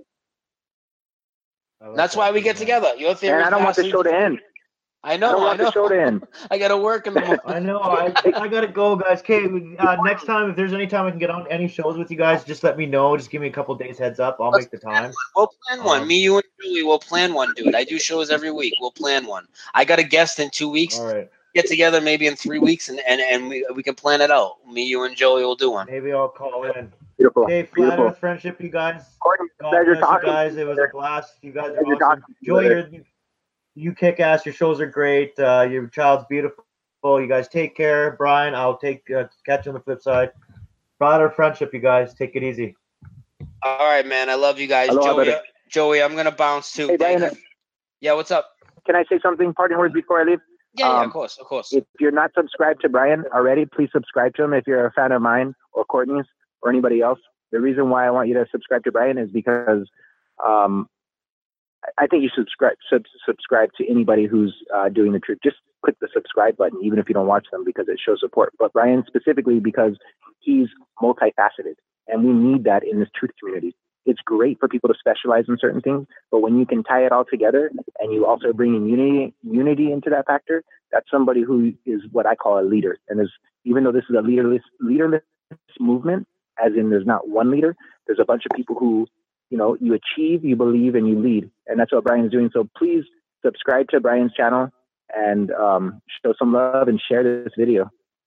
I like That's that why we get together. Your theory. And I don't want the show to end. I know. I don't want I know. the show to end. I got to work in the morning. I know. I I got to go, guys. Okay, uh, next time, if there's any time I can get on any shows with you guys, just let me know. Just give me a couple days heads up. I'll Let's make the time. We'll plan one. Um, me, you, and Julie will plan one, dude. I do shows every week. We'll plan one. I got a guest in two weeks. All right. Get together maybe in three weeks, and, and, and we, we can plan it out. Me, you, and Joey will do one. Maybe I'll call in. Beautiful. Okay, flat earth friendship, you guys. Courtney, God pleasure bless talking. you guys. It was a blast. You guys are Pleasure awesome. talking. Joey, you're, you kick ass. Your shows are great. Uh, your child's beautiful. You guys take care. Brian, I'll take uh, catch you on the flip side. Flat earth friendship, you guys. Take it easy. All right, man. I love you guys. Hello, Joey, Joey, I'm going to bounce too. Hey, Brian. Yeah, what's up? can I say something? Parting words before I leave. Yeah, yeah, um, of course, of course. If you're not subscribed to Brian already, please subscribe to him. If you're a fan of mine or Courtney's or anybody else, the reason why I want you to subscribe to Brian is because um, I think you should subscribe sub- subscribe to anybody who's uh, doing the truth. Just click the subscribe button, even if you don't watch them, because it shows support. But Brian specifically because he's multifaceted, and we need that in this truth community. It's great for people to specialize in certain things, but when you can tie it all together and you also bring in unity, unity into that factor, that's somebody who is what I call a leader. And is, even though this is a leaderless, leaderless movement, as in there's not one leader, there's a bunch of people who, you know, you achieve, you believe, and you lead. And that's what Brian's doing. So please subscribe to Brian's channel and um, show some love and share this video.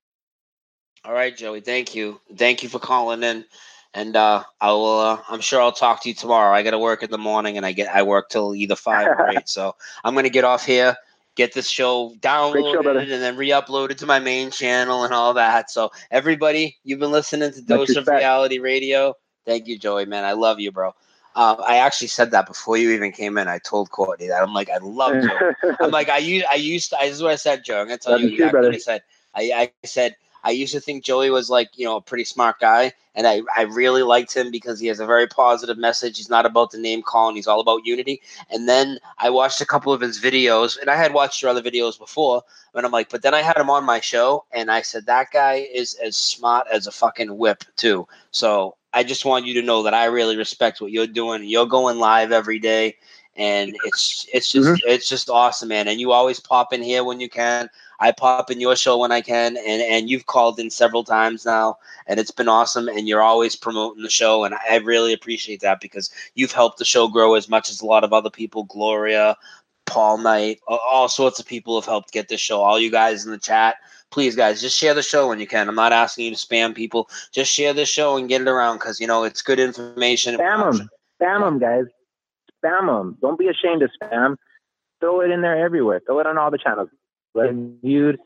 All right, Joey. Thank you. Thank you for calling in. And uh, I will. Uh, I'm sure I'll talk to you tomorrow. I got to work in the morning, and I get I work till either five or eight. So I'm gonna get off here, get this show downloaded, show, and then re-uploaded to my main channel and all that. So everybody, you've been listening to Dose of Reality Radio. Thank you, Joey. Man, I love you, bro. Um, I actually said that before you even came in. I told Courtney that I'm like, I love Joey. I'm like, I used, I used, to, I, this is what I said, Joe. I'm gonna tell love you exactly too, what I said. I, I said. I used to think Joey was like, you know, a pretty smart guy, and I, I really liked him because he has a very positive message. He's not about the name calling. He's all about unity. And then I watched a couple of his videos, and I had watched your other videos before, and I'm like, but then I had him on my show, and I said, that guy is as smart as a fucking whip, too. So I just want you to know that I really respect what you're doing. You're going live every day, and it's it's just mm-hmm. it's just awesome, man. And you always pop in here when you can. I pop in your show when I can, and, and you've called in several times now, and it's been awesome, and you're always promoting the show, and I really appreciate that because you've helped the show grow as much as a lot of other people, Gloria, Paul Knight, all sorts of people have helped get this show. All you guys in the chat, please, guys, just share the show when you can. I'm not asking you to spam people. Just share the show and get it around because, you know, it's good information. Spam them. Spam them, guys. Spam them. Don't be ashamed to spam. Throw it in there everywhere. Throw it on all the channels. Viewed.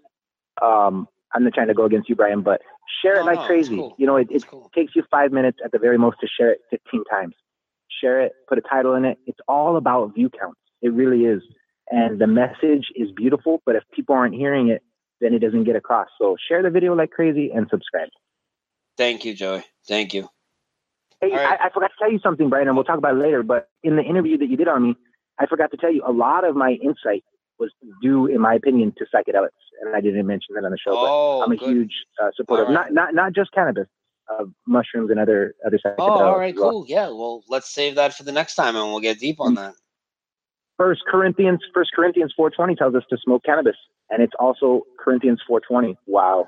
Um, I'm not trying to go against you, Brian, but share it no, like no, crazy. Cool. You know, it, it cool. takes you five minutes at the very most to share it fifteen times. Share it, put a title in it. It's all about view counts. It really is. And the message is beautiful, but if people aren't hearing it, then it doesn't get across. So share the video like crazy and subscribe. Thank you, Joey. Thank you. Hey, right. I, I forgot to tell you something, Brian, and we'll talk about it later, but in the interview that you did on me, I forgot to tell you a lot of my insight was due, in my opinion, to psychedelics, and I didn't mention that on the show. Oh, but I'm a good. huge uh, supporter, right. not not not just cannabis, uh, mushrooms and other other psychedelics. Oh, all right, well. cool. Yeah, well, let's save that for the next time, and we'll get deep on that. First Corinthians, First Corinthians four twenty tells us to smoke cannabis, and it's also Corinthians four twenty. Wow.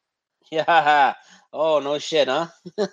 Yeah. Oh, no shit, huh?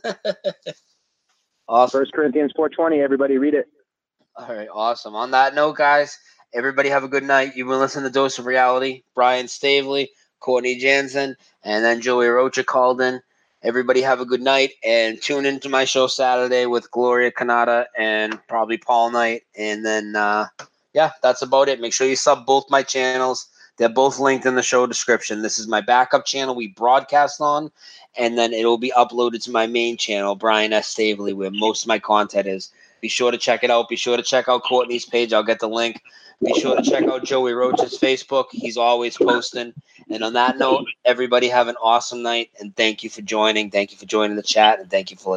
Awesome. First Corinthians four twenty. Everybody read it. All right, awesome. On that note, guys. Everybody have a good night. You've been listening to Dose of Reality. Brian Stavely, Courtney Jansen, and then Joey Rocha called in. Everybody have a good night, and tune into my show Saturday with Gloria Canada and probably Paul Knight. And then, uh, yeah, that's about it. Make sure you sub both my channels. They're both linked in the show description. This is my backup channel we broadcast on, and then it will be uploaded to my main channel, Brian S. Stavely, where most of my content is. Be sure to check it out. Be sure to check out Courtney's page. I'll get the link. Be sure to check out Joey Rocha's Facebook. He's always posting. And on that note, everybody have an awesome night. And thank you for joining. Thank you for joining the chat. And thank you for listening.